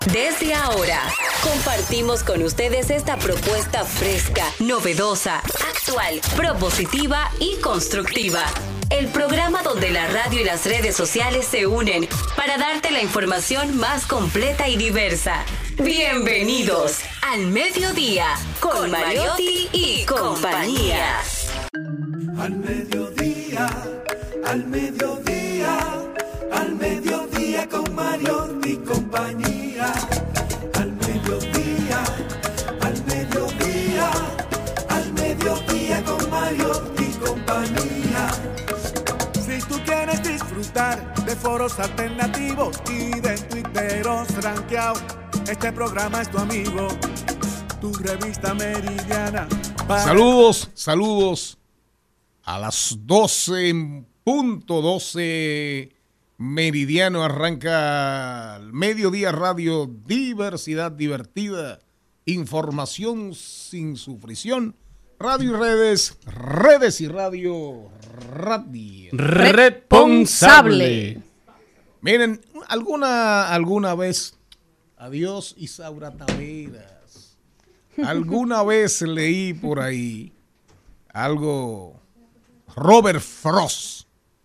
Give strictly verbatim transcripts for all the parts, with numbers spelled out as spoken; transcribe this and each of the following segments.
Desde ahora, compartimos con ustedes esta propuesta fresca, novedosa, actual, propositiva y constructiva. El programa donde la radio y las redes sociales se unen para darte la información más completa y diversa. Bienvenidos al Mediodía con Mariotti y compañía. Al mediodía, al mediodía, al mediodía con Mariotti y compañía. Al mediodía, al mediodía, al mediodía con Mariotti y compañía. Si tú quieres disfrutar de foros alternativos y de tuiteros rankeados, este programa es tu amigo, tu revista meridiana. Para... Saludos, saludos a las doce en punto, doce meridiano, arranca el Mediodía Radio, diversidad divertida, información sin sufrición, radio y redes, redes y radio, radio. Responsable. Miren, alguna, alguna vez, adiós Isaura Taveras, alguna vez leí por ahí algo, Robert Frost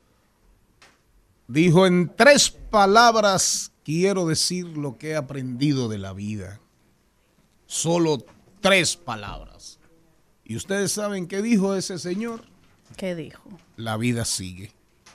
dijo: en tres palabras quiero decir lo que he aprendido de la vida. Solo tres palabras. ¿Y ustedes saben qué dijo ese señor? ¿Qué dijo? La vida sigue.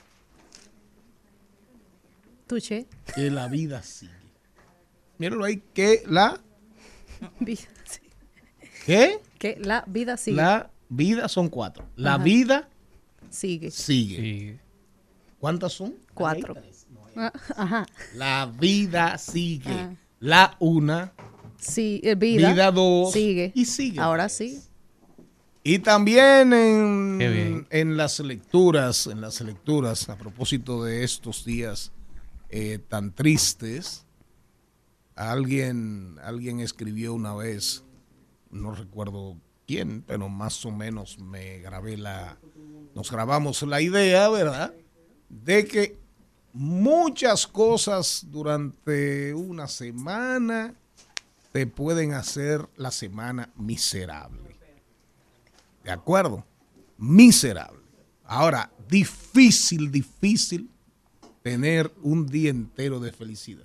Tuche. Que la vida sigue. Mírenlo ahí, que la... Vida sigue. ¿Qué? Que la vida sigue. La vida son cuatro. La Ajá. vida sigue. sigue. Sí. ¿Cuántas son? Cuatro. Ah, ajá. La vida sigue. Ajá. La una, Sí, eh, vida, vida dos sigue. y sigue. Ahora sí. Y también en, Qué bien. en las lecturas, en las lecturas, a propósito de estos días eh, tan tristes, alguien, alguien escribió una vez, no recuerdo quién, pero más o menos me grabé la, nos grabamos la idea, ¿verdad?, de que muchas cosas durante una semana te pueden hacer la semana miserable. ¿De acuerdo? Miserable. Ahora, difícil, difícil tener un día entero de felicidad.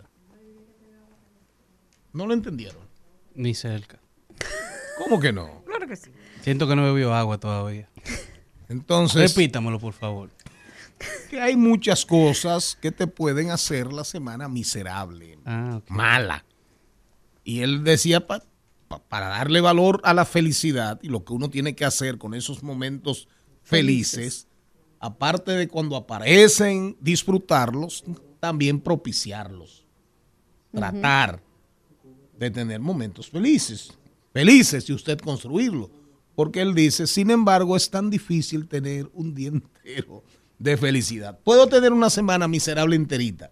¿No lo entendieron? Ni cerca. ¿Cómo que no? Claro que sí. Siento que no bebió agua todavía. Entonces, Repítamelo, por favor. que hay muchas cosas que te pueden hacer la semana miserable, Ah, ok. mala. Y él decía, pa- pa- para darle valor a la felicidad y lo que uno tiene que hacer con esos momentos felices, Felices. aparte de cuando aparecen, disfrutarlos, también propiciarlos. Tratar de tener momentos felices. Felices y usted construirlo. Porque él dice, sin embargo, es tan difícil tener un día entero de felicidad. Puedo tener una semana miserable enterita,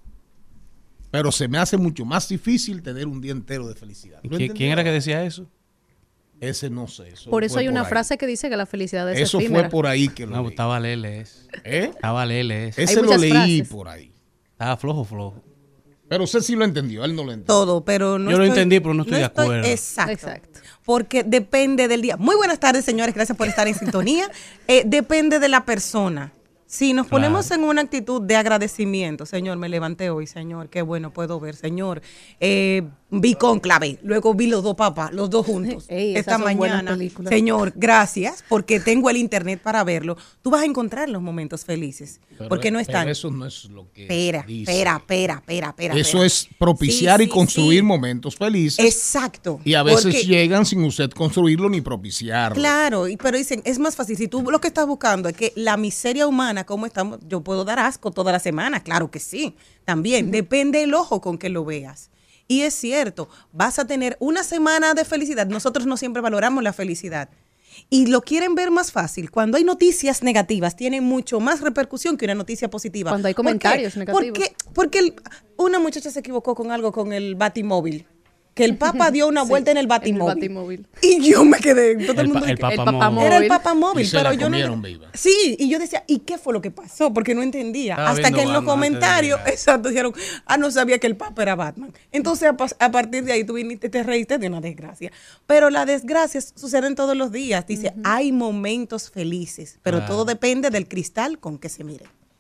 pero se me hace mucho más difícil tener un día entero de felicidad. ¿Lo ¿Qui- ¿Quién entendió? era que decía eso? Ese no sé. Eso Por eso fue hay una ahí. frase que dice que la felicidad es Eso efímera. fue por ahí que lo No, leí. estaba lele ese. ¿Eh? Estaba lele ese. Ese lo muchas leí frases. por ahí. Estaba flojo, flojo. Pero usted sí lo entendió, él no lo entendió. Todo, pero no Yo lo estoy- entendí, pero no estoy de acuerdo. Exacto. Exacto. Porque depende del día. Muy buenas tardes, señores. Gracias por estar en sintonía. Eh, depende de la persona. Si nos Claro. ponemos en una actitud de agradecimiento, Señor, me levanté hoy, Señor, qué bueno puedo ver, Señor. Eh, vi Cónclave, luego vi los dos papas, los dos juntos. Ey, esas esta son buenas mañana, películas. Señor, gracias, porque tengo el internet para verlo. Tú vas a encontrar los momentos felices, Pero- porque no están. pero eso no es lo que Espera, dice. espera, espera, espera, espera. Eso espera. es propiciar Sí, y sí, construir sí. momentos felices. Exacto. Y a veces porque- llegan sin usted construirlo ni propiciarlo. Claro, y- pero dicen, es más fácil. Si tú lo que estás buscando es que la miseria humana, como estamos, yo puedo dar asco toda la semana, claro que sí. También depende el ojo con que lo veas. Y es cierto, vas a tener una semana de felicidad. Nosotros no siempre valoramos la felicidad. Y lo quieren ver más fácil. Cuando hay noticias negativas, tienen mucho más repercusión que una noticia positiva. Cuando hay ¿Por qué? comentarios negativos. Porque, porque el- una muchacha se equivocó con algo con el batimóvil. que el Papa dio una Sí, vuelta en el en el batimóvil. Batimóvil. Y yo me quedé, todo el, El, mundo pa- de el que- Papa el Papa móvil. era el móvil. Papa móvil, Y se pero la yo no. comieron viva. Sí, y yo decía, ¿y qué fue lo que pasó? Porque no entendía. Estaba Hasta viendo que en los Batman antes de comentarios, llegar. exacto, dijeron, ah, no sabía que el Papa era Batman. Entonces, a, pas- a partir de ahí tú viniste, te reíste de una desgracia. Pero las desgracias suceden todos los días. Dice, hay momentos felices, pero Claro. todo depende del cristal con que se mire.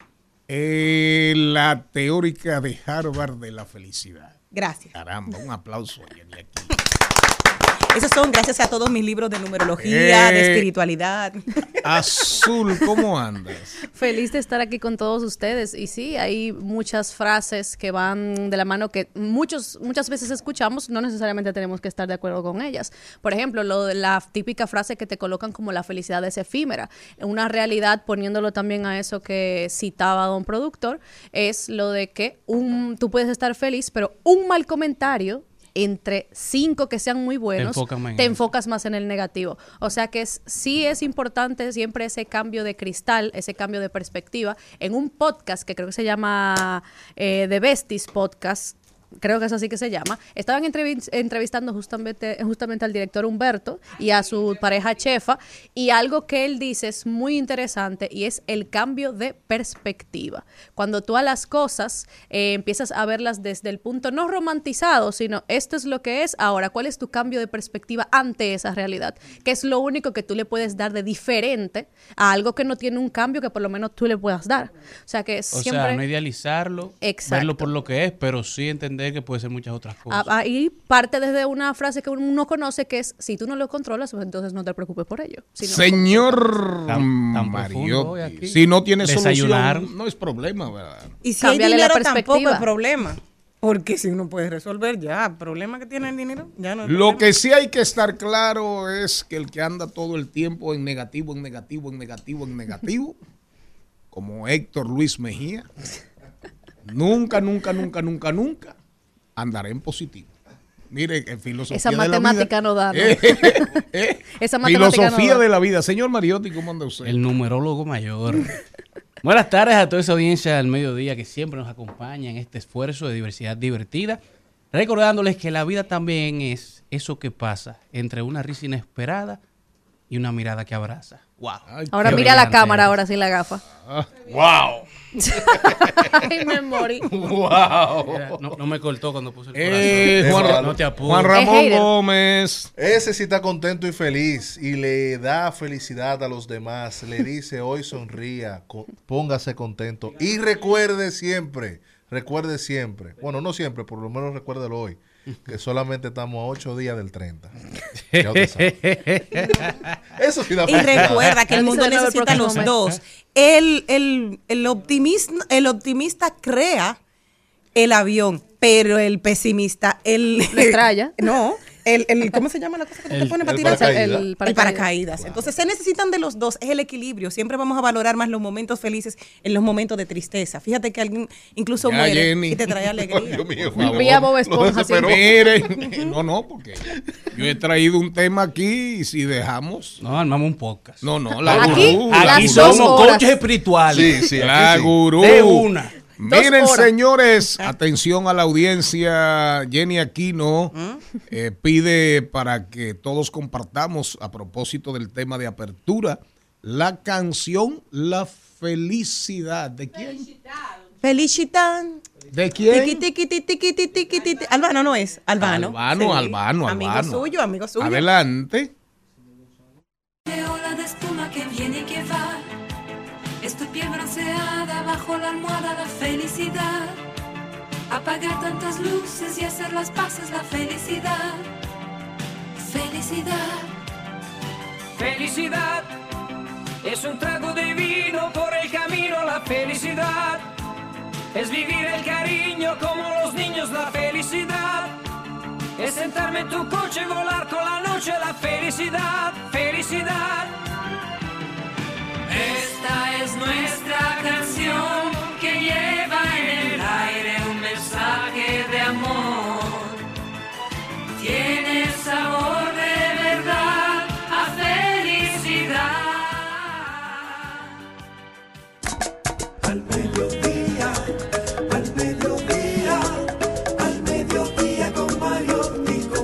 Eh, la teórica de Harvard de la felicidad. Gracias. Caramba, un aplauso a Jenny aquí. Esos son gracias a todos mis libros de numerología, Eh. de espiritualidad. Azul, ¿cómo andas? Feliz de estar aquí con todos ustedes. Y sí, hay muchas frases que van de la mano que muchos, muchas veces escuchamos, no necesariamente tenemos que estar de acuerdo con ellas. Por ejemplo, lo de la típica frase que te colocan como la felicidad es efímera. Una realidad, poniéndolo también a eso que citaba don productor, es lo de que un, tú puedes estar feliz, pero un mal comentario entre cinco que sean muy buenos, enfocan más en te eso. enfocas más en el negativo. O sea que es, sí es importante siempre ese cambio de cristal, ese cambio de perspectiva. En un podcast que creo que se llama eh, The Besties Podcast, creo que es así que se llama, estaban entrevi- entrevistando justamente, justamente al director Humberto y a su pareja Chefa, y algo que él dice es muy interesante y es el cambio de perspectiva. Cuando tú a las cosas eh, empiezas a verlas desde el punto no romantizado, sino esto es lo que es, ahora, ¿cuál es tu cambio de perspectiva ante esa realidad? Que es lo único que tú le puedes dar de diferente a algo que no tiene un cambio que por lo menos tú le puedas dar. O sea que O siempre... sea, no idealizarlo, Exacto. verlo por lo que es, pero sí entender que puede ser muchas otras cosas. Ah, Ahí parte desde una frase que uno conoce que es, si tú no lo controlas, pues entonces no te preocupes por ello. Si no- Señor Tan- tan profundo hoy Mariotti, aquí. si no tiene Desayunar. solución, no es problema, ¿verdad? Y si hay Cámbiale la dinero tampoco perspectiva. es problema. Porque si uno puede resolver ya, problema que tiene el dinero, ya no es Lo problema. que sí hay que estar claro es que el que anda todo el tiempo en negativo, en negativo, en negativo, en negativo, como Héctor Luis Mejía, nunca, nunca, nunca, nunca, nunca andará en positivo. Mire, en filosofía Esa de la matemática vida, no da, ¿no? eh, eh, Esa matemática filosofía no da. de la vida. Señor Mariotti, ¿cómo anda usted? El numerólogo mayor. Buenas tardes a toda esa audiencia del mediodía que siempre nos acompaña en este esfuerzo de diversidad divertida. Recordándoles que la vida también es eso que pasa entre una risa inesperada y una mirada que abraza. ¡Wow! Ay, Ahora Qué mira la brillante cámara, eres. ahora sin la gafa. ¡Wow! Ay, me morí. Mira, no, no me cortó cuando puse el corazón. Eh, Juan, Ra- no te apures. Juan Es Ramón hater. Gómez. Ese sí está contento y feliz y le da felicidad a los demás. Le dice, hoy sonría, co- póngase contento y recuerde siempre, recuerde siempre. Bueno, no siempre, por lo menos recuérdelo hoy, que solamente estamos a ocho días del treinta. Ya usted sabe. Eso sí da Y felicidad. recuerda que el Dice mundo de nuevo el necesita próximo los mes. dos. El, el, el, optimista, el optimista crea el avión, pero el pesimista, el... Lo estrella. No, el, el, ¿cómo se llama la cosa que te El- pone para el tirar? paracaídas. El El paracaídas. paracaídas. Entonces se necesitan de los dos, es el equilibrio. Siempre vamos a valorar más los momentos felices en los momentos de tristeza. Fíjate que alguien incluso Ya, muere Jenny. y te trae alegría. Dios mío, Por favor. Vi a Bob Lo Esponja así. desesperó. Miren, no, no, porque yo he traído un tema aquí y si dejamos... No, armamos un podcast. No, no, la Aquí, gurú. las la Aquí gurú. dos somos horas. coaches espirituales. Sí, sí, aquí La sí. gurú. De una. Miren, Dos horas. señores, atención a la audiencia. Jenny Aquino eh, pide para que todos compartamos, a propósito del tema de apertura, la canción La Felicidad. ¿De quién? Felicitán. ¿De Tiqui, quién? tiqui, tiqui, tiqui, tiqui, tiqui. Albano no es, Albano. Albano, Sí. Albano, Amigo Albano. suyo, amigo suyo. Adelante. Ola de espuma que viene y que va. Es tu piel bronceada bajo la almohada, la felicidad. Apagar tantas luces y hacer las paces, la felicidad. Felicidad. Felicidad es un trago de vino por el camino a la felicidad. Es vivir el cariño como los niños, la felicidad. Es sentarme en tu coche y volar con la noche, la felicidad, felicidad. Esta es nuestra canción que lleva en el aire un mensaje de amor. Tiene sabor de verdad a felicidad. Al mediodía, al mediodía, al mediodía con Mariotti y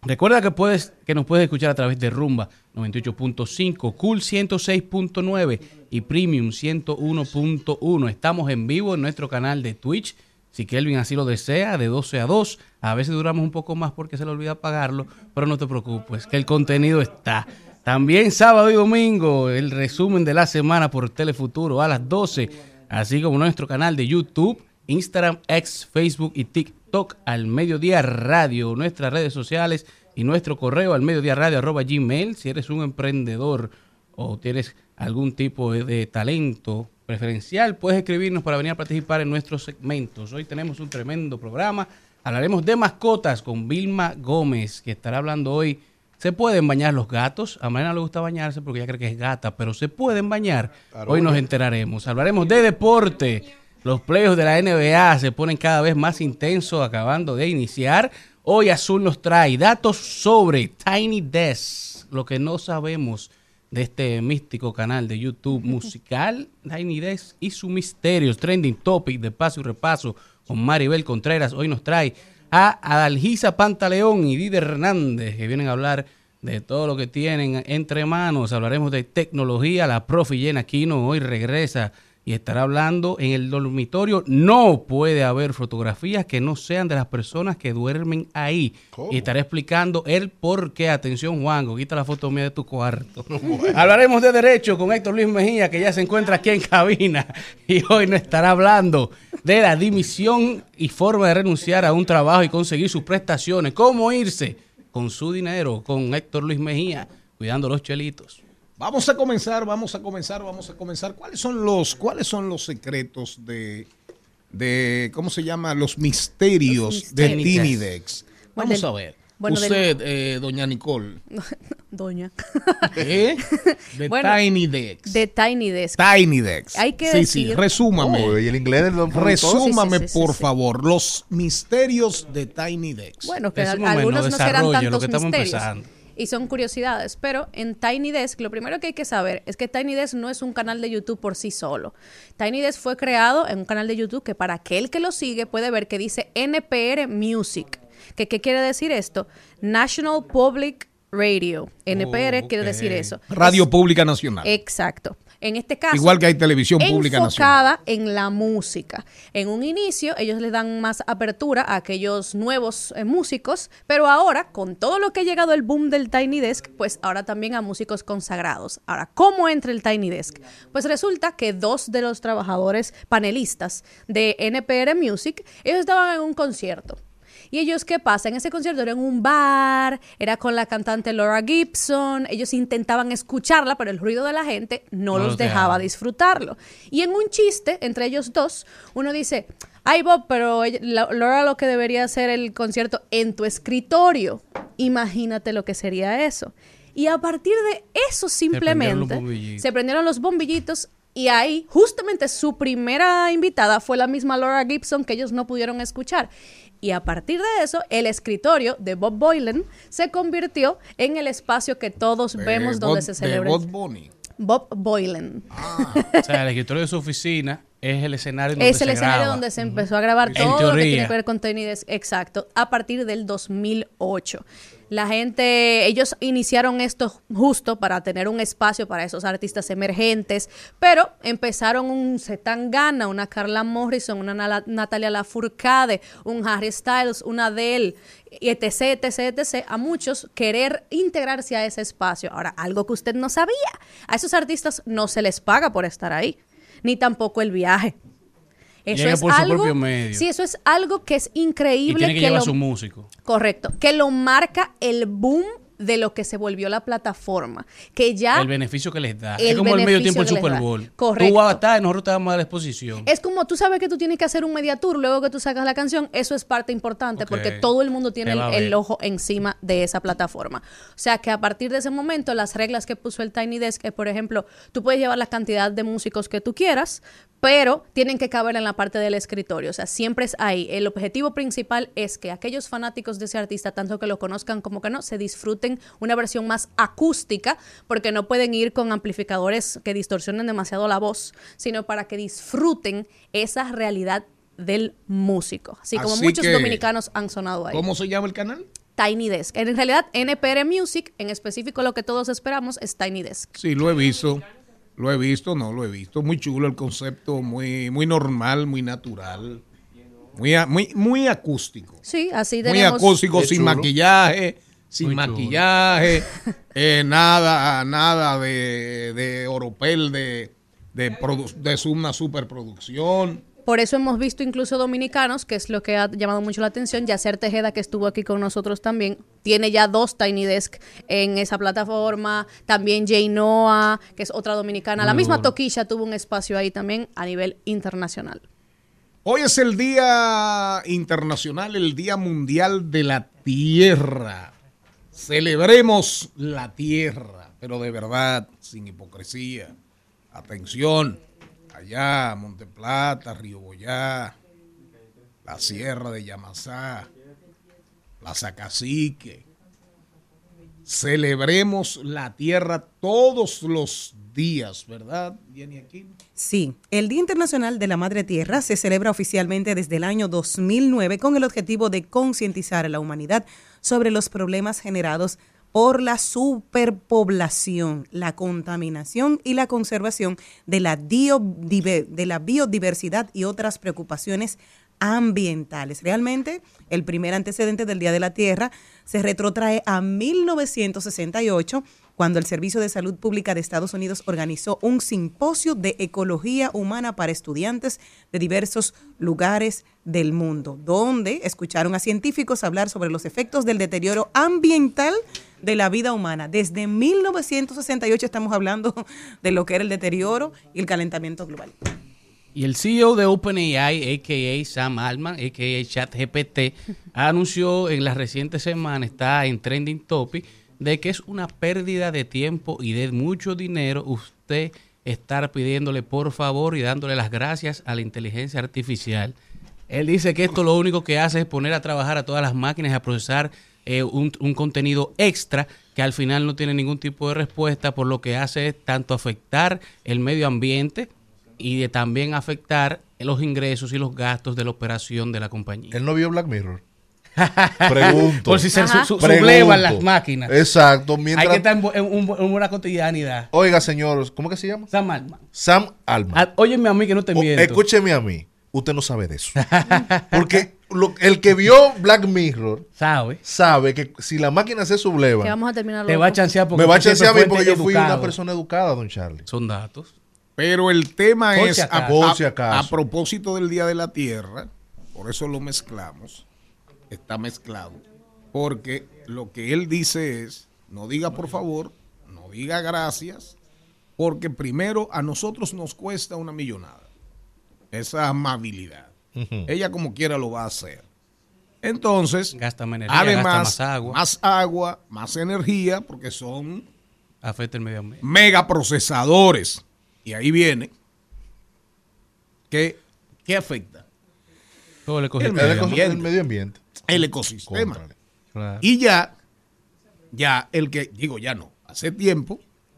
Recuerda que puedes que nos puedes escuchar a través de Rumba noventa y ocho punto cinco, Cool ciento seis punto nueve y Premium ciento uno punto uno. Estamos en vivo en nuestro canal de Twitch. Si Kelvin así lo desea, de doce a dos. A veces duramos un poco más porque se le olvida pagarlo, pero no te preocupes, que el contenido está. También sábado y domingo, el resumen de la semana por Telefuturo a las doce, así como nuestro canal de YouTube, Instagram, X, Facebook y TikTok al Mediodía Radio, nuestras redes sociales y nuestro correo al mediodía radio arroba gmail. Si eres un emprendedor o tienes algún tipo de, de talento preferencial, puedes escribirnos para venir a participar en nuestros segmentos. Hoy tenemos un tremendo programa. Hablaremos de mascotas con Vilma Gómez, que estará hablando hoy. ¿Se pueden bañar los gatos? A Mariana le gusta bañarse porque ella cree que es gata, pero ¿se pueden bañar? Claro, hoy nos enteraremos. Hablaremos de deporte. Los playoffs de la N B A se ponen cada vez más intensos, acabando de iniciar. Hoy Azul nos trae datos sobre Tiny Desk, lo que no sabemos de este místico canal de YouTube musical, Tiny Desk y sus misterios. Trending Topic de paso y repaso con Maribel Contreras. Hoy nos trae a Adalgisa Pantaleón y Dider Hernández, que vienen a hablar de todo lo que tienen entre manos. Hablaremos de tecnología. La profe Jenna Aquino hoy regresa y estará hablando en el dormitorio. No puede haber fotografías que no sean de las personas que duermen ahí. ¿Cómo? Y estaré explicando el por qué. Atención, Juanjo, quita la foto mía de tu cuarto. Bueno. Hablaremos de derecho con Héctor Luis Mejía, que ya se encuentra aquí en cabina. Y hoy nos estará hablando de la dimisión y forma de renunciar a un trabajo y conseguir sus prestaciones. Cómo irse con su dinero, con Héctor Luis Mejía, cuidando los chelitos. Vamos a comenzar, vamos a comenzar, vamos a comenzar. ¿Cuáles son los, cuáles son los secretos de, de cómo se llama, los misterios, los misterios. de Tiny Desk? Vamos bueno, a ver. Bueno, Usted, de... eh, doña Nicole. Doña. ¿Eh? De bueno, Tiny Desk. De Tiny Desk. Tiny Desk. Hay que sí, decir. Sí, resúmame. Oh, y el inglés del don Resúmame, sí, sí, sí, por sí, sí. favor, los misterios de Tiny Desk. Bueno, que al, algunos no serán tantos misterios. Empezando. Y son curiosidades, pero en Tiny Desk lo primero que hay que saber es que Tiny Desk no es un canal de YouTube por sí solo. Tiny Desk fue creado en un canal de YouTube que para aquel que lo sigue puede ver que dice N P R Music. ¿Qué, qué quiere decir esto? National Public Radio. N P R oh, okay. quiere decir eso. Radio es, Pública Nacional. Exacto. En este caso, igual que hay televisión pública enfocada nacional. en la música. En un inicio, ellos les dan más apertura a aquellos nuevos eh, músicos, pero ahora, con todo lo que ha llegado el boom del Tiny Desk, pues ahora también a músicos consagrados. Ahora, ¿cómo entra el Tiny Desk? Pues resulta que dos de los trabajadores panelistas de N P R Music, ellos estaban en un concierto. ¿Y ellos qué pasa? En ese concierto era en un bar, era con la cantante Laura Gibson, ellos intentaban escucharla, pero el ruido de la gente no, no los dejaba, dejaba disfrutarlo. Y en un chiste, entre ellos dos, uno dice, ay Bob, pero ella, Laura lo que debería hacer el concierto en tu escritorio. Imagínate lo que sería eso. Y a partir de eso simplemente, se prendieron, se prendieron los bombillitos. Y ahí, justamente su primera invitada fue la misma Laura Gibson que ellos no pudieron escuchar. Y a partir de eso, el escritorio de Bob Boilen se convirtió en el espacio que todos de vemos donde Bob, se celebra. Bob Bunny. Bob Boilen. Ah. O sea, el escritorio de su oficina es el escenario donde es se el escenario graba. donde se empezó a grabar En todo teoría. lo que tiene que ver con Tiny Desk. Exacto, a partir del dos mil ocho. La gente, ellos iniciaron esto justo para tener un espacio para esos artistas emergentes, pero empezaron un Zetangana, una Carla Morrison, una Natalia Lafourcade, un Harry Styles, una Adele, etc, etc, etc, a muchos querer integrarse a ese espacio. Ahora, algo que usted no sabía, a esos artistas no se les paga por estar ahí, ni tampoco el viaje. Eso Llega es por algo, su propio medio. Sí, eso es algo que es increíble. Y tiene que, que llevar lo, su músico. Correcto. Que lo marca el boom de lo que se volvió la plataforma. Que ya... El beneficio que les da. Es como el medio tiempo del Super Bowl. Correcto. Tú vas a estar y nosotros te vamos a dar la exposición. Es como tú sabes que tú tienes que hacer un media tour luego que tú sacas la canción. Eso es parte importante, okay, porque todo el mundo tiene el, el ojo encima de esa plataforma. O sea que a partir de ese momento, las reglas que puso el Tiny Desk es, por ejemplo, tú puedes llevar la cantidad de músicos que tú quieras, pero tienen que caber en la parte del escritorio. O sea, siempre es ahí. El objetivo principal es que aquellos fanáticos de ese artista, tanto que lo conozcan como que no, se disfruten una versión más acústica, porque no pueden ir con amplificadores que distorsionen demasiado la voz, sino para que disfruten esa realidad del músico. Así como Así muchos que, dominicanos han sonado ahí. ¿Cómo se llama el canal? Tiny Desk. En realidad, N P R Music, en específico lo que todos esperamos es Tiny Desk. Sí, lo he visto. Lo he visto, no, lo he visto. Muy chulo el concepto, muy, muy normal, muy natural. Muy, muy, muy acústico. Sí, así Muy tenemos. acústico, Qué sin chulo. maquillaje, sin Muy chulo. maquillaje, eh, nada, nada de, de oropel, de, de, produ- de una superproducción. Por eso hemos visto incluso dominicanos, que es lo que ha llamado mucho la atención. Yacer Tejeda, que estuvo aquí con nosotros también, tiene ya dos Tiny Desk en esa plataforma. También Jay Noah, que es otra dominicana. La Muy misma bueno. Toquilla tuvo un espacio ahí también a nivel internacional. Hoy es el Día Internacional, el Día Mundial de la Tierra. Celebremos la tierra, pero de verdad, sin hipocresía. Atención, allá, Monte Plata, Río Boyá, la Sierra de Yamasá, Plaza Cacique. Celebremos la tierra todos los días, ¿verdad, Jenny Aquino? Sí, el Día Internacional de la Madre Tierra se celebra oficialmente desde el año dos mil nueve con el objetivo de concientizar a la humanidad sobre los problemas generados por la superpoblación, la contaminación y la conservación de la, diodiver- de la biodiversidad y otras preocupaciones ambientales. Realmente, el primer antecedente del Día de la Tierra se retrotrae a mil novecientos sesenta y ocho, cuando el Servicio de Salud Pública de Estados Unidos organizó un simposio de ecología humana para estudiantes de diversos lugares del mundo, donde escucharon a científicos hablar sobre los efectos del deterioro ambiental de la vida humana. Desde mil novecientos sesenta y ocho estamos hablando de lo que era el deterioro y el calentamiento global. Y el C E O de OpenAI, a k a. Sam Altman, a k a. ChatGPT, anunció en la reciente semana, está en Trending Topic, de que es una pérdida de tiempo y de mucho dinero usted estar pidiéndole por favor y dándole las gracias a la inteligencia artificial. Él dice que esto lo único que hace es poner a trabajar a todas las máquinas y a procesar eh, un, un contenido extra que al final no tiene ningún tipo de respuesta, por lo que hace es tanto afectar el medio ambiente y de también afectar los ingresos y los gastos de la operación de la compañía. ¿Él no vio Black Mirror? Pregunto. Por si se su- su- Pregunto. sublevan las máquinas. Exacto. Hay Mientras... que estar en, bu- en un- en buena cotidianidad. Oiga, señor, ¿cómo que se llama? Sam Altman. Sam Altman. Ah, óyeme a mí que no te O- miento. escúcheme a mí. Usted no sabe de eso. Porque lo- el que vio Black Mirror ¿Sabe? sabe que si la máquina se subleva, Que vamos a terminar Te va a loco. chancear porque me va a tú siempre chancear a mí fuiste porque yo fui educado. una persona educada, don Charlie. Son datos. Pero el tema Por es, si a, acaso. Por a- si acaso. a propósito del Día de la Tierra, por eso lo mezclamos, está mezclado, porque lo que él dice es, no diga por favor, no diga gracias, porque primero a nosotros nos cuesta una millonada, esa amabilidad. Ujú. Ella como quiera lo va a hacer. Entonces, Gasta más energía, además, gasta más agua. más agua, más energía, porque son Afecta el medio ambiente. megaprocesadores. Y ahí viene que, ¿qué afecta? Todo le coge El El, medio eco- ambiente. el medio ambiente. El ecosistema. Contrale. Claro. Y ya, ya el que, digo ya no, hace tiempo,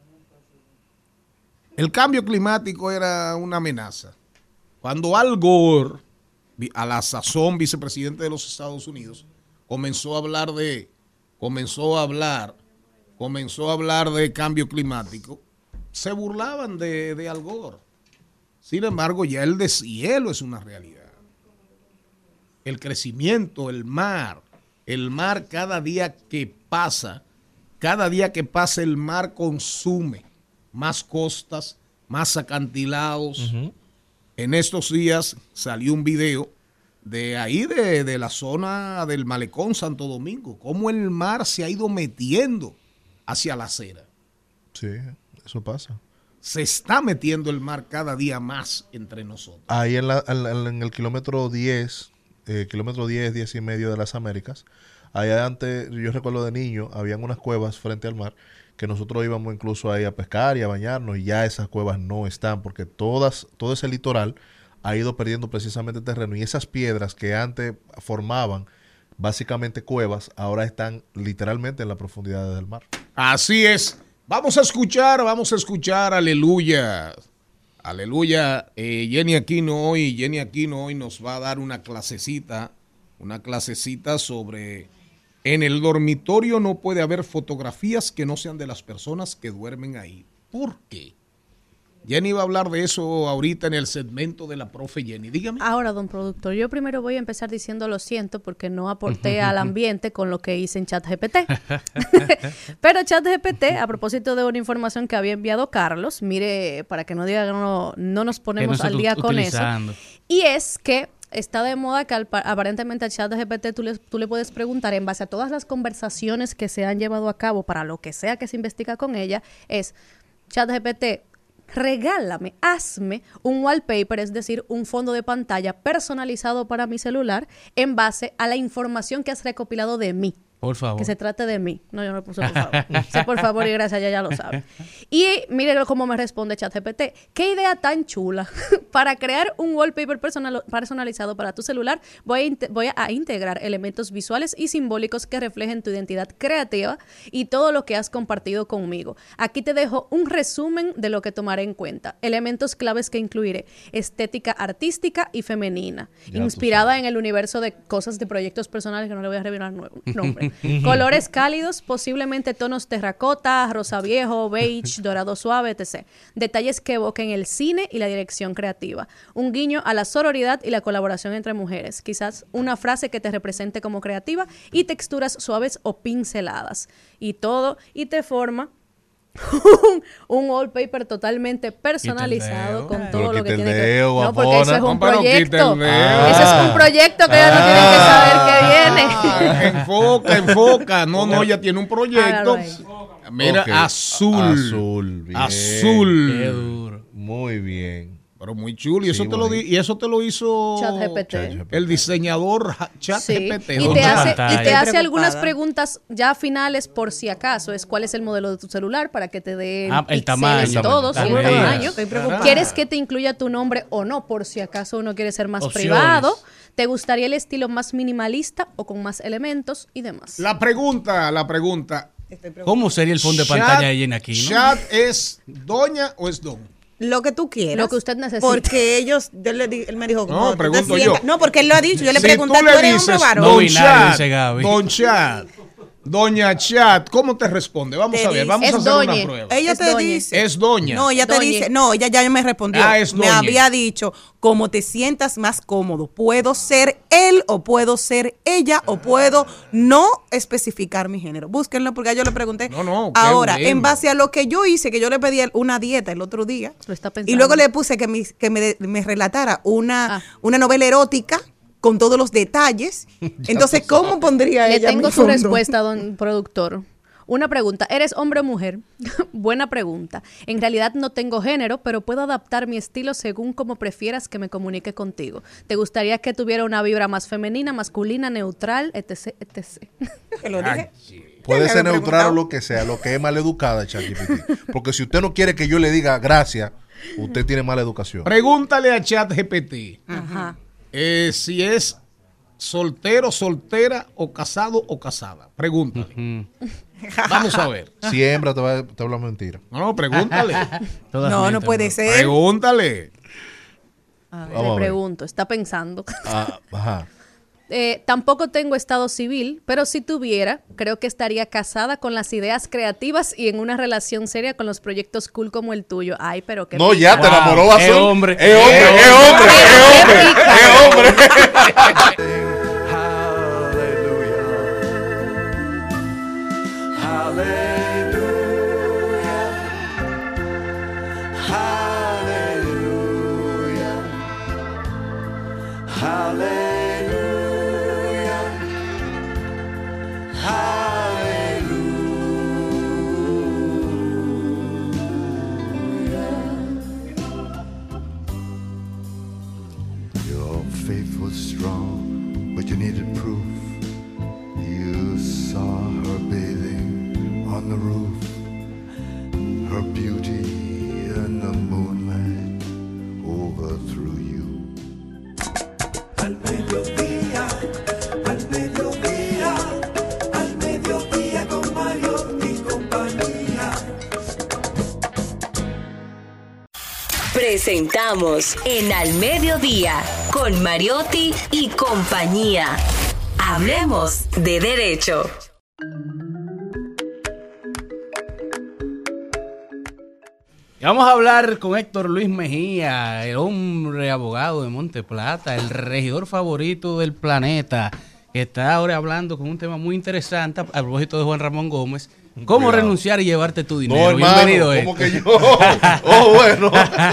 el cambio climático era una amenaza. Cuando Al Gore, vi- a la sazón vicepresidente de los Estados Unidos, comenzó a hablar de, comenzó a hablar, comenzó a hablar de cambio climático, se burlaban de, de Al Gore. Sin embargo, ya el deshielo es una realidad. El crecimiento, el mar, el mar cada día que pasa, cada día que pasa el mar consume más costas, más acantilados. En estos días salió un video de ahí, de, de la zona del Malecón Santo Domingo, cómo el mar se ha ido metiendo hacia la acera. Sí, eso pasa. Se está metiendo el mar cada día más entre nosotros. Ahí en, la- en, la- en el kilómetro diez, eh, kilómetro diez, diez y medio de las Américas, allá antes, yo recuerdo de niño, habían unas cuevas frente al mar que nosotros íbamos incluso ahí a pescar y a bañarnos, y ya esas cuevas no están porque todas, todo ese litoral ha ido perdiendo precisamente terreno, y esas piedras que antes formaban básicamente cuevas, ahora están literalmente en la profundidad del mar. Así es. Vamos a escuchar, vamos a escuchar, aleluya. Aleluya. Eh, Jenny Aquino hoy, Jenny Aquino hoy nos va a dar una clasecita, una clasecita sobre En el dormitorio no puede haber fotografías que no sean de las personas que duermen ahí. ¿Por qué? Jenny va a hablar de eso ahorita en el segmento de la profe Jenny. Dígame. Ahora, don productor, yo primero voy a empezar diciendo lo siento porque no aporté al ambiente con lo que hice en ChatGPT. Pero ChatGPT, a propósito de una información que había enviado Carlos, mire, para que no digan no, no nos ponemos no al día con utilizando. eso. Y es que está de moda que al, aparentemente al ChatGPT tú le, tú le puedes preguntar en base a todas las conversaciones que se han llevado a cabo para lo que sea que se investiga con ella, es ChatGPT, regálame, hazme un wallpaper, es decir, un fondo de pantalla personalizado para mi celular en base a la información que has recopilado de mí. Por favor. Que se trate de mí. No, yo no puse por favor. Sí, por favor y gracias, ya ya lo sabe. Y mire cómo me responde ChatGPT. Qué idea tan chula. Para crear un wallpaper personal, personalizado para tu celular, voy a, voy a integrar elementos visuales y simbólicos que reflejen tu identidad creativa y todo lo que has compartido conmigo. Aquí te dejo un resumen de lo que tomaré en cuenta. Elementos claves que incluiré. Estética artística y femenina. Ya inspirada en el universo de cosas de proyectos personales que no le voy a revelar nuevo nombre. Colores cálidos, posiblemente tonos terracota, rosa viejo, beige, dorado suave, etcétera. Detalles que evoquen el cine y la dirección creativa. Un guiño a la sororidad y la colaboración entre mujeres. Quizás una frase que te represente como creativa y texturas suaves o pinceladas. Y todo, y te forma un wallpaper totalmente personalizado con todo lo que tiene que ver. No, porque eso es un proyecto. Ese es un proyecto que ya no tienen que saber que viene. Ah, enfoca, enfoca. No, no, ya tiene un proyecto. Mira, okay. azul. Azul. Bien. Azul. Qué duro. Muy bien. Pero muy chulo. Y, sí, eso te lo di, y eso te lo hizo ChatGPT. El diseñador ChatGPT. Sí. Y te hace, y te hace algunas preguntas ya finales por si acaso. Es cuál es el modelo de tu celular para que te dé ah, el tamaño. Todos, el tamaño. ¿Quieres que te incluya tu nombre o no? Por si acaso uno quiere ser más Opciones. privado. ¿Te gustaría el estilo más minimalista o con más elementos y demás? La pregunta, la pregunta. ¿Cómo sería el fondo de pantalla de Jenny aquí? ¿No? ¿Chat es doña o es don? Lo que tú quieras. Lo que usted necesita. Porque ellos, yo le di, él me dijo, no, no pregunto yo. No, porque él lo ha dicho. Yo le si pregunté, tú, ¿tú le eres dices, hombre o varón? Don no Chat, dice Gaby. Don Chat, Doña Chat, ¿cómo te responde? Vamos te a ver, dice, vamos a hacer doña. una prueba. Ella es te doña. dice. Es doña. No, ella te doña. dice, no, ella ya me respondió. Ah, es me doña. había dicho, como te sientas más cómodo. Puedo ser él o puedo ser ella o puedo no especificar mi género. Búsquenlo porque yo le pregunté. No, no, qué Ahora, bueno. en base a lo que yo hice, que yo le pedí una dieta el otro día. Lo está pensando. Y luego le puse que me, que me, me relatara una, Ah. una novela erótica con todos los detalles. Entonces, ¿cómo pondría Le ella tengo mi su fondo? respuesta, don productor. Una pregunta, ¿eres hombre o mujer? Buena pregunta. En realidad no tengo género, pero puedo adaptar mi estilo según como prefieras que me comunique contigo. ¿Te gustaría que tuviera una vibra más femenina, masculina, neutral, etc, etcétera? Que lo dije. Puede Ya ser me neutral o preguntaba. lo que sea, lo que es maleducada, ChatGPT. Porque si usted no quiere que yo le diga gracias, usted tiene mala educación. Pregúntale a ChatGPT Ajá. eh, si es soltero, soltera o casado o casada. Pregúntale. Vamos a ver. Siempre te va te habla mentira. No, no, pregúntale. Todas No, no mienten, puede bro. ser. Pregúntale. A ver, Vamos a le ver. pregunto, está pensando. Ah, ajá. Eh, tampoco tengo estado civil, pero si tuviera, creo que estaría casada con las ideas creativas y en una relación seria con los proyectos cool como el tuyo. Ay, pero qué No, pica. ya te Wow, enamoró es Azul. hombre. Es hombre, Es es hombre, es hombre, es hombre. Your faith was strong, but you needed proof. You saw her bathing on the roof, her beauty in the moonlight overthrew you. Al mediodía, al mediodía, al mediodía con Mario y compañía. Presentamos en Al Mediodía con Mariotti y compañía. Hablemos de derecho. Y vamos a hablar con Héctor Luis Mejía, el hombre abogado de Monte Plata, el regidor favorito del planeta, que está ahora hablando con un tema muy interesante a propósito de Juan Ramón Gómez. ¿Cómo Cuidado. renunciar y llevarte tu dinero? No, hermano, Bienvenido, ¿cómo Héctor. que yo? Oh, bueno.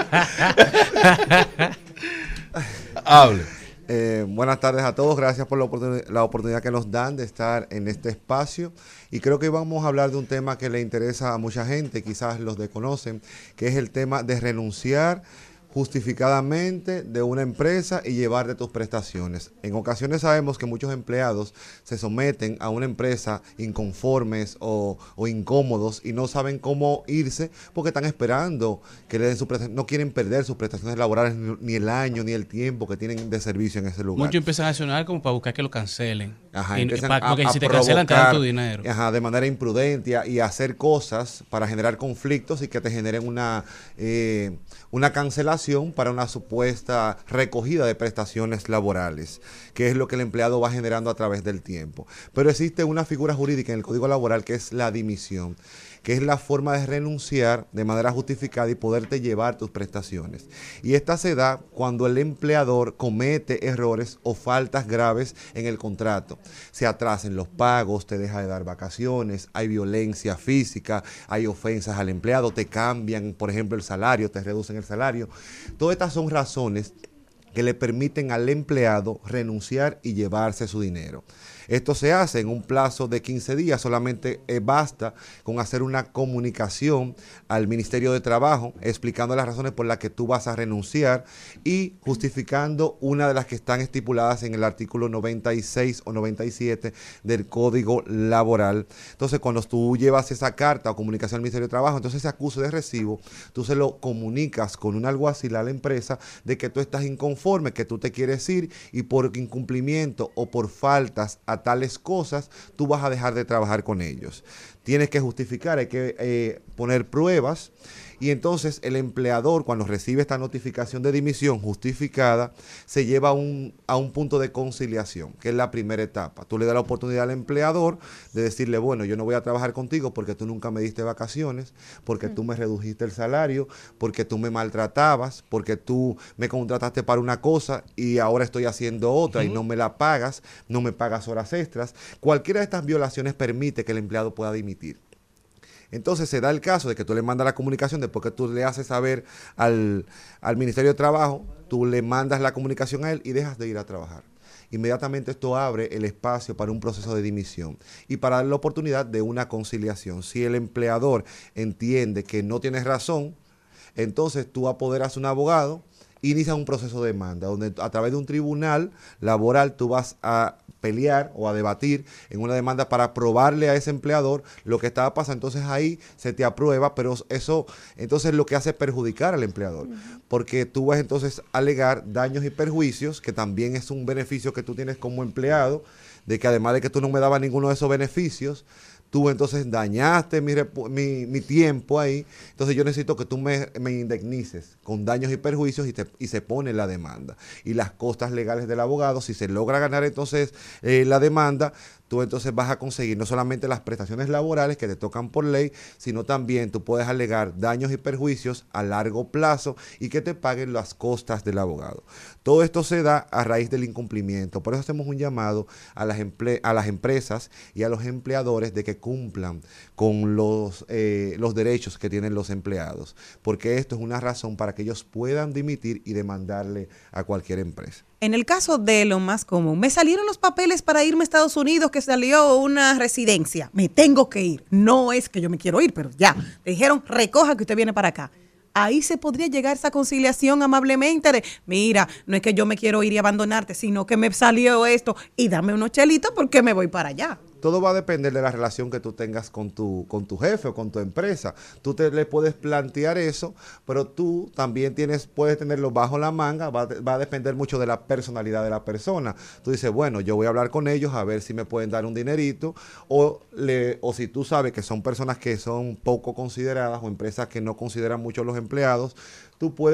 Hable. Eh, buenas tardes a todos, gracias por la, oportun la oportunidad que nos dan de estar en este espacio y creo que vamos a hablar de un tema que le interesa a mucha gente, quizás los desconocen, que es el tema de renunciar justificadamente de una empresa y llevarte tus prestaciones. En ocasiones sabemos que muchos empleados se someten a una empresa inconformes o, o incómodos y no saben cómo irse porque están esperando que le den su prestación, no quieren perder sus prestaciones laborales ni, ni el año ni el tiempo que tienen de servicio en ese lugar. Muchos empiezan a sonar como para buscar que lo cancelen. Ajá, Y- empiezan pa- a- porque a si te cancelan te dan tu provocar, dinero. Ajá, de manera imprudente y hacer cosas para generar conflictos y que te generen una, eh, una cancelación para una supuesta recogida de prestaciones laborales, que es lo que el empleado va generando a través del tiempo. Pero existe una figura jurídica en el Código Laboral que es la dimisión, que es la forma de renunciar de manera justificada y poderte llevar tus prestaciones. Y esta se da cuando el empleador comete errores o faltas graves en el contrato. Se atrasen los pagos, te deja de dar vacaciones, hay violencia física, hay ofensas al empleado, te cambian, por ejemplo, el salario, te reducen el salario. Todas estas son razones que le permiten al empleado renunciar y llevarse su dinero. Esto se hace en un plazo de quince días, solamente eh, basta con hacer una comunicación al Ministerio de Trabajo explicando las razones por las que tú vas a renunciar y justificando una de las que están estipuladas en el artículo noventa y seis o noventa y siete del Código Laboral. Entonces, cuando tú llevas esa carta o comunicación al Ministerio de Trabajo, entonces ese acuse de recibo, tú se lo comunicas con un alguacil a la empresa de que tú estás inconforme, que tú te quieres ir y por incumplimiento o por faltas a tales cosas, tú vas a dejar de trabajar con ellos. Tienes que justificar, hay que eh, poner pruebas y entonces el empleador cuando recibe esta notificación de dimisión justificada se lleva a un, a un punto de conciliación, que es la primera etapa. Tú le das la oportunidad al empleador de decirle, bueno, yo no voy a trabajar contigo porque tú nunca me diste vacaciones, porque tú me redujiste el salario, porque tú me maltratabas, porque tú me contrataste para una cosa y ahora estoy haciendo otra y no me la pagas, no me pagas horas extras. Cualquiera de estas violaciones permite que el empleado pueda dimitir. Entonces se da el caso de que tú le mandas la comunicación, después que tú le haces saber al, al Ministerio de Trabajo, tú le mandas la comunicación a él y dejas de ir a trabajar. Inmediatamente esto abre el espacio para un proceso de dimisión y para dar la oportunidad de una conciliación. Si el empleador entiende que no tienes razón, entonces tú apoderas a un abogado, inicia un proceso de demanda, donde a través de un tribunal laboral tú vas a pelear o a debatir en una demanda para probarle a ese empleador lo que estaba pasando. Entonces ahí se te aprueba, pero eso entonces lo que hace es perjudicar al empleador, porque tú vas entonces a alegar daños y perjuicios, que también es un beneficio que tú tienes como empleado, de que además de que tú no me dabas ninguno de esos beneficios, tú entonces dañaste mi, mi, mi tiempo ahí, entonces yo necesito que tú me, me indemnices con daños y perjuicios y, te, y se pone la demanda. Y las costas legales del abogado, si se logra ganar entonces eh, la demanda, tú entonces vas a conseguir no solamente las prestaciones laborales que te tocan por ley, sino también tú puedes alegar daños y perjuicios a largo plazo y que te paguen las costas del abogado. Todo esto se da a raíz del incumplimiento. Por eso hacemos un llamado a las, emple a las empresas y a los empleadores de que cumplan con los, eh, los derechos que tienen los empleados, porque esto es una razón para que ellos puedan dimitir y demandarle a cualquier empresa. En el caso de lo más común, me salieron los papeles para irme a Estados Unidos, que salió una residencia, me tengo que ir. No es que yo me quiero ir, pero ya, dijeron, recoja que usted viene para acá. Ahí se podría llegar a esa conciliación amablemente de, mira, no es que yo me quiero ir y abandonarte, sino que me salió esto y dame unos chelitos porque me voy para allá. Todo va a depender de la relación que tú tengas con tu, con tu jefe o con tu empresa. Tú te le puedes plantear eso, pero tú también tienes, puedes tenerlo bajo la manga, va, va a depender mucho de la personalidad de la persona. Tú dices, bueno, yo voy a hablar con ellos a ver si me pueden dar un dinerito, o, le, o si tú sabes que son personas que son poco consideradas o empresas que no consideran mucho a los empleados, tú puedes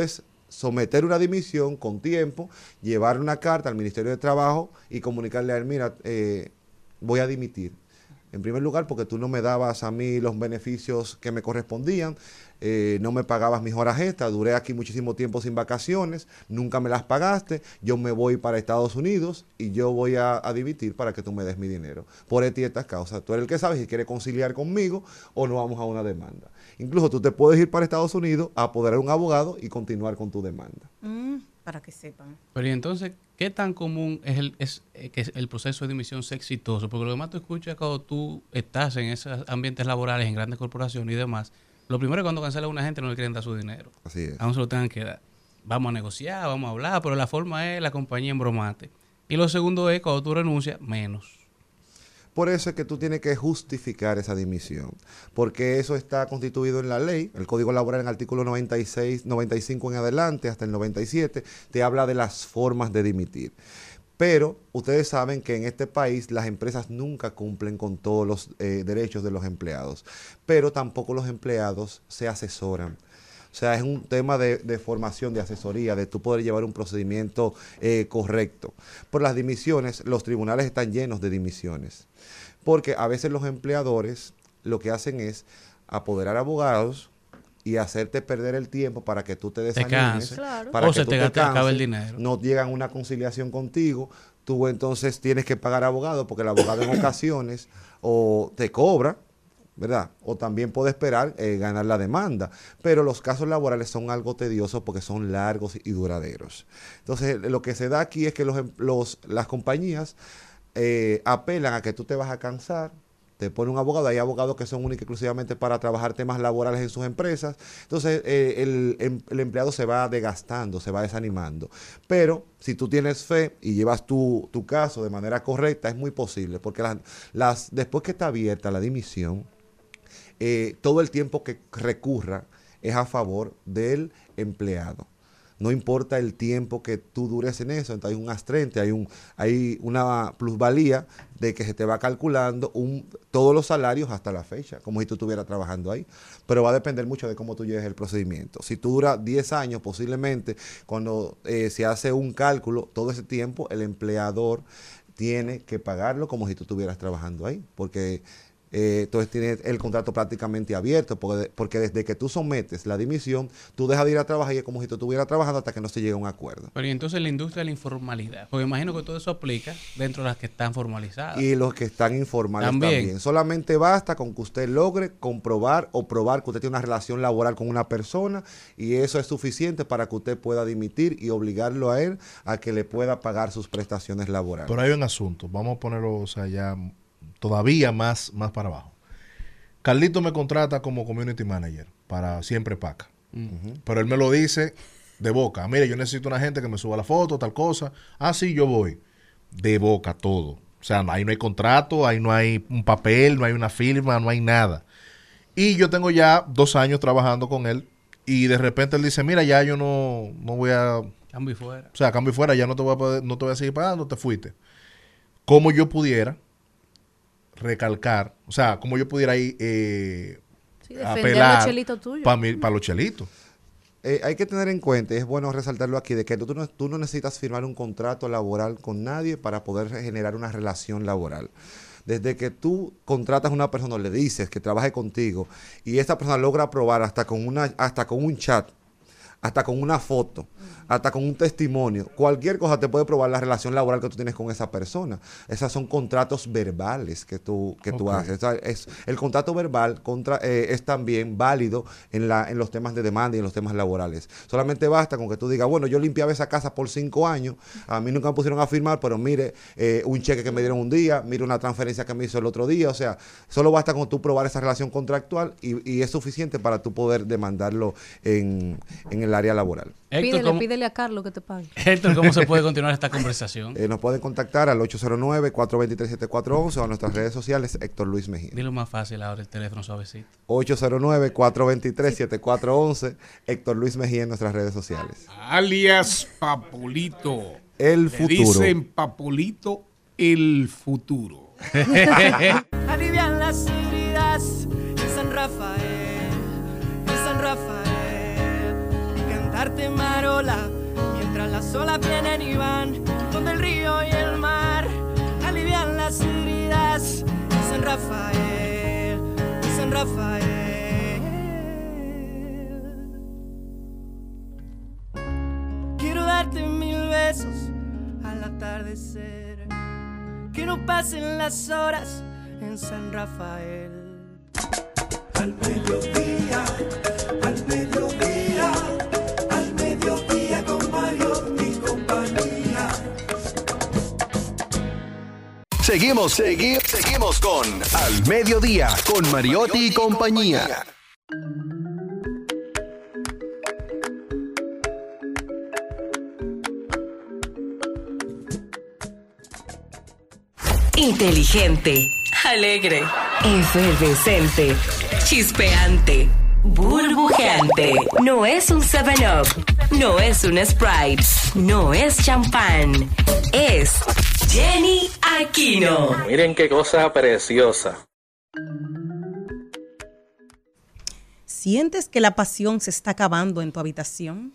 someter una dimisión con tiempo, llevar una carta al Ministerio de Trabajo y comunicarle a él, mira, eh, voy a dimitir. En primer lugar, porque tú no me dabas a mí los beneficios que me correspondían, eh, no me pagabas mis horas extras, duré aquí muchísimo tiempo sin vacaciones, nunca me las pagaste, yo me voy para Estados Unidos y yo voy a, a dimitir para que tú me des mi dinero. Por esta y estas causas. Tú eres el que sabes si quieres conciliar conmigo o no vamos a una demanda. Incluso tú te puedes ir para Estados Unidos a apoderar a un abogado y continuar con tu demanda. Mm, para que sepan. Pero y entonces, ¿qué tan común es el es eh, que el proceso de dimisión sea exitoso? Porque lo que más tú escuchas cuando tú estás en esos ambientes laborales, en grandes corporaciones y demás, lo primero es cuando cancela a una gente no le quieren dar su dinero. Así es. Aún se lo tengan que dar. Vamos a negociar, vamos a hablar, pero la forma es la compañía embromate. Y lo segundo es, cuando tú renuncias, menos. Por eso es que tú tienes que justificar esa dimisión, porque eso está constituido en la ley. El Código Laboral en el artículo noventa y seis, noventa y cinco en adelante, hasta el noventa y siete, te habla de las formas de dimitir. Pero ustedes saben que en este país las empresas nunca cumplen con todos los eh, derechos de los empleados, pero tampoco los empleados se asesoran. O sea, es un tema de, de formación, de asesoría, de tú poder llevar un procedimiento eh, correcto. Por las dimisiones, los tribunales están llenos de dimisiones, porque a veces los empleadores lo que hacen es apoderar abogados y hacerte perder el tiempo para que tú te desanimes, te claro. para o que se tú te, te canses, acabe el dinero. No llegan a una conciliación contigo, tú entonces tienes que pagar abogado, porque el abogado en ocasiones o te cobra, ¿verdad? O también puede esperar eh, ganar la demanda. Pero los casos laborales son algo tediosos porque son largos y duraderos. Entonces, lo que se da aquí es que los, los, las compañías eh, apelan a que tú te vas a cansar, te pone un abogado, hay abogados que son únicos exclusivamente para trabajar temas laborales en sus empresas, entonces eh, el, el, el empleado se va desgastando, se va desanimando. Pero si tú tienes fe y llevas tu, tu caso de manera correcta, es muy posible, porque las, las, después que está abierta la dimisión, eh, todo el tiempo que recurra es a favor del empleado. No importa el tiempo que tú dures en eso, entonces hay un astrente, hay un hay una plusvalía de que se te va calculando un, todos los salarios hasta la fecha, como si tú estuvieras trabajando ahí. Pero va a depender mucho de cómo tú lleves el procedimiento. Si tú duras diez años, posiblemente, cuando eh, se hace un cálculo, todo ese tiempo el empleador tiene que pagarlo como si tú estuvieras trabajando ahí, porque Eh, entonces tienes el contrato prácticamente abierto, porque, porque desde que tú sometes la dimisión, tú dejas de ir a trabajar y es como si tú estuvieras trabajando hasta que no se llegue a un acuerdo. Pero y entonces la industria de la informalidad, porque imagino que todo eso aplica dentro de las que están formalizadas. Y los que están informales también. también. Solamente basta con que usted logre comprobar o probar que usted tiene una relación laboral con una persona, y eso es suficiente para que usted pueda dimitir y obligarlo a él a que le pueda pagar sus prestaciones laborales. Pero hay un asunto, vamos a ponerlo, o sea, ya todavía más, más para abajo. Carlito me contrata como community manager para Siempre Paca. Uh-huh. Pero él me lo dice de boca. Mire, yo necesito una gente que me suba la foto, tal cosa. Ah, sí, yo voy. De boca todo. O sea, ahí no hay contrato, ahí no hay un papel, no hay una firma, no hay nada. Y yo tengo ya dos años trabajando con él y de repente él dice, mira, ya yo no, no voy a... Cambio fuera. O sea, cambio fuera, ya no te voy a poder, no te voy a seguir pagando, te fuiste. ¿Cómo yo pudiera recalcar, o sea, como yo pudiera ir eh, sí, apelar para pa los chelitos? Eh, hay que tener en cuenta, es bueno resaltarlo aquí, de que tú, tú, no, tú no necesitas firmar un contrato laboral con nadie para poder generar una relación laboral. Desde que tú contratas a una persona o le dices que trabaje contigo y esta persona logra aprobar hasta con una, hasta con un chat, hasta con una foto, hasta con un testimonio, cualquier cosa te puede probar la relación laboral que tú tienes con esa persona. Esas son contratos verbales que tú, que okay. tú haces. O sea, es, el contrato verbal contra, eh, es también válido en, la, en los temas de demanda y en los temas laborales. Solamente basta con que tú digas, bueno, yo limpiaba esa casa por cinco años, a mí nunca me pusieron a firmar, pero mire eh, un cheque que me dieron un día, mire una transferencia que me hizo el otro día. O sea, solo basta con tú probar esa relación contractual y, y es suficiente para tú poder demandarlo en, en el área laboral. Héctor, pídele, ¿cómo? pídele a Carlos que te pague. Héctor, ¿cómo se puede continuar esta conversación? Eh, nos pueden contactar al ocho cero nueve, cuatro dos tres, siete cuatro uno uno o a nuestras redes sociales, Héctor Luis Mejía. Dilo más fácil ahora, el teléfono suavecito. ocho cero nueve, cuatro dos tres, siete cuatro uno uno, Héctor Luis Mejía en nuestras redes sociales. Alias Papulito. El Le futuro. Dicen Papulito, el futuro. Alivian las heridas en San Rafael, en San Rafael. darte marola, mientras las olas vienen y van, donde el río y el mar alivian las heridas. San Rafael, San Rafael. Quiero darte mil besos al atardecer, que no pasen las horas en San Rafael. Al mediodía, al mediodía, al mediodía con Mariotti y compañía. Seguimos, seguimos, seguimos con Al Mediodía, con Mariotti y compañía. Inteligente, alegre, efervescente, chispeante, burbujeante. No es un seven up, no es un Sprite, no es champán, es Jenny Aquino. Miren qué cosa preciosa. ¿Sientes que la pasión se está acabando en tu habitación?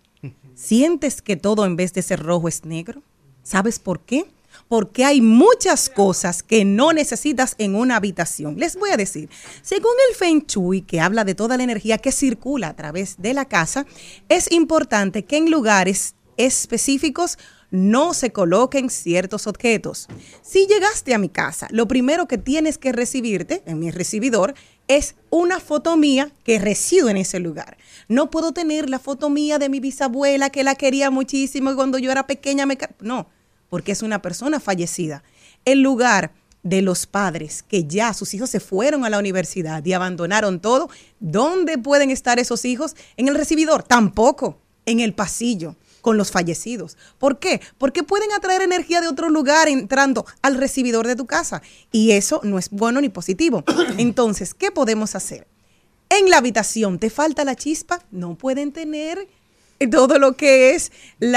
¿Sientes que todo en vez de ser rojo es negro? ¿Sabes por qué? Porque hay muchas cosas que no necesitas en una habitación. Les voy a decir, según el Feng Shui, que habla de toda la energía que circula a través de la casa, es importante que en lugares específicos no se coloquen ciertos objetos. Si llegaste a mi casa, lo primero que tienes que recibirte, en mi recibidor, es una foto mía que resido en ese lugar. No puedo tener la foto mía de mi bisabuela que la quería muchísimo y cuando yo era pequeña me... No, porque es una persona fallecida. El lugar de los padres que ya sus hijos se fueron a la universidad y abandonaron todo, ¿dónde pueden estar esos hijos? En el recibidor, tampoco, en el pasillo, con los fallecidos. ¿Por qué? Porque pueden atraer energía de otro lugar entrando al recibidor de tu casa y eso no es bueno ni positivo. Entonces, ¿qué podemos hacer? En la habitación, ¿te falta la chispa? No pueden tener todo lo que es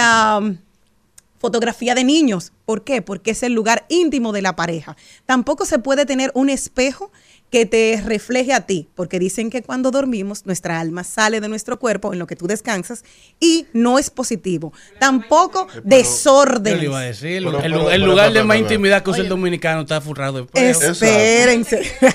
la fotografía de niños. ¿Por qué? Porque es el lugar íntimo de la pareja. Tampoco se puede tener un espejo que te refleje a ti, porque dicen que cuando dormimos nuestra alma sale de nuestro cuerpo en lo que tú descansas y no es positivo. Tampoco eh, desorden. Yo le iba a decir, el, el, el lugar de más intimidad que usa el dominicano está forrado de espejo. Espérense.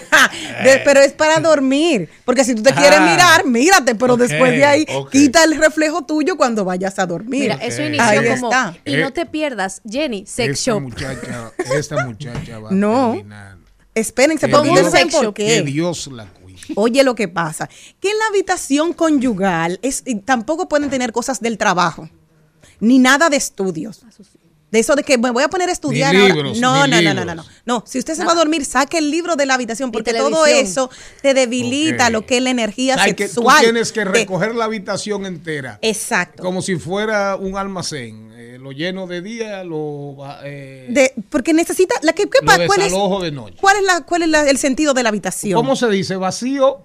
de, pero es para dormir, porque si tú te quieres ah, mirar, mírate, pero okay, después de ahí okay. quita el reflejo tuyo cuando vayas a dormir. Mira, okay. eso inició ahí como, está. y eh, no te pierdas, Jenny, sex esta shop. Muchacha, esta muchacha va no. a terminar. Espérense, porque no sé por qué. Que Dios la cuide. Oye lo que pasa, que en la habitación conyugal es, tampoco pueden tener cosas del trabajo, ni nada de estudios. De eso de que me voy a poner a estudiar ni ahora. Libros, no, ni no, no, libros. no, no, no. No, si usted se no. va a dormir, saque el libro de la habitación, porque todo eso te debilita okay. lo que es la energía Ay, sexual. Que tú tienes que de... recoger la habitación entera. Exacto. Como si fuera un almacén. Eh, lo lleno de día, lo eh, de, porque necesita la que, ¿qué, lo ¿cuál es, de noche. ¿Cuál es la cuál es la, el sentido de la habitación? ¿Cómo se dice? Vacío.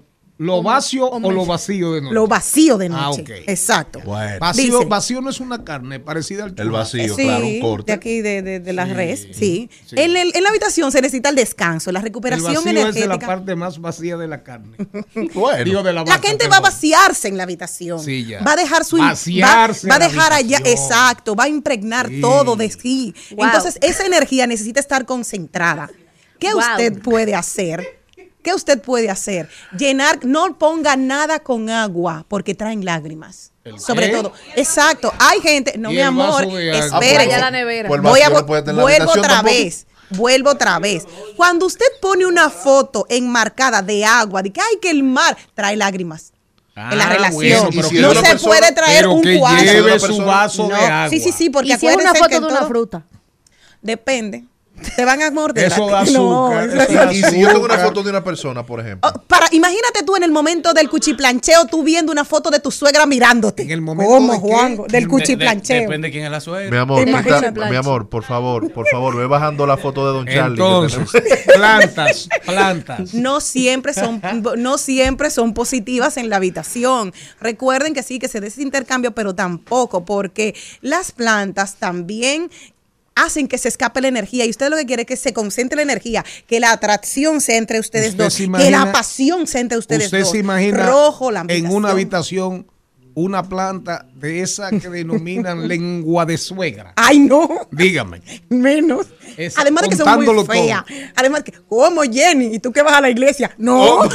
¿Lo vacío o, o lo vacío de noche? Lo vacío de noche. Ah, okay. Exacto. Bueno. Vacío, vacío no es una carne parecida al el vacío, sí, claro, un corte. De aquí, de, de, de la sí, res, sí. sí. En, el, en la habitación se necesita el descanso, la recuperación el vacío energética. Es de la parte más vacía de la carne. Bueno. Digo, de la, la gente perdón. va a vaciarse en la habitación. Sí, ya. Va a dejar su... Vaciarse va, va a dejar allá, exacto, va a impregnar sí. todo de sí. Wow. Entonces, esa energía necesita estar concentrada. ¿Qué wow. usted puede hacer? ¿Qué usted puede hacer? Llenar, no ponga nada con agua porque traen lágrimas. Sobre todo. Exacto. Hay gente, no mi amor, espere. Ah, la nevera. Pues Voy a, vuelvo otra tampoco. vez. Vuelvo otra vez. Cuando usted pone una foto enmarcada de agua, de que ay que el mar trae lágrimas. Ah, en la relación. Bueno, si no se persona, puede traer un que cuadro. Lleve su vaso no, de agua. Sí, sí, sí, porque ¿Y si es una foto de una todo, fruta? Depende. Te van a morder. Eso da azúcar. No, eso eso da y si yo tengo una foto de una persona, por ejemplo. Oh, para, imagínate tú en el momento del cuchiplancheo, tú viendo una foto de tu suegra mirándote. En el momento ¿Cómo, de Juan? Del cuchiplancheo. De, de, depende de quién es la suegra. Mi amor, quita, mi amor, por favor, por favor, ve bajando la foto de Don Charlie. Entonces, plantas, plantas. No siempre son, no siempre son positivas en la habitación. Recuerden que sí, que se dé ese intercambio, pero tampoco, porque las plantas también hacen que se escape la energía y usted lo que quiere es que se concentre la energía, que la atracción sea entre ustedes usted dos, imagina, que la pasión sea entre ustedes usted dos. Se imagina rojo la en una habitación una planta de esa que denominan lengua de suegra. Ay, no. Dígame. Menos. Esa, Además de que son muy contándolo feas. todo. Además de que, ¿cómo, Jenny? ¿Y tú que vas a la iglesia? No. Oh,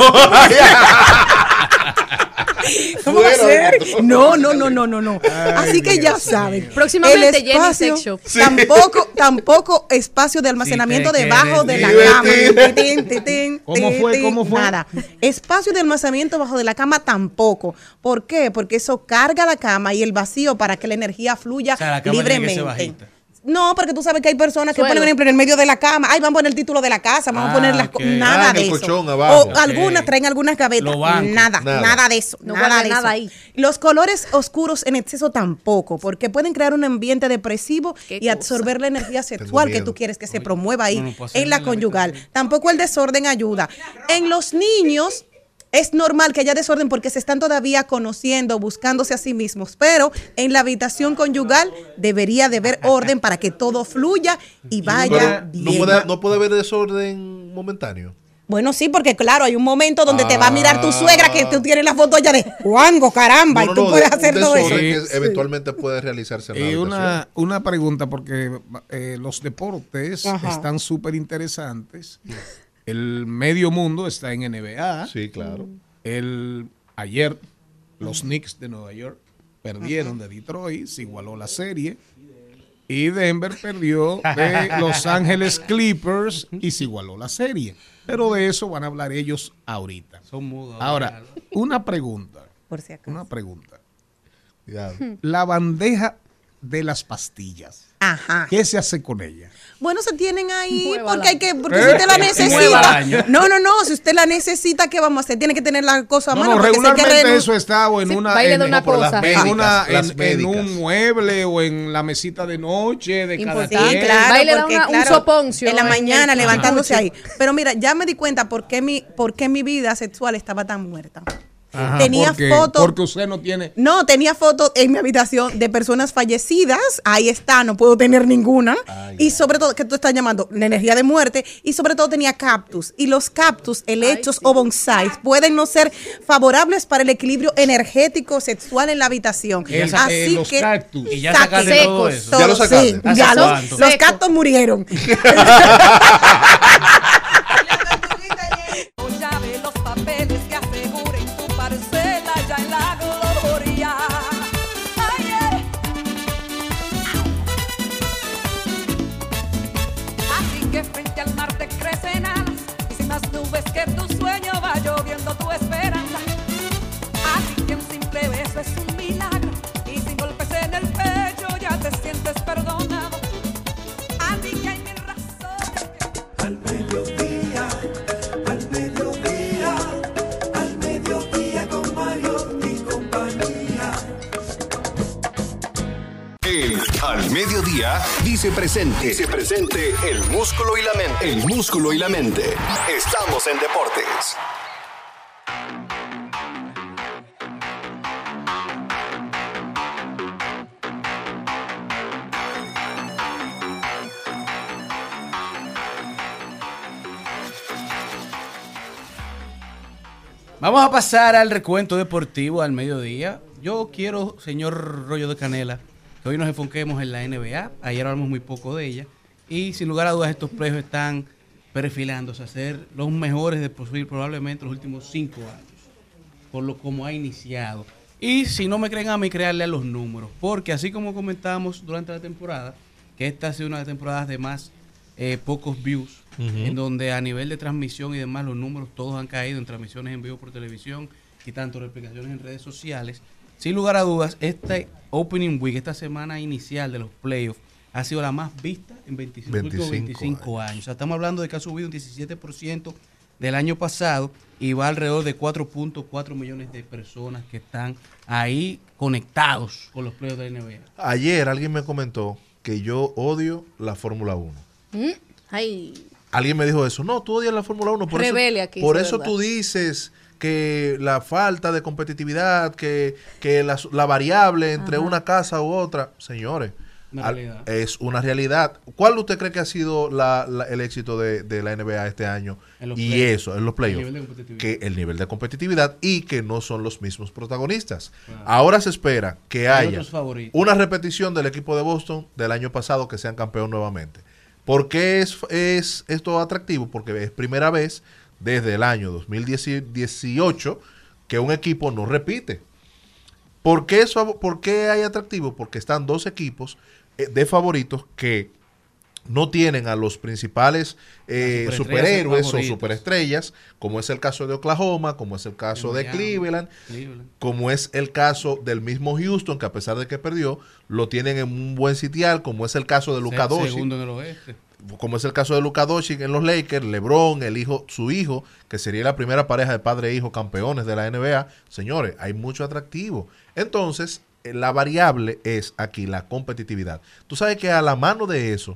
¿Cómo va a ser? No, no, no, no, no, no. Ay, Así que Dios ya mío. saben. Próximamente, el Jenny espacio, Sex Shop. Sí. Tampoco, tampoco espacio de almacenamiento Sí, te debajo de la quieres cama. divertir. Tin, tin, tin, ¿Cómo tin, fue? tin, ¿Cómo fue? Nada. Espacio de almacenamiento bajo de la cama tampoco. ¿Por qué? Porque eso carga la cama y el vacío para que la energía fluya O sea, la cama tiene que ser libremente. bajita. No, porque tú sabes que hay personas que Suelo. ponen en el medio de la cama. Ay, vamos a poner el título de la casa, vamos Ah, a poner las co- ok. nada Ah, en de el eso. colchón abajo. O algunas Ok. traen algunas gavetas. Los bancos. Nada, Nada. nada, de eso. No nada guarden de nada eso. ahí. Los colores oscuros en exceso tampoco, porque pueden crear un ambiente depresivo Qué y cosa. absorber la energía sexual que miedo. tú quieres que se promueva ahí No, no puedo hacer en la nada en la conyugal. habitación. Tampoco el desorden ayuda. En los niños es normal que haya desorden porque se están todavía conociendo, buscándose a sí mismos, pero en la habitación conyugal debería de haber orden para que todo fluya y vaya Pero no bien. puede, no puede haber desorden momentáneo. Bueno, sí, porque claro, hay un momento donde te va a mirar tu suegra que tú tienes la foto allá de Juango, caramba, No, y tú no, puedes de- hacer un todo eso. desorden que Sí. eventualmente puede realizarse en la Y habitación. una, una pregunta, porque eh, los deportes Ajá. están súper interesantes. El medio mundo está en N B A. Sí, claro. El, ayer los Knicks de Nueva York perdieron de Detroit, se igualó la serie. Y Denver perdió de Los Ángeles Clippers y se igualó la serie. Pero de eso van a hablar ellos ahorita. Son mudos. Ahora, una pregunta. Por si acaso. Una pregunta. Cuidado. La bandeja de las pastillas. Ajá. ¿Qué se hace con ella? Bueno, se tienen ahí Muévala. porque hay que, porque ¿Eh? si usted la Muévala, necesita. año. No, no, no, si usted la necesita, ¿qué vamos a hacer? Tiene que tener la cosa a No, mano. no, porque si hay que regularmente renu- eso está o en Sí, una, baile en, de una en- por las cosa. médicas, en una- las en- en médicas. un mueble o en la mesita de noche de cada Importante. Sí, quien. claro, Baile da porque, una- un claro, soponcio en la en mañana el- levantándose Ajá. ahí. Pero mira, ya me di cuenta por qué mi, por qué mi vida sexual estaba tan muerta. Ajá, Tenía porque, fotos. porque usted no tiene. No, tenía fotos en mi habitación de personas fallecidas. Ahí está, no puedo tener ninguna. y sobre todo, que tú estás llamando la energía de muerte. Y sobre todo tenía cactus. Y los cactus, helechos o bonsais, pueden no ser favorables para el equilibrio energético sexual en la habitación. El- eh, Así los que. cactus. Y ya saquen sacaste todo secos. eso. Ya lo sacaste. Sí, ¿Hace ya los, cuánto? los Seco. cactus murieron. Llave los papeles que aseguren tu parcela ya en la gloria. Ay, eh. Así que frente al mar te crecen alas y sin más nubes que tu sueño va lloviendo tu esperanza. Así que un simple beso es un milagro y sin golpes en el pecho ya te sientes perdonado. Así que hay mil razones. Al mediodía, al mediodía, al mediodía con Mario y compañía. El Al Mediodía dice presente. Dice presente el músculo y la mente. El músculo y la mente. Estamos en deportes. Vamos a pasar al recuento deportivo al mediodía. Yo quiero, señor Rollo de Canela, que hoy nos enfoquemos en la N B A. Ayer hablamos muy poco de ella. Y sin lugar a dudas, estos playoffs están perfilándose a ser los mejores de posible, probablemente los últimos cinco años, por lo como ha iniciado. Y si no me creen a mí, créanle a los números, porque así como comentábamos durante la temporada, que esta ha sido una de las temporadas de más eh, pocos views, Ujú. en donde a nivel de transmisión y demás los números todos han caído en transmisiones en vivo por televisión y tanto replicaciones en redes sociales. Sin lugar a dudas, este Opening Week, esta semana inicial de los playoffs, ha sido la más vista en veinticinco, últimos veinticinco años. O sea, estamos hablando de que ha subido un diecisiete por ciento del año pasado y va alrededor de cuatro punto cuatro millones de personas que están ahí conectados con los playoffs de la N B A. Ayer alguien me comentó que yo odio la Fórmula uno. Mm, Ay, Alguien me dijo eso. No, tú odias la Fórmula uno. Por Rebele eso, aquí, por de eso verdad. tú dices que la falta de competitividad, que, que la, la variable entre Ajá. una casa u otra. Señores, Una Al- realidad. es una realidad. ¿Cuál usted cree que ha sido la- la- el éxito de, de la N B A este año? En los Y playoffs. eso, en los playoffs. El nivel de competitividad. Que el nivel de competitividad y que no son los mismos protagonistas. Claro. Ahora se espera que Hay haya otros favoritos. una repetición del equipo de Boston del año pasado, que sean campeón nuevamente. ¿Por qué es, es esto atractivo? Porque es primera vez desde el año dos mil dieciocho que un equipo no repite. ¿Por qué, es, fav- por qué hay atractivo? Porque están dos equipos eh, de favoritos que no tienen a los principales eh, Las superestrellas superhéroes o favoritos. superestrellas, como es el caso de Oklahoma, como es el caso de Miami, Cleveland, Cleveland. como es el caso del mismo Houston, que a pesar de que perdió, lo tienen en un buen sitial, como es el caso de Luka Se- Doncic, Segundo en el oeste. como es el caso de Luka Doncic en los Lakers, LeBron, el hijo, su hijo, que sería la primera pareja de padre e hijo campeones de la N B A. Señores, hay mucho atractivo. Entonces, eh, la variable es aquí la competitividad. Tú sabes que a la mano de eso,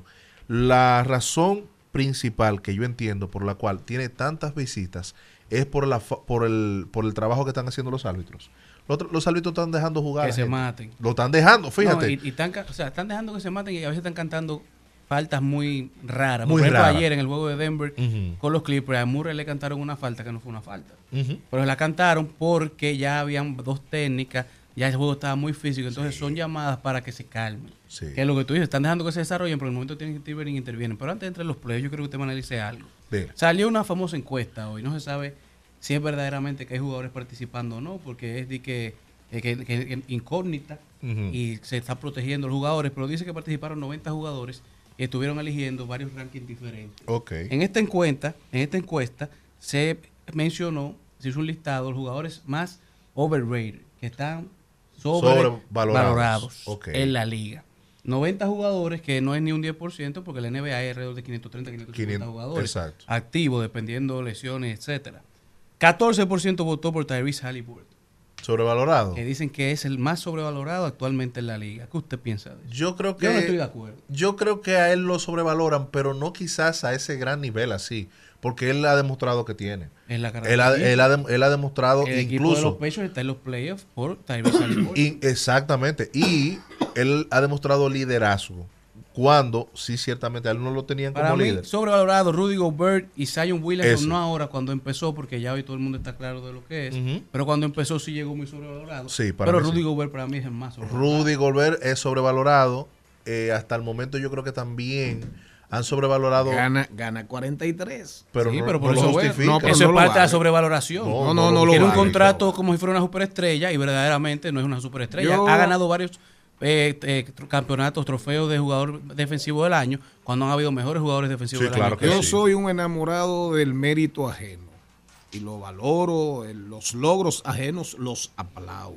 la razón principal que yo entiendo por la cual tiene tantas visitas es por la fa- por el por el trabajo que están haciendo los árbitros. Los, otros- los árbitros están dejando jugar. a Que la se gente. maten. Lo están dejando, No, fíjate. y, y están, ca- o sea, están dejando que se maten y a veces están cantando faltas muy raras. Muy Por ejemplo, raras. ayer en el juego de Denver Ujú. con los Clippers, a Murray le cantaron una falta que no fue una falta. Ujú. Pero la cantaron porque ya habían dos técnicas, ya el juego estaba muy físico, entonces son llamadas para que se calmen. Sí. Que es lo que tú dices, están dejando que se desarrollen, pero en el momento tienen que intervenir y intervienen. Pero antes de entrar en los playoffs, yo creo que usted me analice algo. Dile. Salió una famosa encuesta hoy, no se sabe si es verdaderamente que hay jugadores participando o no, porque es de que, eh, que- que- que incógnita Ujú. y se está protegiendo a los jugadores, pero dice que participaron noventa jugadores y estuvieron eligiendo varios rankings diferentes. Ok. En esta encuesta, en esta encuesta se mencionó, se hizo un listado de los jugadores más overrated, que están Sobrevalorados. sobrevalorados Ok. en la liga. noventa jugadores, que no es ni un diez por ciento, porque la N B A hay alrededor de quinientos treinta, quinientos cincuenta quinientos, jugadores exacto. activos, dependiendo de lesiones, etcétera. catorce por ciento votó por Tyrese Halliburton, Sobrevalorado. que dicen que es el más sobrevalorado actualmente en la liga. ¿Qué usted piensa de eso? Yo creo que Yo no estoy de acuerdo. Yo creo que a él lo sobrevaloran, pero no quizás a ese gran nivel así, porque él ha demostrado que tiene. Es la Él ha, característica. él ha dem- él ha demostrado El equipo de los incluso Pachos está en los playoffs por Tyrese Halliburton. y- exactamente, y él ha demostrado liderazgo cuando sí ciertamente a él no lo tenían Para como mí, líder. sobrevalorado Rudy Gobert y Zion Williamson, Eso. no ahora cuando empezó, porque ya hoy todo el mundo está claro de lo que es, Ujú. pero cuando empezó sí llegó muy sobrevalorado. Sí, para pero mí Rudy sí. Gobert para mí es el más sobrevalorado. Rudy Gobert es sobrevalorado. eh, hasta el momento yo creo que también han sobrevalorado, Gana, gana cuarenta y tres. pero Sí, no, pero por no eso, lo bueno, justifica. no, pero eso es lo parte de la vale. sobrevaloración. No, No, no, no lo Tiene un vale. contrato como si fuera una superestrella y verdaderamente no es una superestrella. Yo- Ha ganado varios eh, eh, tr- campeonatos, trofeos de jugador defensivo del año, cuando han habido mejores jugadores defensivos Sí, del claro año. que Yo sí. soy un enamorado del mérito ajeno y lo valoro, el- los logros ajenos los aplaudo.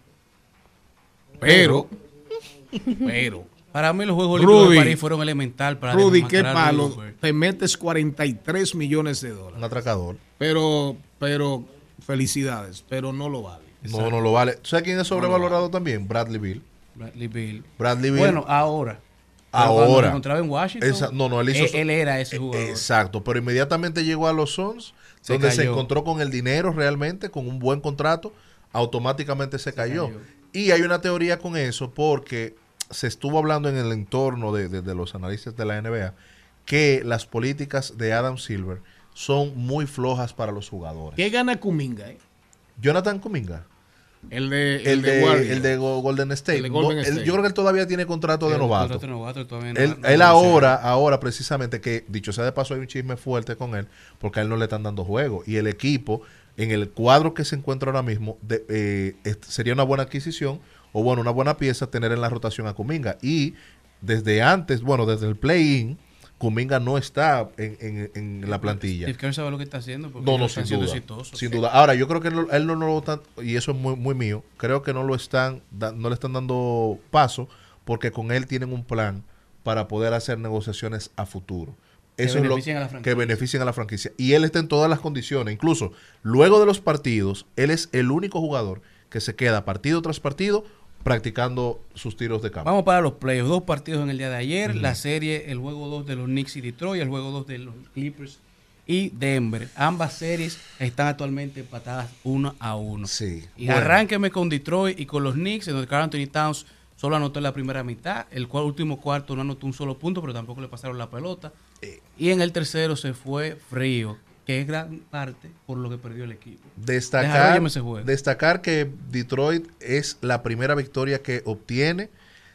Pero, pero, Para mí los Juegos Olímpicos Rudy, de París fueron elemental para Rudy, qué demostrar a Rudy palo, Gobert. te metes cuarenta y tres millones de dólares. Un atracador. Pero, pero, felicidades, pero no lo vale. No, no lo vale. ¿Sabes quién es sobrevalorado también? Bradley Beal. Bradley Beal. Bradley Beal. Bueno, ahora. Pero cuando ahora. lo encontraba en Washington, Esa- no, no, él hizo. él, él era ese jugador. Exacto, pero inmediatamente llegó a los Suns, Se donde se cayó. encontró con el dinero realmente, con un buen contrato, automáticamente se, cayó. cayó. Y hay una teoría con eso, porque se estuvo hablando en el entorno de, de- de los analistas de la N B A, que las políticas de Adam Silver son muy flojas para los jugadores. ¿Qué gana Kuminga? eh? Jonathan Kuminga. El de, El, de, Warriors. el de Go- Golden State. El de Golden Él- State. yo creo que él todavía tiene contrato de El novato. contrato de novato todavía no- Él, no él lo ahora, ahora precisamente, que dicho sea de paso, hay un chisme fuerte con él, porque a él no le están dando juego. Y el equipo, en el cuadro que se encuentra ahora mismo, de- eh, est- sería una buena adquisición, o bueno, una buena pieza tener en la rotación a Kuminga. Y desde antes, bueno, desde el play-in, Kuminga no está en, en- en la plantilla. Steve Kerr sabe lo que está haciendo. porque No, no, ellos sin están siendo duda. exitosos. Sin duda. Ahora, yo creo que no- él no, no lo están, y eso es muy, muy mío, creo que no lo están, da- no le están dando paso, porque con él tienen un plan para poder hacer negociaciones a futuro. Que Eso es lo beneficien a la franquicia. que beneficien a la franquicia. Y él está en todas las condiciones. Incluso luego de los partidos, él es el único jugador que se queda partido tras partido practicando sus tiros de campo. Vamos para los playoffs. Dos partidos en el día de ayer. Ujú. La serie, el juego dos de los Knicks y Detroit, el juego dos de los Clippers y Denver. Ambas series están actualmente empatadas uno a uno. Sí. Y Bueno. arránqueme con Detroit y con los Knicks, en donde Karl Anthony Towns solo anotó en la primera mitad, el cual, último cuarto no anotó un solo punto, pero tampoco le pasaron la pelota. Y en el tercero se fue frío, que es gran parte por lo que perdió el equipo. Destacar, Desarrollame ese juego. destacar que Detroit es la primera victoria que obtiene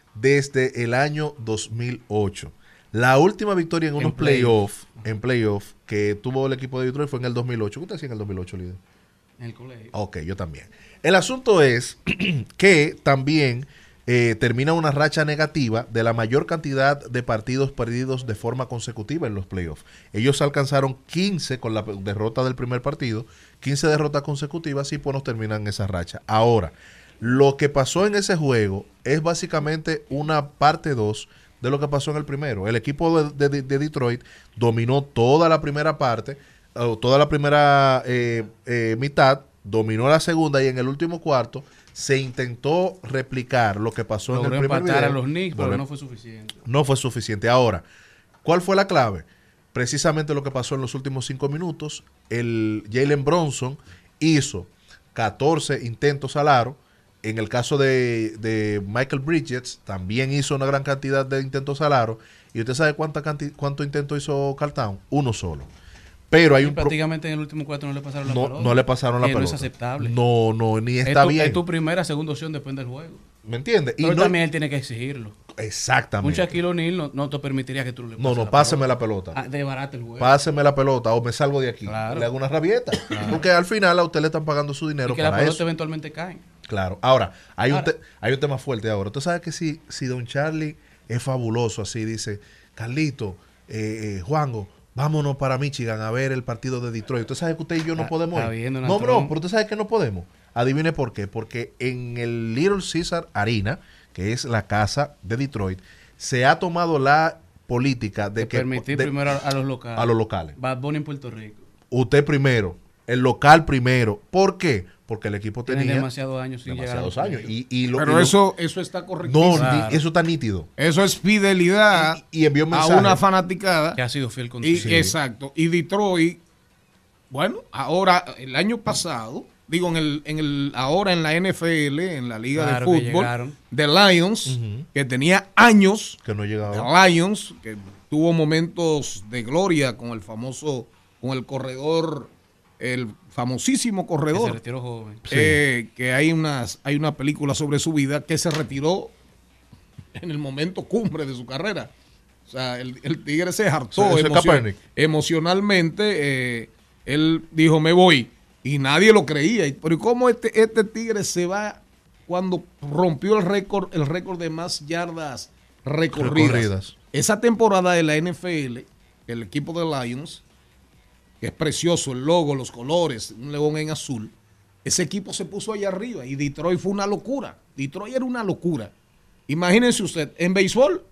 desde el año dos mil ocho. La última victoria en unos playoffs en playoff que tuvo el equipo de Detroit fue en el dos mil ocho. ¿Qué usted hacía en el dos mil ocho, líder? En el colegio. Ok, yo también. El asunto es que también eh, termina una racha negativa de la mayor cantidad de partidos perdidos de forma consecutiva en los playoffs. Ellos alcanzaron quince con la derrota del primer partido, quince derrotas consecutivas y pues nos terminan esa racha. Ahora, lo que pasó en ese juego es básicamente una parte dos de lo que pasó en el primero. El equipo de, de, de Detroit dominó toda la primera parte, uh, toda la primera eh, eh, mitad, dominó la segunda y en el último cuarto se intentó replicar lo que pasó Logró en el primer empatar video. a los Knicks, pero Bueno, no fue suficiente. No fue suficiente. Ahora, ¿cuál fue la clave? Precisamente lo que pasó en los últimos cinco minutos. El Jalen Bronson hizo catorce intentos al aro. En el caso de, de Michael Bridges, también hizo una gran cantidad de intentos al aro. ¿Y usted sabe cuánta canti- cuánto intento hizo Karl Towns? Uno solo. Pero hay Y un pro- prácticamente en el último cuarto no le pasaron la no, pelota. no le pasaron la Que pelota. No es aceptable. No, no, ni está es tu, bien. Es tu primera, segunda opción, depende del juego. ¿Me entiendes? Pero Y no- también él tiene que exigirlo. Exactamente. Un Shaquille O'Neal no, no te permitiría que tú le pases No, no, la páseme pelota. la pelota. Ah, desbarate el juego. Páseme la pelota o me salgo de aquí. Claro. Le hago una rabieta. Porque al final a usted le están pagando su dinero Y que para la pelota eso. eventualmente cae. Claro. Ahora, hay, Ahora- un te- hay un tema fuerte ahora. Usted sabe que si, si Don Charlie es fabuloso así, dice, Carlito, eh, eh, Juango, vámonos para Michigan a ver el partido de Detroit. Usted sabe que usted y yo no Está- podemos está ir. viendo una No, bro, trompa. pero usted sabe que no podemos. Adivine por qué. Porque en el Little Caesar Arena, que es la casa de Detroit, se ha tomado la política de, De que permitir de- primero a, a los locales. a los locales. Bad Bunny en Puerto Rico. Usted primero, el local primero. ¿Por qué? Porque el equipo Tienen tenía demasiados años sin llegar a demasiados los años. playoffs. Y, y lo- Pero y lo- eso, eso está no, correctísimo. ni- eso está nítido. Eso es fidelidad Y, y envió un a mensaje. una fanaticada. Que ha sido fiel con Y, sí. Exacto. Y Detroit, bueno, ahora, el año pasado, digo, en el, en el, ahora en la N F L, en la Liga Claro de que Fútbol, llegaron. de Lions, que tenía años, Que no llegaba. de Lions, que tuvo momentos de gloria con el famoso, con el corredor, el famosísimo Que corredor. se retiró joven. Eh, que hay unas hay una película sobre su vida que se retiró en el momento cumbre de su carrera. O sea, el, el tigre se hartó Ese- ese emocion- Kaepernick. emocionalmente. eh, él dijo, me voy. Y nadie lo creía. Y- Pero ¿y cómo este, este tigre se va cuando rompió el récord el récord de más yardas recorridas? Recorridas. Esa temporada de la N F L, el equipo de Lions, que es precioso el logo, los colores, un león en azul, ese equipo se puso allá arriba y Detroit fue una locura. Detroit era una locura. Imagínense usted, en béisbol,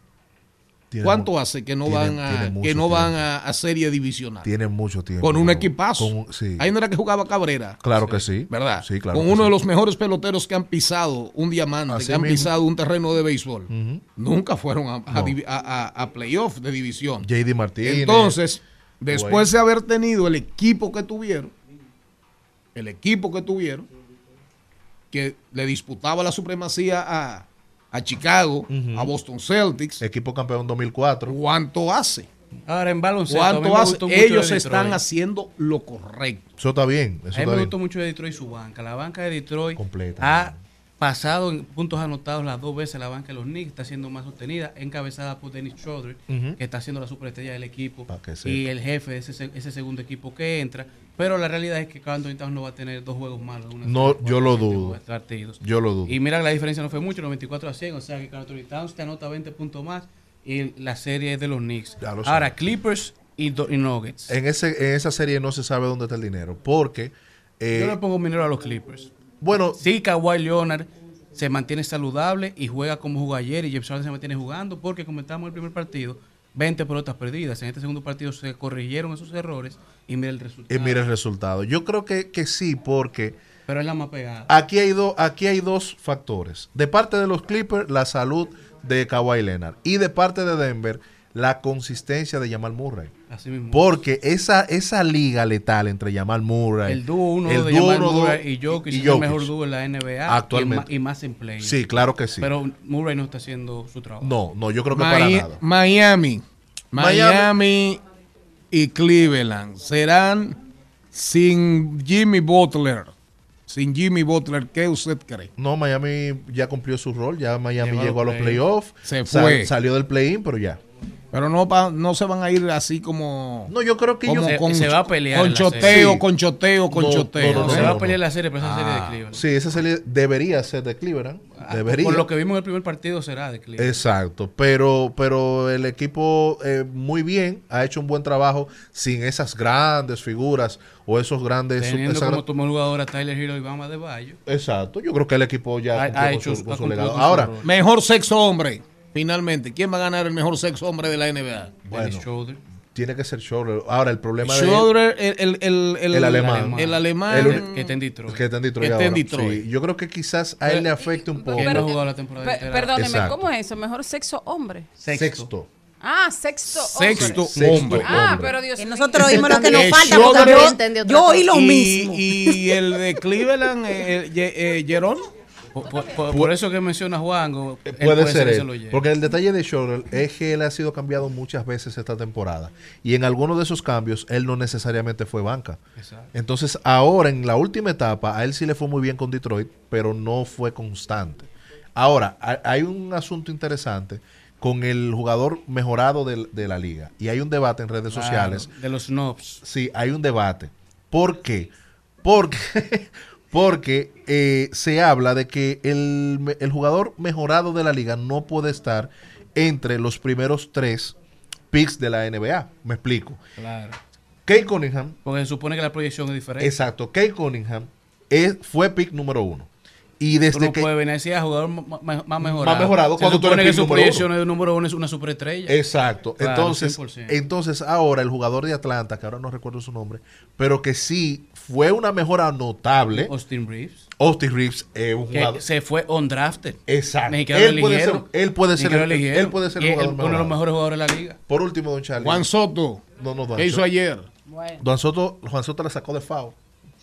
Tiene ¿cuánto mu- hace que no tiene- van a, tiene mucho que no van tiempo. a, a serie divisional? Tiene mucho tiempo. Con un bro. equipazo. Con un- sí. Ahí no era que jugaba Cabrera. Claro que sí. ¿Verdad? Sí, claro Con que uno sí. de los mejores peloteros que han pisado un diamante, Así que han mismo. pisado un terreno de béisbol. Ujú. Nunca fueron a, a No. divi- a- a- a playoff de división. J D Martínez. Entonces, después Güey. de haber tenido el equipo que tuvieron, el equipo que tuvieron, que le disputaba la supremacía a, a Chicago, Ujú. a Boston Celtics, Equipo campeón dos mil cuatro. ¿cuánto hace? Ahora en baloncesto. a mí ¿Cuánto me hace? gustó mucho de Ellos Detroit. están haciendo lo correcto. Eso está bien. Eso A mí está me bien. gustó mucho de Detroit su banca. La banca de Detroit Completa. ha pasado en puntos anotados las dos veces la banca de los Knicks, está siendo más sostenida, encabezada por Dennis Schroeder, Ujú. que está siendo la superestrella del equipo Pa' que sepa. y el jefe de ese, ese segundo equipo que entra. Pero la realidad es que Karl Anthony Towns no va a tener dos juegos malos. en una No, serie, yo lo cuatro dudo. partidos. Yo lo dudo. Y mira que la diferencia no fue mucho, noventa y cuatro a cien, o sea que Karl Anthony Towns te anota veinte puntos más y la serie es de los Knicks. Ya lo Ahora, sé. Clippers y, do- y Nuggets. En, ese, en esa serie no se sabe dónde está el dinero. Porque. eh, Yo le pongo minero a los Clippers. bueno, Sí, Kawhi Leonard se mantiene saludable y juega como jugó ayer y James Harden se mantiene jugando porque comentamos el primer partido, veinte pelotas perdidas. En este segundo partido se corrigieron esos errores y mira el resultado. eh, mira el resultado. Yo creo que, que sí, porque Pero es la más pegada. aquí hay, do- aquí hay dos factores. De parte de los Clippers, la salud de Kawhi Leonard. Y de parte de Denver, la consistencia de Jamal Murray. Así mismo. Porque esa, esa liga letal entre Jamal Murray, El dúo uno el de dúo Jamal uno Murray y Jokic y es el Jokic. mejor dúo en la N B A Actualmente. y, ma- y más en play. Sí, claro que sí. Pero Murray no está haciendo su trabajo. No, no, yo creo que Mi- para nada. Miami, Miami. Miami y Cleveland serán sin Jimmy Butler. Sin Jimmy Butler, ¿qué usted cree? No, Miami ya cumplió su rol, ya Miami Llegó llegó a a los los playoffs, Se sal- fue. salió del play-in, pero ya. Pero no, pa- no se van a ir así como. No, yo creo que como ellos- con, se va a pelear con en la choteo, serie. con choteo, con No, choteo. no, no, se no, va no, a pelear no. la serie, pero esa serie de Ah. Cleveland. Sí, esa serie debería ser de Cleveland. Debería. Por lo que vimos en el primer partido será de Cleveland. Exacto, pero, pero el equipo eh, muy bien, ha hecho un buen trabajo sin esas grandes figuras o esos grandes... Teniendo esa como gran- tu mejor jugador a Tyler Hero y Bama de Bayo. Exacto, yo creo que el equipo ya Ha- cumplió ha con hecho- su, ha con su cumplido legado. con su Ahora, rol. Mejor sexo hombre, finalmente. ¿Quién va a ganar el mejor sexo hombre de la N B A? bueno, Dennis Schroeder. tiene que ser Schroeder. Ahora, el problema de... Schroeder, el, el, el, el, El alemán. El alemán. El uni- que está en Detroit. Que está en Detroit Que está en ahora. Detroit. Sí, yo creo que quizás a él le afecte un poco. Que no ha Pero- jugado la temporada Pe- entera. perdóneme, Exacto. ¿cómo es eso? ¿Mejor sexo hombre? Sexto. Ah, sexto Sexto hombre. hombre. Ah, hombre. pero Dios mío. Nosotros oímos lo que nos Eh, falta. Schroeder- porque También entendí Yo, otra yo oí cosa. lo y, mismo. y el de Cleveland, eh, eh, eh, Jerón. Por, por- por- por eso que menciona Juan, él Puede ser que se él. lo lleve. Porque el detalle de Schroeder es que él ha sido cambiado muchas veces esta temporada. Y en algunos de esos cambios, él no necesariamente fue banca. Exacto. Entonces, ahora, en la última etapa, a él sí le fue muy bien con Detroit, pero no fue constante. Ahora, ha- hay un asunto interesante con el jugador mejorado de, de la liga. Y hay un debate en redes Claro, sociales. de los snobs. Sí, hay un debate. ¿Por qué? Porque, porque eh, se habla de que el, me- el jugador mejorado de la liga no puede estar entre los primeros tres picks de la N B A. Me explico. Claro. Kate Cunningham, Porque se supone que la proyección es diferente. exacto, Kate Cunningham es, fue pick número uno. Y Tú desde no que... puedes venir así a jugador ma- ma- más mejorado. Más mejorado Se cuando tú supone eres que pick su número proyección uno. de número uno es una superestrella. Exacto. Claro, entonces, cien por ciento. entonces ahora el jugador de Atlanta, que ahora no recuerdo su nombre, pero que sí fue una mejora notable. Austin Reeves. Austin Reeves es un Que jugador. se fue undrafted. Exacto. Ni siquiera Él lo puede ser, eligieron. él puede Ni ser, siquiera el, lo eligieron. él puede ser Y el es jugador uno de los mejorado. mejores jugadores de la liga. Por último, don Charlie. Juan Soto. No, no, Don ¿Qué hizo Soto. ayer? Bueno. Don Soto, Juan Soto la sacó de FAO.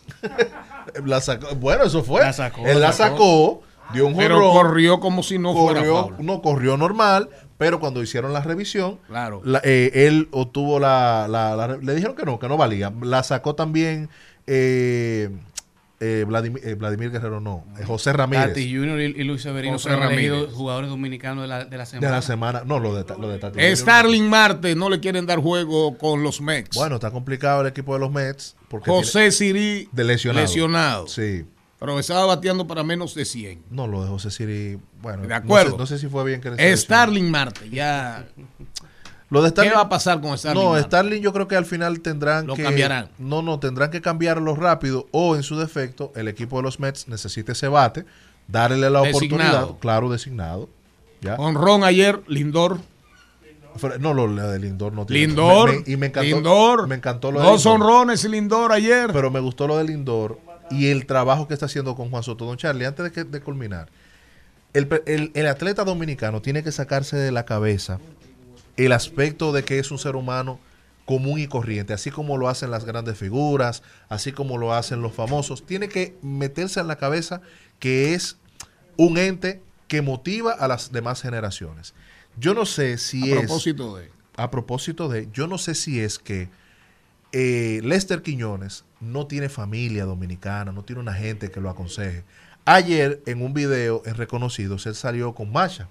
la sacó, bueno, eso fue. La sacó, Él la la sacó. sacó, dio un Pero jonrón, corrió como si no fuera corrió, foul. no corrió normal, pero cuando hicieron la revisión, Claro. la- eh, él obtuvo la, la- la- le dijeron que no, que no valía. La sacó también eh, eh, Vladimir, eh, Vladimir Guerrero, no, eh, José Ramírez. Tati Junior y, y Luis Severino José fueron Ramírez. elegidos jugadores dominicanos de la, de la semana. De la semana, no, lo de, Ta- lo de Tati Junior. Starling Marte no le quieren dar juego con los Mets. Bueno, está complicado el equipo de los Mets. Porque José Siri tiene- de lesionado. lesionado. Sí. Pero estaba bateando para menos de cien. No, lo de José Siri, bueno, De acuerdo. No sé, no sé si fue bien que le seleccionó. Starling Marte, ya. Lo de ¿Qué va a pasar con Starling No, Marte? Starling yo creo que al final tendrán Lo que... cambiarán. No, no, tendrán que cambiarlo rápido o en su defecto el equipo de los Mets necesita ese bate, darle la Designado. oportunidad, claro, designado. ¿ya? Honrón ayer, Lindor. Fue- No, lo lo de Lindor no tiene. Lindor. Me- me- y me encantó, Lindor. me encantó lo de Dos Lindor. honrones Lindor ayer. Pero me gustó lo de Lindor y el trabajo que está haciendo con Juan Soto. Don Charlie, antes de, que, de culminar, el, pe- el- el atleta dominicano tiene que sacarse de la cabeza el aspecto de que es un ser humano común y corriente, así como lo hacen las grandes figuras, así como lo hacen los famosos. Tiene que meterse en la cabeza que es un ente que motiva a las demás generaciones. Yo no sé si A es... propósito de. A propósito de, yo no sé si es que eh, Lester Quiñones no tiene familia dominicana, no tiene una gente que lo aconseje. Ayer en un video en Reconocidos él salió con Masha.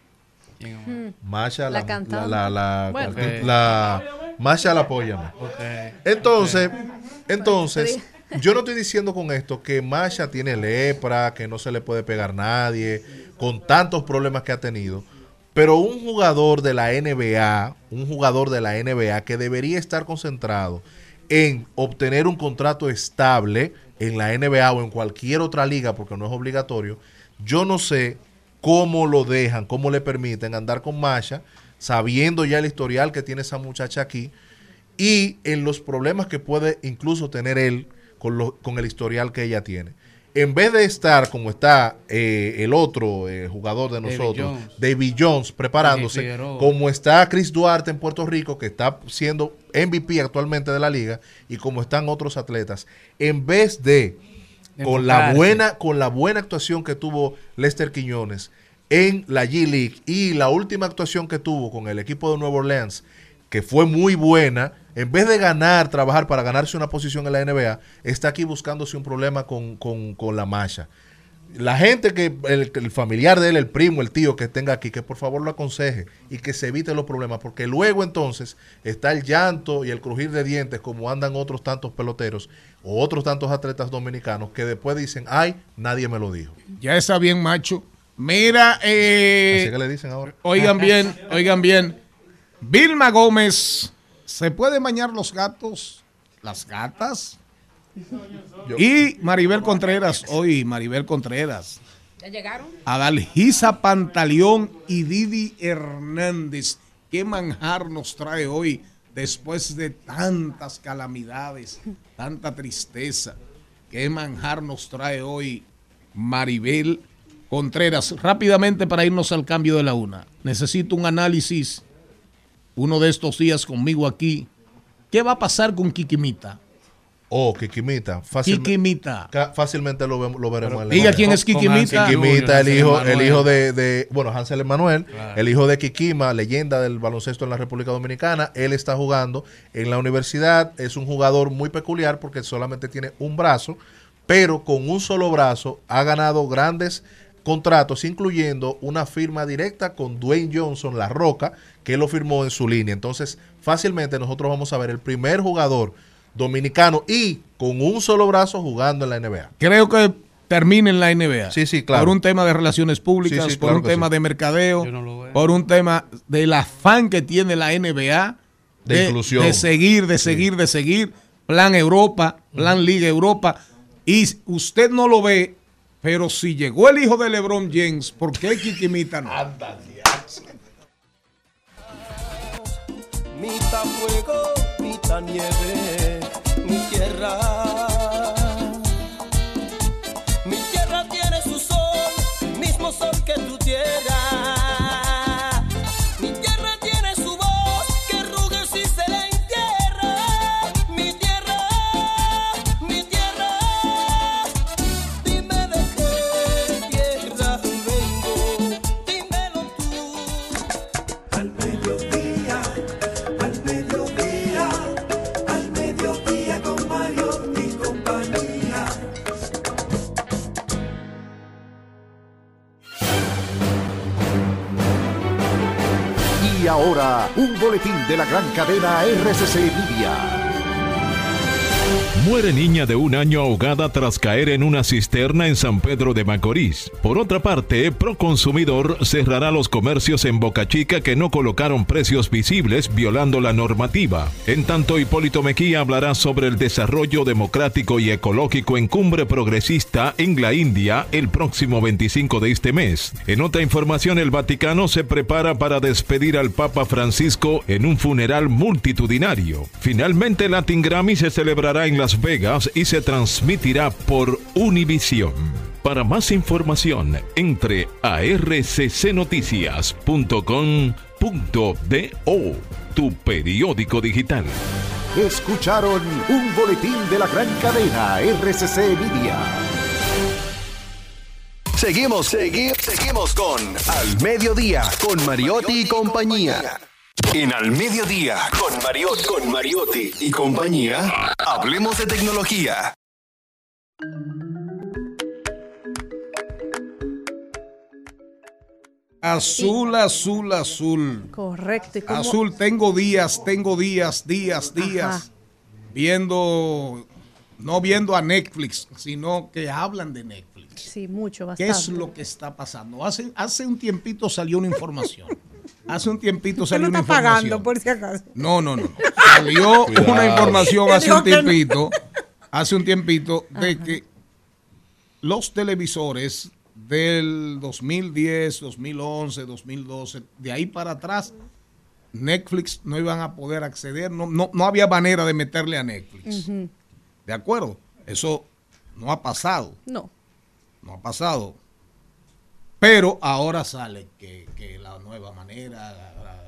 Masha La la, cantante. la, la, la, Bueno. la- la- Masha la apóyame. Ok. Entonces, entonces, yo no estoy diciendo con esto que Masha tiene lepra, que no se le puede pegar nadie, con tantos problemas que ha tenido. Pero un jugador de la N B A, un jugador de la N B A que debería estar concentrado en obtener un contrato estable en la N B A o en cualquier otra liga, porque no es obligatorio, yo no sé cómo lo dejan, cómo le permiten andar con Masha, sabiendo ya el historial que tiene esa muchacha aquí y en los problemas que puede incluso tener él con, lo- con el historial que ella tiene. en vez de estar como está eh, el otro eh, jugador de David nosotros, Jones. David Jones, preparándose, David Figueroa. como está Chris Duarte en Puerto Rico, que está siendo M V P actualmente de la liga, y como están otros atletas, en vez de con la Enfocarse. buena con la buena actuación que tuvo Lester Quiñones en la G League y la última actuación que tuvo con el equipo de Nueva Orleans, que fue muy buena, en vez de ganar, trabajar para ganarse una posición en la N B A, está aquí buscándose un problema con, con, con la malla. La gente que, el, el familiar de él, el primo, el tío que tenga aquí, que por favor lo aconseje y que se evite los problemas, porque luego entonces está el llanto y el crujir de dientes como andan otros tantos peloteros o otros tantos atletas dominicanos que después dicen, ay, nadie me lo dijo. Ya está bien, macho. Mira, eh, Así que le dicen ahora. oigan bien, oigan bien. Vilma Gómez, ¿se pueden bañar los gatos, las gatas? Yo- Y Maribel Contreras, hoy Maribel Contreras, ¿Ya llegaron? Adalgisa Pantaleón y Didi Hernández. ¿Qué manjar nos trae hoy después de tantas calamidades, tanta tristeza? ¿Qué manjar nos trae hoy Maribel Contreras? Rápidamente para irnos al cambio de la una. Necesito un análisis uno de estos días conmigo aquí. ¿Qué va a pasar con Kikimita? Oh, Kikimita. Fácil, Kikimita. ca- fácilmente lo, vemos- lo veremos Pero en la diga imagen. quién es Con- con Kikimita. Hansel Kikimita, el Hansel hijo, Emanuel. el hijo de, de, bueno, Hansel Emanuel, Claro. el hijo de Kikima, leyenda del baloncesto en la República Dominicana. Él está jugando en la universidad. Es un jugador muy peculiar porque solamente tiene un brazo, pero con un solo brazo ha ganado grandes contratos, incluyendo una firma directa con Dwayne Johnson, La Roca, que él lo firmó en su línea. Entonces, fácilmente nosotros vamos a ver el primer jugador dominicano y con un solo brazo jugando en la N B A. Creo que termine en la N B A. Sí, sí, claro. Por un tema de relaciones públicas, Sí, sí, por claro un que tema sí. de mercadeo, Yo no lo veo. por un tema del afán que tiene la N B A De inclusión. de seguir, de seguir, de seguir. Plan Europa, plan Liga Europa. Y usted no lo ve, pero si llegó el hijo de LeBron James, ¿por qué Kikimita no? Mitad fuego, mitad nieve, mi tierra. Mi tierra tiene su sol, el mismo sol que tu tierra. Mi tierra tiene su voz, que ruge si se la entierra. Mi tierra, mi tierra. Dime de qué tierra vengo, dímelo tú. Al mediodía, al mediodía, al mediodía con Mario y compañía. Y ahora, un boletín de la gran cadena R C C Media. Muere niña de un año ahogada tras caer en una cisterna en San Pedro de Macorís. Por otra parte, Proconsumidor cerrará los comercios en Boca Chica que no colocaron precios visibles violando la normativa. En tanto, Hipólito Mejía hablará sobre el desarrollo democrático y ecológico en Cumbre Progresista en la India el próximo veinticinco de este mes. En otra información, el Vaticano se prepara para despedir al Papa Francisco en un funeral multitudinario. Finalmente, Latin Grammy se celebrará en Las Vegas y se transmitirá por Univisión. Para más información, entre a r c c noticias punto com punto do, tu periódico digital. Escucharon un boletín de la gran cadena R C C Media. Seguimos, segui- seguimos con Al Mediodía, con Mariotti y compañía. En Al Mediodía, con Mariotti, con Mariotti y compañía, hablemos de tecnología. Azul, azul, azul. Correcto. ¿Y cómo- Azul, tengo días, tengo días, días, días Ajá. viendo, no viendo a Netflix, sino que hablan de Netflix. Sí, mucho, ¿Qué bastante. es lo que está pasando? Hace, hace un tiempito salió una información. Hace un tiempito Usted salió no una está información. pagando, por si acaso. No, no, no. Salió Cuidado. una información Te hace digo un que no. tiempito, hace un tiempito, de que los televisores del dos mil diez, dos mil once, dos mil doce, de ahí para atrás, Netflix no iban a poder acceder, no, no, no había manera de meterle a Netflix. Ujú. ¿De acuerdo? Eso no ha pasado. No. no ha pasado. Pero ahora sale que, que la nueva manera,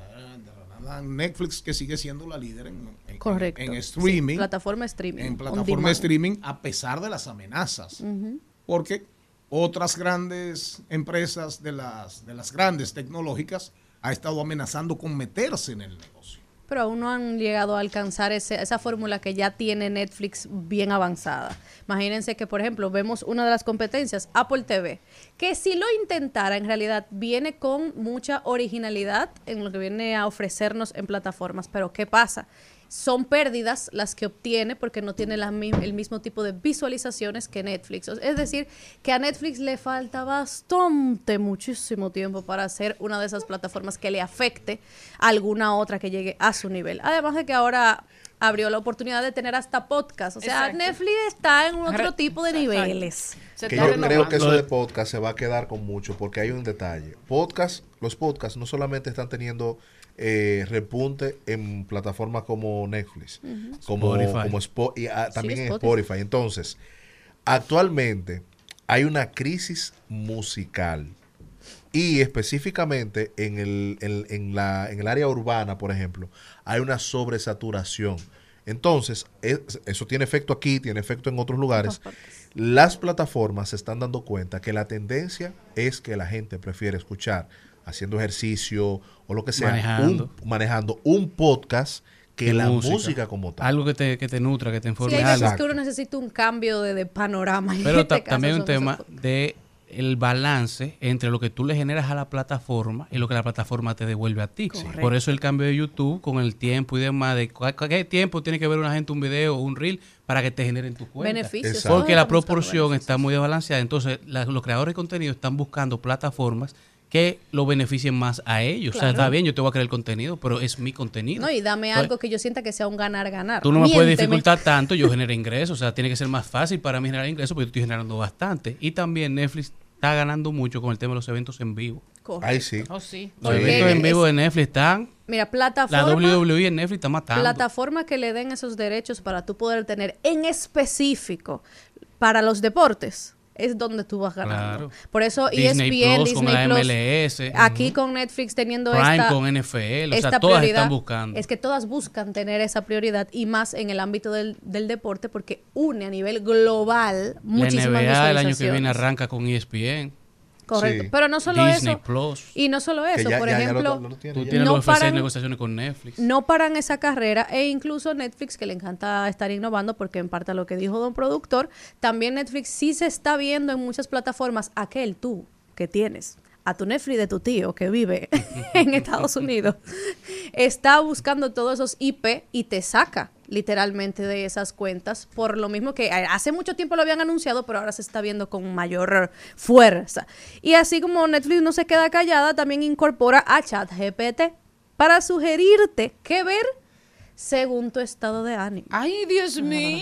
Netflix que sigue siendo la líder en, en, Correcto. en streaming. Sí, plataforma streaming. En on plataforma demand. streaming, a pesar de las amenazas. Ujú. Porque otras grandes empresas de las, de las grandes tecnológicas ha estado amenazando con meterse en el negocio. Pero aún no han llegado a alcanzar ese, esa fórmula que ya tiene Netflix bien avanzada. Imagínense que, por ejemplo, vemos una de las competencias, Apple T V, que si lo intentara, en realidad viene con mucha originalidad en lo que viene a ofrecernos en plataformas. Pero ¿qué pasa? Son pérdidas las que obtiene porque no tiene la, mi- el mismo tipo de visualizaciones que Netflix. Es decir, que a Netflix le falta bastante, muchísimo tiempo para hacer una de esas plataformas que le afecte a alguna otra que llegue a su nivel. Además de que ahora abrió la oportunidad de tener hasta podcast. O sea, Exacto. Netflix está en otro Re- tipo de Exacto. niveles. Se Que está yo renovando. creo que eso de podcast se va a quedar con mucho porque hay un detalle. Podcast, los podcasts no solamente están teniendo eh, repunte en plataformas como Netflix, Ujú. como, Spotify. como Spo- y, ah, también Sí, en Spotify. Spotify. Entonces, actualmente hay una crisis musical y específicamente en el, en, en la, en el área urbana, por ejemplo, hay una sobresaturación. Entonces, es- eso tiene efecto aquí, tiene efecto en otros lugares. Las plataformas se están dando cuenta que la tendencia es que la gente prefiere escuchar haciendo ejercicio o lo que sea, Manejando. un, manejando un podcast que De la música. como tal. Algo que te, que te nutra, que te Sí, informe hay veces algo. que uno necesita un cambio de, de panorama. y en Pero este ta- caso también un son tema esos- de el balance entre lo que tú le generas a la plataforma y lo que la plataforma te devuelve a ti. Correcto. Por eso el cambio de YouTube con el tiempo y demás, de cu- cu- qué tiempo tiene que ver una gente un video o un reel para que te generen tu cuenta. Beneficios. Porque Todos la estamos buscando proporción está muy desbalanceada. Entonces, la- los creadores de contenido están buscando plataformas que lo beneficien más a ellos. O sea, Claro. está bien, yo te voy a crear el contenido, pero es mi contenido. No, y dame Entonces, algo que yo sienta que sea un ganar-ganar. Tú no me puedes Miénteme. dificultar tanto, yo genero ingresos, o sea, tiene que ser más fácil para mí generar ingresos porque yo estoy generando bastante. Y también Netflix está ganando mucho con el tema de los eventos en vivo. Correcto. Ay, sí. Oh, sí. Los Porque eventos en es- vivo de Netflix están... Mira, La plataforma... W W E en Netflix está matando. plataforma que le den esos derechos para tú poder tener en específico para los deportes es donde tú vas ganando. Claro. Por eso Disney E S P N, Plus con Disney la Plus, M L S. aquí Ujú. con Netflix teniendo Prime esta con N F L, o sea, esta todas prioridad, están buscando. Es que todas buscan tener esa prioridad y más en el ámbito del, del deporte porque une a nivel global La muchísimas N B A el año que visualizaciones. viene arranca con E S P N. Correcto. Sí. Pero no solo Disney eso. Plus. Y no solo eso, Que ya- por ya- ya lo- ejemplo, lo- lo tiene Tú ya. tienes no los F C paran- negociaciones con Netflix. no paran esa carrera e incluso Netflix, que le encanta estar innovando porque en parte a lo que dijo don productor, también Netflix sí se está viendo en muchas plataformas aquel tú que tienes a tu Netflix de tu tío que vive en Estados Unidos, está buscando todos esos I P y te saca literalmente de esas cuentas, por lo mismo que hace mucho tiempo lo habían anunciado, pero ahora se está viendo con mayor fuerza. Y así como Netflix no se queda callada, también incorpora a ChatGPT para sugerirte qué ver según tu estado de ánimo. Ay, Dios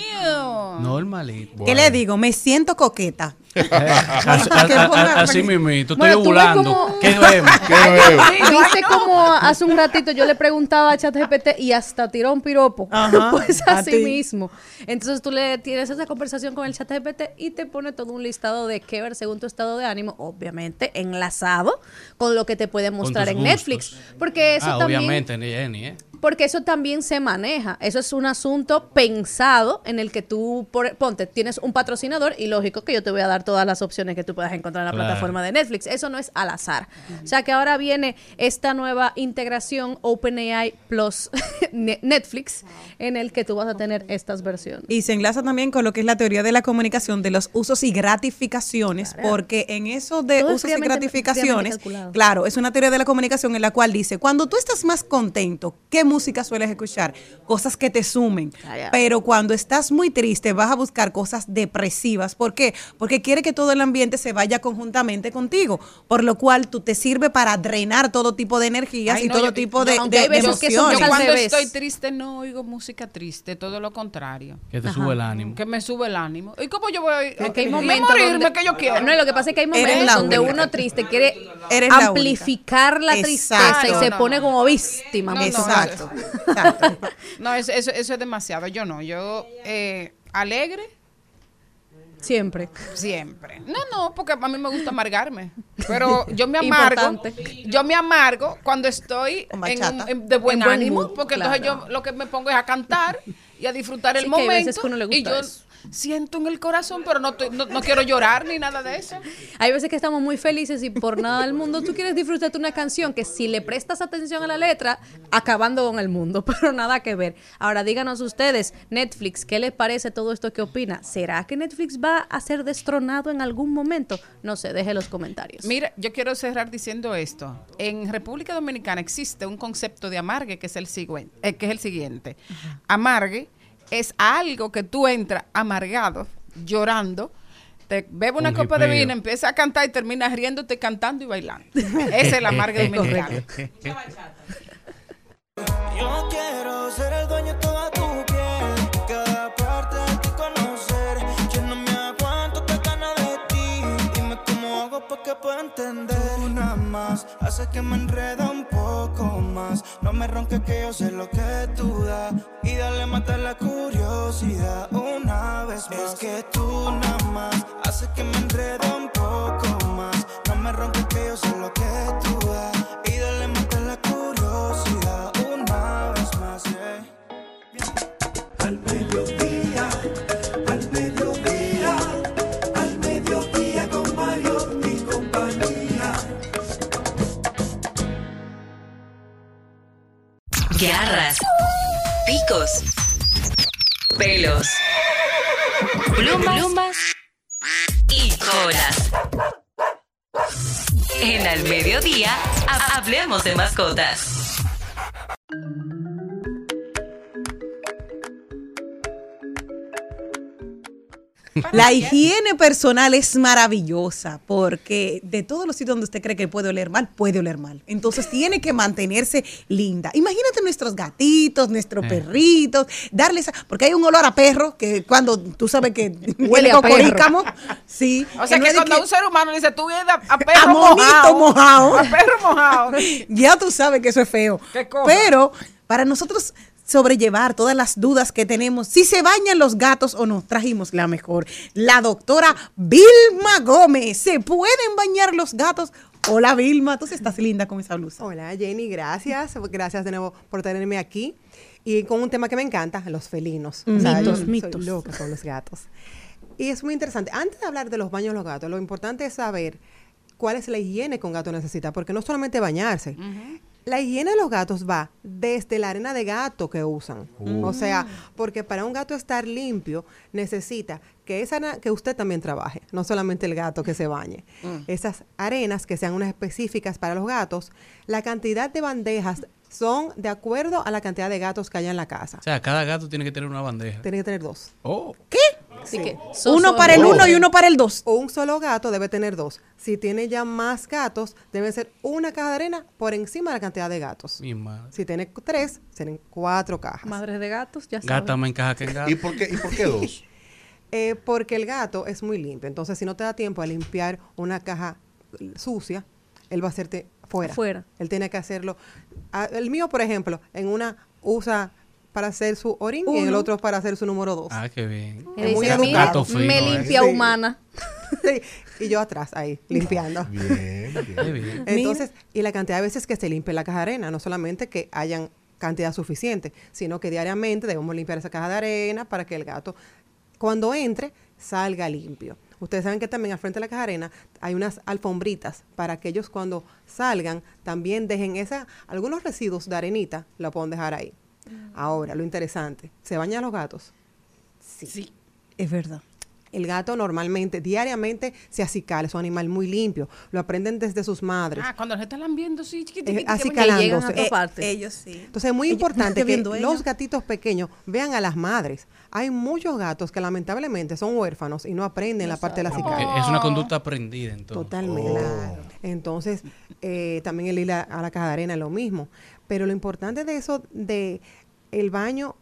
mío. Normalito. ¿Qué le digo? Me siento coqueta. Así, Para que a- a- ponga- así mismito, estoy Bueno, tú ves ovulando. como- ¿Qué vemos? ¿Qué vemos? ¿Viste cómo hace un ratito yo le preguntaba a ChatGPT y hasta tiró un piropo? Ajá, Pues a así ti. mismo. Entonces tú le tienes esa conversación con el ChatGPT y te pone todo un listado de qué ver según tu estado de ánimo, obviamente enlazado con lo que te puede mostrar tus en gustos. Netflix. Porque eso Ah, también... obviamente, ni Jenny, ¿eh? Porque eso también se maneja. Eso es un asunto pensado en el que tú, por- ponte, tienes un patrocinador y lógico que yo te voy a dar todas las opciones que tú puedas encontrar en la Claro. plataforma de Netflix. Eso no es al azar. O sea que ahora viene esta nueva integración OpenAI plus Ne- Netflix en el que tú vas a tener estas versiones. Y se enlaza también con lo que es la teoría de la comunicación de los usos y gratificaciones, porque en eso de Todo es usos y fríamente- gratificaciones, fríamente calculado. claro, es una teoría de la comunicación en la cual dice, cuando tú estás más contento, ¿qué música sueles escuchar? Cosas que te sumen. Ay, ay. Pero cuando estás muy triste, vas a buscar cosas depresivas. ¿Por qué? Porque quiere que todo el ambiente se vaya conjuntamente contigo, por lo cual tú te sirve para drenar todo tipo de energías Ay, y no, todo yo- tipo de, aunque de- hay de veces que son emociones. Yo al cuando revés. estoy triste no oigo música triste, todo lo contrario. Que te Ajá. sube el ánimo. Que me sube el ánimo. ¿Y cómo yo voy a, Porque hay a momentos morirme donde- que yo quiero? No, lo que pasa es que hay Eres momentos la donde única. uno triste quiere Eres la amplificar la única. tristeza y Exacto. se No, pone no. como víctima. No, no, Exacto. Exacto. No, eso, eso, eso es demasiado. Yo no. Yo, eh, alegre, Siempre. Siempre. No, no, porque a mí me gusta amargarme. Pero yo me amargo. Importante. Yo me amargo cuando estoy en bachata. un- en- de buen En buen ánimo, mood, porque claro. entonces yo lo que me pongo es a cantar y a disfrutar el Sí, que hay momento. veces que a uno le gusta y yo eso. siento en el corazón, pero no, estoy- no, no quiero llorar ni nada de eso. Hay veces que estamos muy felices y por nada del mundo tú quieres disfrutarte una canción que si le prestas atención a la letra, acabando con el mundo, pero nada que ver. Ahora díganos ustedes, Netflix, ¿qué les parece todo esto? ¿Qué opina? ¿Será que Netflix va a ser destronado en algún momento? No sé, deje los comentarios. Mira, yo quiero cerrar diciendo esto. En República Dominicana existe un concepto de amargue que es el, siguen- eh, que es el siguiente. Amargue es algo que tú entras amargado, llorando, te bebe una Un copa de jipeo. vino, empieza a cantar y terminas riéndote, cantando y bailando. Ese es el amargue dominicano. Yo quiero ser el dueño de toda tu piel, cada parte de ti conocer. Yo no me aguanto, te ganas de ti. Dime cómo hago para que pueda entender. Una más hace que me enreda un poco más. No me ronques que yo sé lo que tú das. Y dale matar la curiosidad una vez más. Es que tú nada más hace que me enreda un poco más. No me ronques que yo sé lo que tú das. Y dale matar la curiosidad una vez más, yeah. Al mediodía, al mediodía, al mediodía con Mario y compañía. Garras, picos, pelos, plumas, plumas y colas. En Al Mediodía, ha- hablemos de mascotas. La higiene personal es maravillosa porque de todos los sitios donde usted cree que puede oler mal, puede oler mal. Entonces tiene que mantenerse linda. Imagínate nuestros gatitos, nuestros Eh. perritos, darles, porque hay un olor a perro que cuando tú sabes que Huele huele a a perro. cocorícamo, sí. O sea no que es de cuando que- un ser humano dice, tú vienes a, a perro a monito mojado. mojado. A perro mojado. Ya tú sabes que eso es feo. ¿Qué cosa? Pero para nosotros sobrellevar todas las dudas que tenemos, si se bañan los gatos o no, trajimos la mejor. La doctora Vilma Gómez. ¿Se pueden bañar los gatos? Hola Vilma, tú sí estás linda con esa blusa. Hola Jenny, gracias. Gracias de nuevo por tenerme aquí. Y con un tema que me encanta, los felinos. Mm. O sea, Mitos, yo mitos. Soy loca con los gatos. Y es muy interesante. Antes de hablar de los baños de los gatos, lo importante es saber cuál es la higiene que un gato necesita, porque no solamente bañarse. La higiene de los gatos va desde la arena de gato que usan. Uh. O sea, porque para un gato estar limpio necesita que esa arena- que usted también trabaje, no solamente el gato que se bañe. Mm. Esas arenas que sean unas específicas para los gatos, la cantidad de bandejas son de acuerdo a la cantidad de gatos que haya en la casa. O sea, cada gato tiene que tener una bandeja. Tiene que tener dos. Oh. ¿Qué? Sí. que uno para el uno y uno para el dos. Un solo gato debe tener dos. Si tiene ya más gatos, debe ser una caja de arena por encima de la cantidad de gatos. Mi madre. Si tiene tres, serán cuatro cajas. Madres de gatos, ya Gata saben. me encaja que en gato. ¿Y por qué, y por qué dos? Eh, porque el gato es muy limpio. Entonces, si no te da tiempo a limpiar una caja sucia, él va a hacerte fuera. Fuera. Él tiene que hacerlo. Ah, el mío, por ejemplo, en una usa para hacer su orín y en el Uno. otro para hacer su número dos. Ah, qué bien. Él Es muy dice, "Mira, educado. me limpia Sí. humana. Sí, y yo atrás, ahí, limpiando. Bien, bien. Entonces, y la cantidad de veces que se limpia la caja de arena, no solamente que hayan cantidad suficiente, sino que diariamente debemos limpiar esa caja de arena para que el gato, cuando entre, salga limpio. Ustedes saben que también al frente de la caja de arena hay unas alfombritas para que ellos cuando salgan también dejen esa, algunos residuos de arenita, lo pueden dejar ahí. Ahora, lo interesante, ¿se bañan los gatos? Sí. Es verdad. El gato normalmente, diariamente, se acicala, es un animal muy limpio. Lo aprenden desde sus madres. Ah, cuando los están viendo, sí, chiquitito. Eh, acicalándose. Eh, ellos sí. Entonces es muy Ellos- importante qué que bien dueño. los gatitos pequeños vean a las madres. Hay muchos gatos que lamentablemente son huérfanos y no aprenden la parte de la acicala. Es una conducta aprendida entonces. Totalmente. Entonces, eh, también el ir a, a la caja de arena es lo mismo. Pero lo importante de eso, de el baño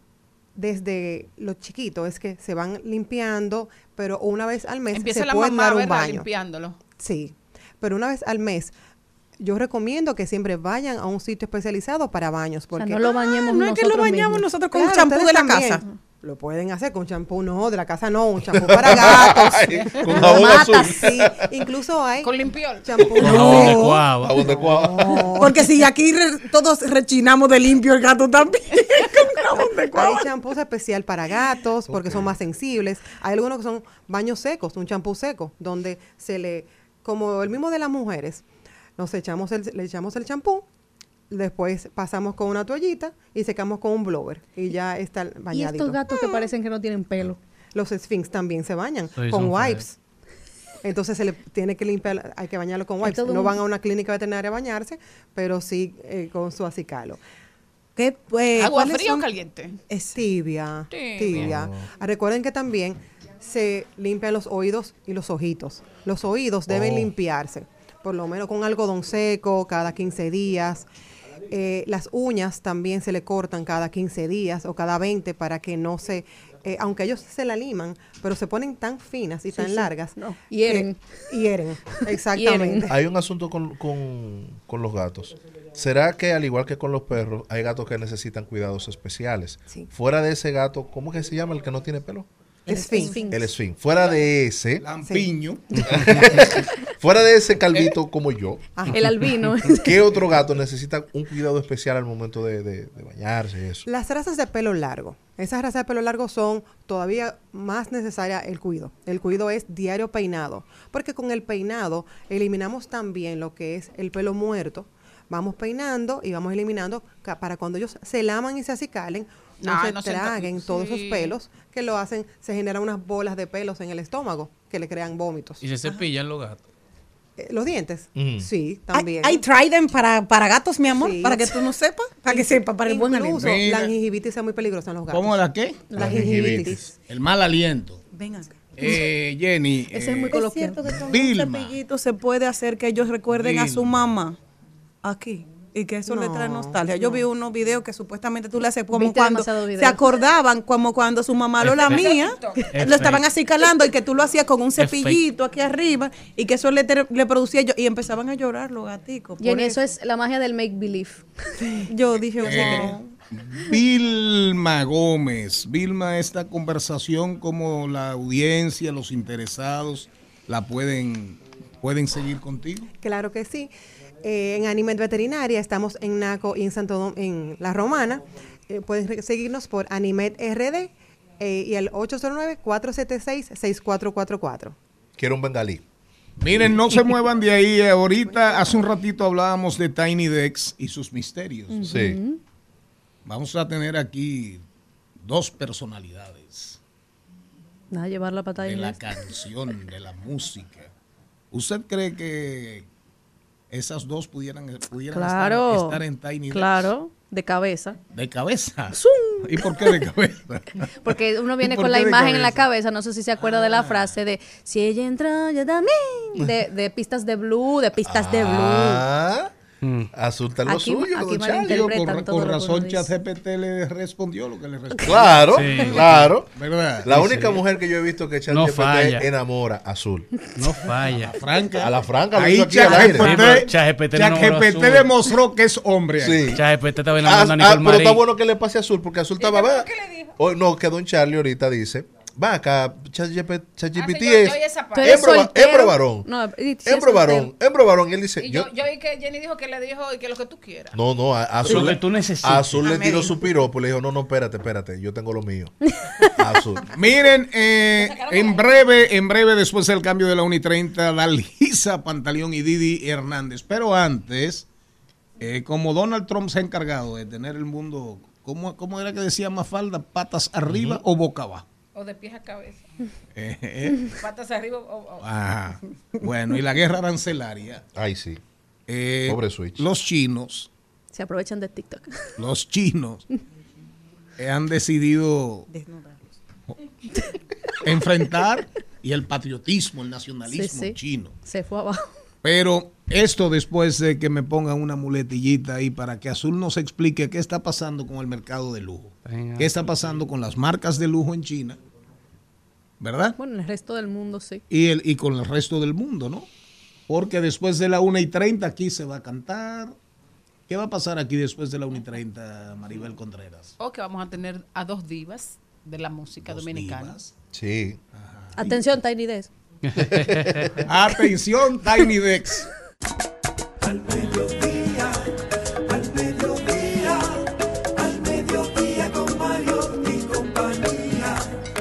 desde los chiquitos, es que se van limpiando, pero una vez al mes Empieza se la pueden mamá, dar un ¿verdad? baño. Limpiándolo. Sí, pero una vez al mes. Yo recomiendo que siempre vayan a un sitio especializado para baños. Porque no lo bañemos no es que lo nosotros bañamos mismos. nosotros con un champú de la casa. Lo pueden hacer con champú, no, de la casa no, un champú para gatos. Ay, con Lo jabón mata, azul. sí. Incluso hay Con limpiol. champú. Con jabón de cuava. Jabón de cuava. Porque si aquí re- todos rechinamos de limpio, el gato también. Con jabón de Hay cuava. champús especial para gatos porque Ok. son más sensibles. Hay algunos que son baños secos, un champú seco, donde se le, como el mismo de las mujeres, nos echamos el, le echamos el champú, después pasamos con una toallita y secamos con un blower y ya está Y bañadito. estos gatos que parecen que no tienen pelo. Los Sphinx también se bañan Sí, con son wipes. Entonces se le tiene que limpiar, hay que bañarlo con wipes. todo No un- van a una clínica veterinaria a bañarse, pero sí eh, con su acicalo. ¿Qué, pues, ¿Agua cuáles fría o son? caliente? Es tibia, Tibia. tibia. Ah, recuerden que también se limpian los oídos y los ojitos. Los oídos deben Oh. limpiarse, por lo menos con algodón seco cada quince días. Eh, las uñas también se le cortan cada quince días o cada veinte para que no se, eh, aunque ellos se la liman, pero se ponen tan finas y tan sí. largas. No, que- hieren. hieren, exactamente. Hay un asunto con, con, con los gatos. ¿Será que al igual que con los perros, hay gatos que necesitan cuidados especiales? Sí. Fuera de ese gato, ¿cómo que se llama el que no tiene pelo? El Sphinx. El Sphinx. Fuera de ese, Lampiño. fuera de ese calvito como yo, El albino. ¿qué otro gato necesita un cuidado especial al momento de, de- de bañarse y eso? Las razas de pelo largo. Esas razas de pelo largo son todavía más necesarias el cuido. El cuido es diario peinado, porque con el peinado eliminamos también lo que es el pelo muerto. Vamos peinando y vamos eliminando ca- para cuando ellos se laman y se acicalen, no Ay, se no se traguen entra- todos esos sí. pelos que lo hacen, se generan unas bolas de pelos en el estómago que le crean vómitos. Y se cepillan los gatos. Eh, ¿Los dientes? Ujú. Sí, Hay, también. hay Trident para, para gatos, mi amor, Sí. para que tú no sepas, para que sepa, para el buen Incluso aliento. la gingivitis es muy peligrosa en los gatos. ¿Cómo la qué? La gingivitis. El mal aliento. Ven acá. Eh, Jenny. Ese es muy eh, coloquial. Es cierto que con Vilma. un cepillito se puede hacer que ellos recuerden a su Vilma. mamá aquí y que eso le trae No, nostalgia. Yo no. vi unos videos que supuestamente tú le haces como Viste cuando demasiado video. se acordaban como cuando su mamá lo lamía, Es lo estaban fake. así calando y que tú lo hacías con un fake. cepillito aquí arriba y que eso le, ter- le producía yo y empezaban a llorar los gaticos. por Jenny, eso es la magia del make believe. Yo dije, Eh, wow. Vilma Gómez. Vilma, esta conversación, como la audiencia, los interesados, la pueden, pueden seguir contigo. Claro que sí. Eh, en Animet Veterinaria estamos en Naco y en Santo Dom- en La Romana. Eh, pueden re- seguirnos por Animet R D eh, y el ocho cero nueve, cuatro siete seis, seis cuatro cuatro cuatro. Quiero un bengalí. Miren, no se muevan de ahí. Ahorita, hace un ratito hablábamos de Tiny Dex y sus misterios. Sí. Vamos a tener aquí dos personalidades Nada, llevar la patada de la inglesa. canción, de la música. ¿Usted cree que esas dos pudieran, pudieran Claro. estar, estar en Tiny Dex? Claro, de cabeza. De cabeza. ¡Zum! ¿Y por qué de cabeza? Porque uno viene ¿Y por con la qué de imagen en la cabeza? cabeza, no sé si se acuerda de la frase de si ella entra, yo también. De, de pistas de blue, de pistas de blue. Ah, Asulta lo Aquí- suyo, aquí don mal Charlie. interpretan Con, todo con lo que razón uno dice. ChatGPT le respondió lo que le respondió. Claro, Sí. claro. ¿Verdad? La Sí, única sí. mujer que yo he visto que No ChatGPT falla. enamora, Azul. No falla. Franca. A la franca, lo Ahí hizo aquí al aire. Sí, pero ChatGPT ChatGPT no ChatGPT lo asume. demostró que es hombre. ahí. Sí. ChatGPT estaba Ah, enamorando a ah, Nicole pero está Marín. bueno que le pase a Azul, porque Azul estaba. Va, oh, no, que Don Charlie ahorita dice: va acá, ChatGPT ChatGPT Ah, sí, yo- es yo oí esa parte. Tú eres hembro, va- soltero. hembro varón. No, y si es Hembro varón, soltero. hembro varón. Y él dice: Y yo, yo, yo oí que Jenny dijo que le dijo y que lo que tú quieras. No, no, a, a Azul, Lo que le- tú necesites. a Azul le Ah, me tiró dijo. su piropo y le dijo: no, no, espérate, espérate, yo tengo lo mío. A Azul. Miren, eh, en breve, en breve, después del cambio de la uni treinta, Dalgisa Pantaleón y Didi Hernández. Pero antes, eh, como Donald Trump se ha encargado de tener el mundo, ¿cómo, cómo era que decía Mafalda? ¿Patas arriba o boca abajo? O de pies a cabeza. Eh, eh. Patas arriba o, o- Ajá. Bueno, y la guerra arancelaria. Ay, sí. eh, Pobre Switch. Los chinos, Se aprovechan de TikTok. los chinos eh, han decidido enfrentar y el patriotismo, el nacionalismo Sí, sí. chino. Se fue abajo. Pero esto después de que me pongan una muletillita ahí para que Azul nos explique qué está pasando con el mercado de lujo. Venga. ¿Qué está pasando con las marcas de lujo en China? ¿Verdad? Bueno, en el resto del mundo sí. Y, el, y con el resto del mundo, ¿no? Porque después de la una y treinta aquí se va a cantar. ¿Qué va a pasar aquí después de la una y treinta, Maribel Contreras? o que vamos a tener a dos divas de la música dominicana. Sí. Atención, Tiny Desk. Atención, Tiny Desk. Al mediodía, al mediodía, al mediodía con Mario y compañía.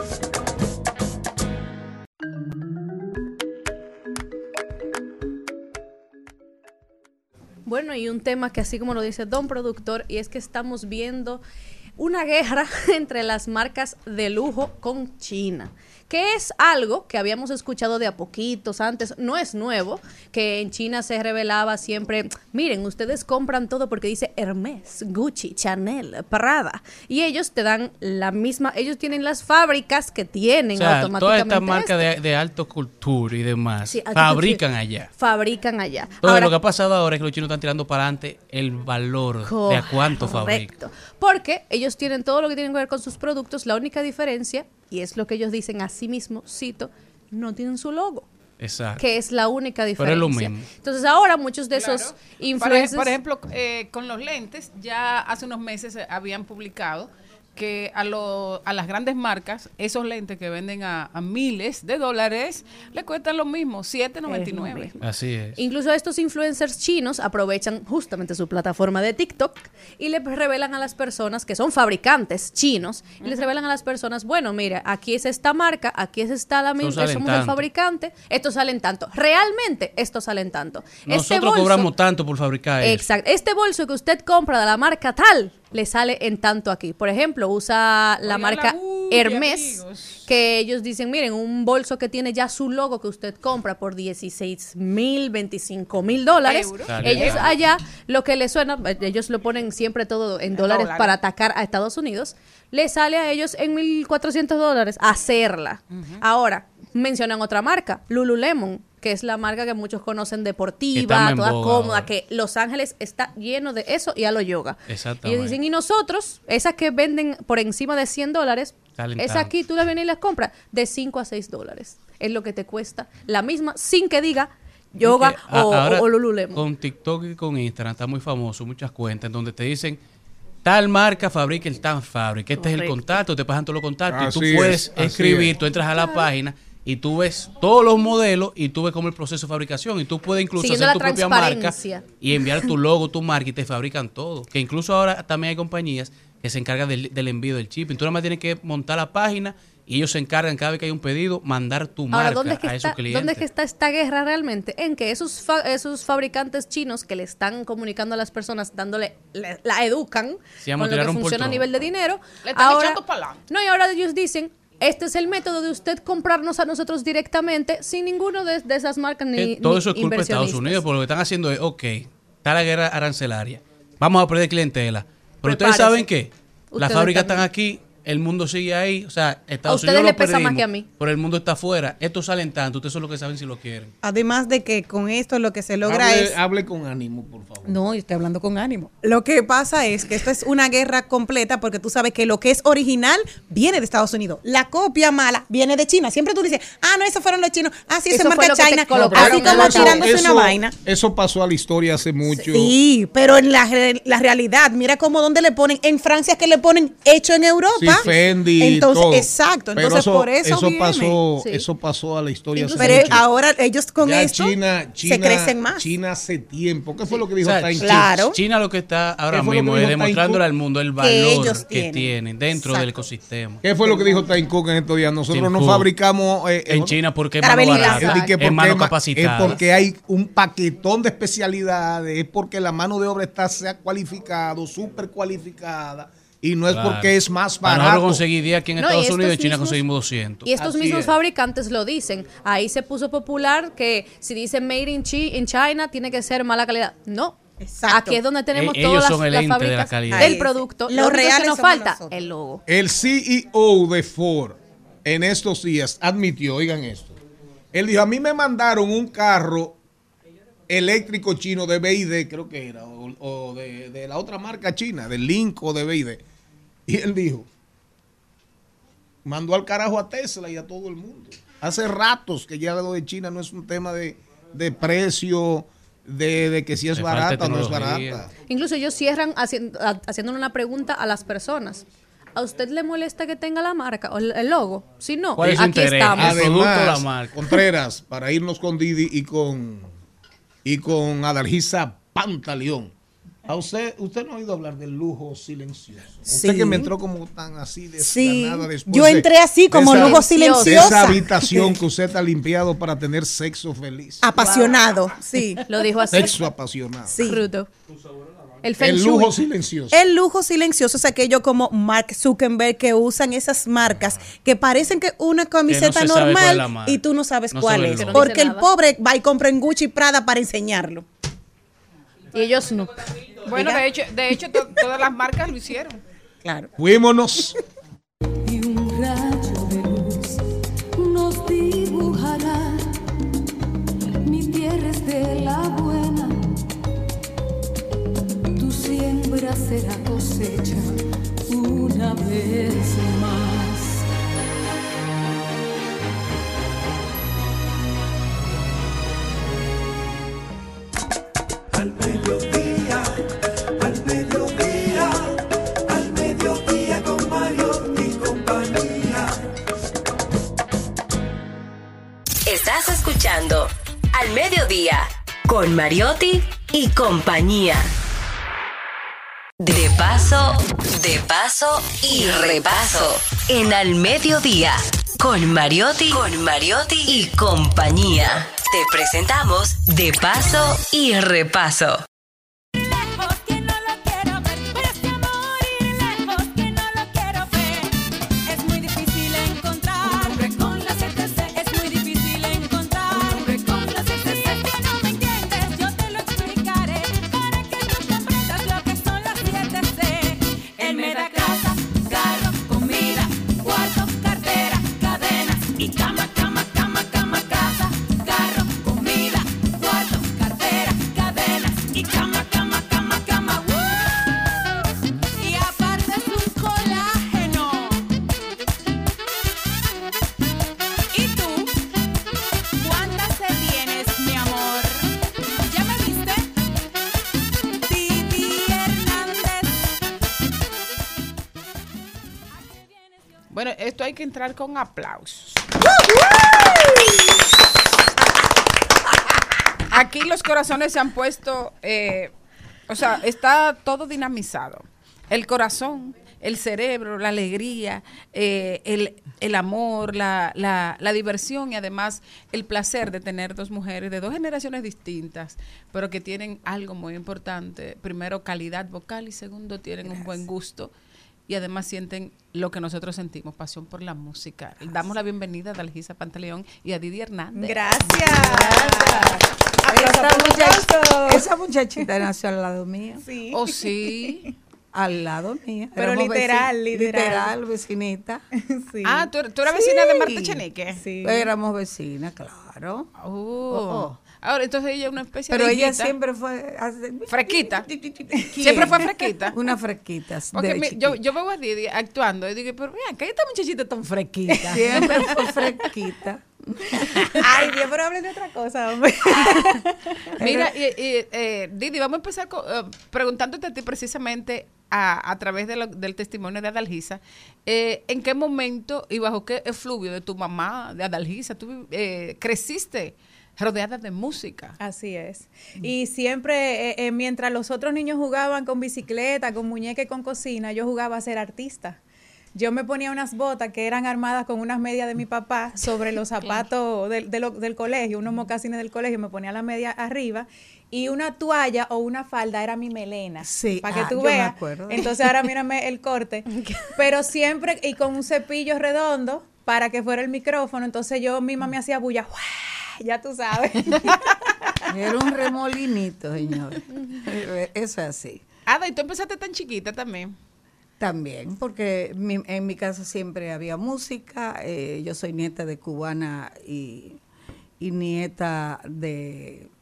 Bueno, y un tema que así como lo dice Don Productor, y es que estamos viendo una guerra entre las marcas de lujo con China, que es algo que habíamos escuchado de a poquitos antes, no es nuevo, que en China se revelaba siempre, miren, ustedes compran todo porque dice Hermès, Gucci, Chanel, Prada, y ellos te dan la misma, ellos tienen las fábricas que tienen O sea, todas automáticamente estas marcas esto. de, de alto cultura y demás Sí, alto fabrican cultura. allá. Fabrican allá. Entonces, Ahora, lo que ha pasado ahora es que los chinos están tirando para adelante el valor de a cuánto fabrican. Correcto. Porque ellos tienen todo lo que tiene que ver con sus productos. La única diferencia, y es lo que ellos dicen a sí mismos, cito, no tienen su logo. Exacto. Que es la única Pero diferencia. es lo mismo. Entonces ahora muchos de esos Por, ej- influencers... por ejemplo, eh, con los lentes, ya hace unos meses eh, habían publicado que a, lo, a las grandes marcas, esos lentes que venden a, a miles de dólares, le cuestan lo mismo, siete noventa y nueve. Así es. Incluso estos influencers chinos aprovechan justamente su plataforma de TikTok y le revelan a las personas que son fabricantes chinos y les revelan a las personas, bueno, mira, aquí es esta marca, aquí es esta la misma, salen somos el tanto. fabricante, estos salen tanto. Realmente estos salen tanto. Este Nosotros bolso- cobramos tanto por fabricar eso. Exacto. Este bolso que usted compra de la marca tal le sale en tanto aquí. Por ejemplo, usa la Oiga marca la bulla, Hermès, amigos. que ellos dicen, miren, un bolso que tiene ya su logo que usted compra por dieciséis mil, veinticinco mil dólares. Euros. Sale Ellos caro. allá, lo que les suena, ellos lo ponen siempre todo en dólares dólares. para atacar a Estados Unidos, le sale a ellos en mil cuatrocientos dólares hacerla. Ahora, mencionan otra marca, Lululemon, que es la marca que muchos conocen deportiva, Está en toda boga cómoda, ahora. que Los Ángeles está lleno de eso y a lo yoga. Exactamente. Y ellos dicen, y nosotros, esas que venden por encima de cien dólares, Salen esa tanto. aquí tú las vienes y las compras de cinco a seis dólares. Es lo que te cuesta la misma, sin que diga yoga Que a- o, ahora, o Lululemon. Con TikTok y con Instagram está muy famoso, muchas cuentas en donde te dicen tal marca fabrica el tan fábrica. Este es el Correcto. contacto, te pasan todos los contactos Así y tú es, puedes así escribir, es. tú entras a la página y tú ves todos los modelos y tú ves cómo el proceso de fabricación y tú puedes incluso Siguiendo hacer la tu propia marca transparencia. y enviar tu logo, tu marca y te fabrican todo. Que incluso ahora también hay compañías que se encargan del, del envío del chip. Y tú nada más tienes que montar la página y ellos se encargan cada vez que hay un pedido mandar tu Ahora, marca ¿dónde es, que a está, esos clientes. ¿dónde es que está esta guerra realmente? En que esos, fa- esos fabricantes chinos que le están comunicando a las personas, dándole, le- la educan Sí, vamos a con lo tirar que un por funciona a todo. nivel de dinero. Le están ahora, echando pa'lante. no, y ahora ellos dicen, este es el método de usted comprarnos a nosotros directamente sin ninguno de, de esas marcas ni Que todo ni eso es culpa de Estados inversionistas. Unidos, porque lo que están haciendo es, ok, está la guerra arancelaria, vamos a perder clientela. Pero ustedes Prepárese. saben qué, las Ustedes fábricas también. están aquí, el mundo sigue ahí, o sea, A Estados ustedes Unidos les lo pesa más perdimos, que a mí. pero el mundo está afuera. Estos salen tanto, ustedes son los que saben si lo quieren. Además de que con esto lo que se logra Hable, es... hable con ánimo, por favor. No, yo estoy hablando con ánimo. Lo que pasa es que esto es una guerra completa porque tú sabes que lo que es original viene de Estados Unidos. La copia mala viene de China. Siempre tú dices, ah, no, esos fueron los chinos. Ah, sí, esa Eso es fue marca lo que te China. colocaron Así en como la tirándose eso, una vaina. Eso pasó a la historia hace mucho. Sí, pero en la, re- la realidad, mira cómo donde le ponen, en Francia que le ponen hecho en Europa. Sí, Fendi, Entonces, todo. exacto. Pero Entonces, por eso, viene. pasó, Sí. eso pasó a la historia hace Pero mucho. ahora ellos con Ya esto China, China, se crecen más. China hace tiempo. ¿Qué fue lo que dijo O sea, Time Chi- Cook? Claro. China lo que está ahora ¿Qué fue lo mismo que es dijo Time demostrándole Cook? al mundo el Que valor ellos que tienen. tienen dentro Exacto. del ecosistema. ¿Qué fue lo que dijo Time Cook en estos días? Nosotros Tim no Cook. fabricamos eh, En eh, China porque es mano Habilidad. barata, Es de que es porque mano es ma- capacitada. Es porque hay un paquetón de especialidades, es porque la mano de obra está sea cualificado, súper cualificada, y no es Claro. porque es más Para barato. nosotros conseguir diez aquí en No, y Estados estos Unidos, en China mismos- conseguimos doscientos. Y estos Así mismos es. fabricantes lo dicen. Ahí se puso popular que si dice made in, Chi- in China tiene que ser mala calidad. No. Exacto. Aquí es donde tenemos E- todas ellos las, son el las ente de la fábricas calidad. del Ahí, producto. sí. Lo Los único que reales nos somos falta, nosotros. el logo. El C E O de Ford en estos días admitió, oigan esto, él dijo, a mí me mandaron un carro eléctrico chino de B Y D, creo que era, o, o de, de la otra marca china, de Link o de B Y D. Y él dijo, mandó al carajo a Tesla y a todo el mundo. Hace ratos que ya lo de China no es un tema de, de precio, de, de que si es Le falta barata o no es tecnología. barata. Incluso ellos cierran haciendo, ha- haciéndole una pregunta a las personas. ¿A usted le molesta que tenga la marca o el, el logo? Si no, ¿Cuál es su aquí interés? estamos. El producto o la Además, marca. Contreras, para irnos con Didi y con y con Adalgisa Pantaleón. A usted, usted no ha oído hablar del lujo silencioso. Usted Sí. que me entró como tan así Sí. desganada después. Yo de- entré así de como esa- lujo de silenciosa. esa habitación que usted ha limpiado para tener sexo feliz. Apasionado, sí. Lo dijo así. Sexo apasionado. Sí. Bruto. El feng El shui. lujo silencioso. El lujo silencioso es aquello como Mark Zuckerberg que usan esas marcas que parecen que una camiseta se sabe cuál es normal la marca. y tú no sabes No cuál sabe el es. logo. Porque Que el no dice nada. pobre va y compra en Gucci y Prada para enseñarlo. Y ellos no. Bueno, Diga. de hecho, de hecho to- todas las marcas lo hicieron. Claro. Fuímonos. Y un rayo de luz nos dibujará. Mi tierra es de la buena. Tu siembra será cosecha una vez más. Al mediodía, al mediodía, al mediodía con Mariotti y compañía. Estás escuchando Al Mediodía con Mariotti y compañía. De paso, de paso y repaso. En Al Mediodía con Mariotti, con Mariotti y compañía. Te presentamos De paso y repaso. Es muy difícil encontrar un hombre con la C T C. Es muy difícil encontrar un hombre con la C T C. Si no me entiendes, yo te lo explicaré para que tú comprendas lo que son las siete C. Él me da casa, carro, comida, cuarto, cartera, cadenas y cama, cama, cama, cama, casa, carro, comida, cuarto, cartera, cadenas y cama, cama, cama, cama. ¡Woo! Y aparte es un colágeno. ¿Y tú? ¿Cuántas se tienes, mi amor? ¿Ya me viste? Didi Hernández. Bueno, esto hay que entrar con aplausos. Aquí los corazones se han puesto, eh, o sea, está todo dinamizado. El corazón, el cerebro, la alegría, eh, el, el amor, la, la, la diversión y además el placer de tener dos mujeres de dos generaciones distintas, pero que tienen algo muy importante. Primero, calidad vocal y segundo, tienen un buen gusto. Y además sienten lo que nosotros sentimos, pasión por la música. Damos la bienvenida a Adalgisa Pantaleón y a Didi Hernández. Gracias. Esa, muchacha, esa muchachita nació al lado mío. Sí. ¿Oh, sí? Al lado mío. Pero Éramos literal, veci- literal. Literal, vecinita. Sí. Ah, ¿tú, tú eres vecina de Marta Chenique? Sí. Éramos vecinas, claro. Oh. Oh, oh. Ahora, entonces ella es una especie Pero de ella hijita. siempre fue... Fresquita. ¿Quién? Siempre fue fresquita. Una fresquita. Porque de mi- chiquita. yo, yo veo a Didi actuando y digo, pero vean, ¿qué esta muchachita tan fresquita? Siempre fue fresquita. Ay, Dios, pero hablen de otra cosa, hombre. Mira, y, y, eh, Didi, vamos a empezar con, eh, preguntándote a ti precisamente a, a través de lo- del testimonio de Adalgisa, eh, ¿en qué momento y bajo qué efluvio de tu mamá, de Adalgisa, tú eh, creciste rodeada de música? Así es. Y siempre, eh, eh, mientras los otros niños jugaban con bicicleta, con muñeca y con cocina, yo jugaba a ser artista. Yo me ponía unas botas que eran armadas con unas medias de mi papá sobre los zapatos del, de lo- del colegio, unos mocasines del colegio, me ponía la media arriba y una toalla o una falda era mi melena. Sí, para que ah, tú yo me veas. acuerdo. Entonces ahora mírame el corte. Pero siempre, y con un cepillo redondo para que fuera el micrófono, entonces yo misma me hacía bulla. Ya tú sabes. Era un remolinito, señor. Eso es así. Ada, ¿y tú empezaste tan chiquita también? También, porque mi- en mi casa siempre había música. eh, yo soy nieta de cubana y, y nieta de,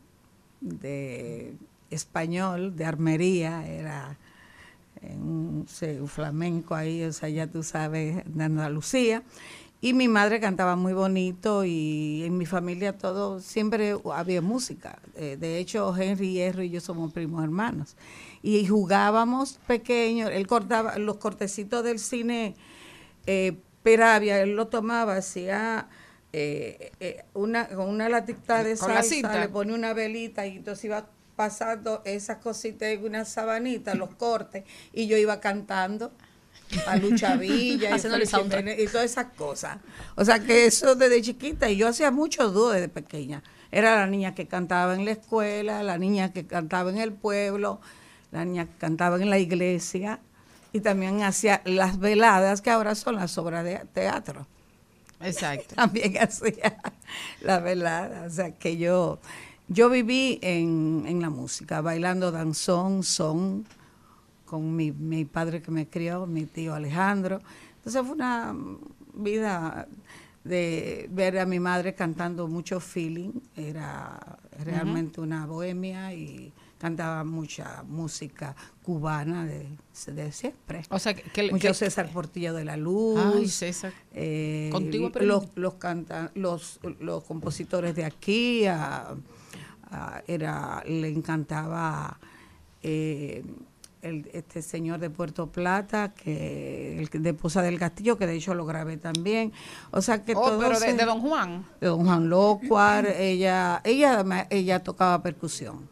de español, de armería. Era en un, sí, un flamenco ahí, o sea, ya tú sabes, de Andalucía. Y mi madre cantaba muy bonito y en mi familia todo, siempre había música. Eh, de hecho, Henry Hierro y yo somos primos hermanos. Y jugábamos pequeños, él cortaba los cortecitos del cine eh, Peravia, él lo tomaba, hacía eh, eh, una, con una latita de Con la salsa, cinta. le ponía una velita y entonces iba pasando esas cositas en una sabanita, los cortes, y yo iba cantando a Lucha Villa y, Haciéndole Felipe soundtrack. Jiménez y todas esas cosas. O sea que eso desde chiquita, y yo hacía mucho dúo desde pequeña. Era la niña que cantaba en la escuela, la niña que cantaba en el pueblo, la niña que cantaba en la iglesia, y también hacía las veladas, que ahora son las obras de teatro. Exacto. También hacía las veladas. O sea que yo, yo viví en, en la música, bailando danzón, son, con mi, mi padre que me crió, mi tío Alejandro. Entonces fue una vida de ver a mi madre cantando mucho feeling, era realmente uh-huh. una bohemia y cantaba mucha música cubana de, de siempre. O sea, que, que mucho que, César Portillo de la Luz. Ay, César. Eh, Contigo los los, canta, los los compositores de aquí a, a, era le encantaba eh, el, este señor de Puerto Plata, que el de Poza del Castillo, que de hecho lo grabé también. O sea que oh, todo pero de, se, de Don Juan. De Don Juan Locuar, ella, ella, ella tocaba percusión.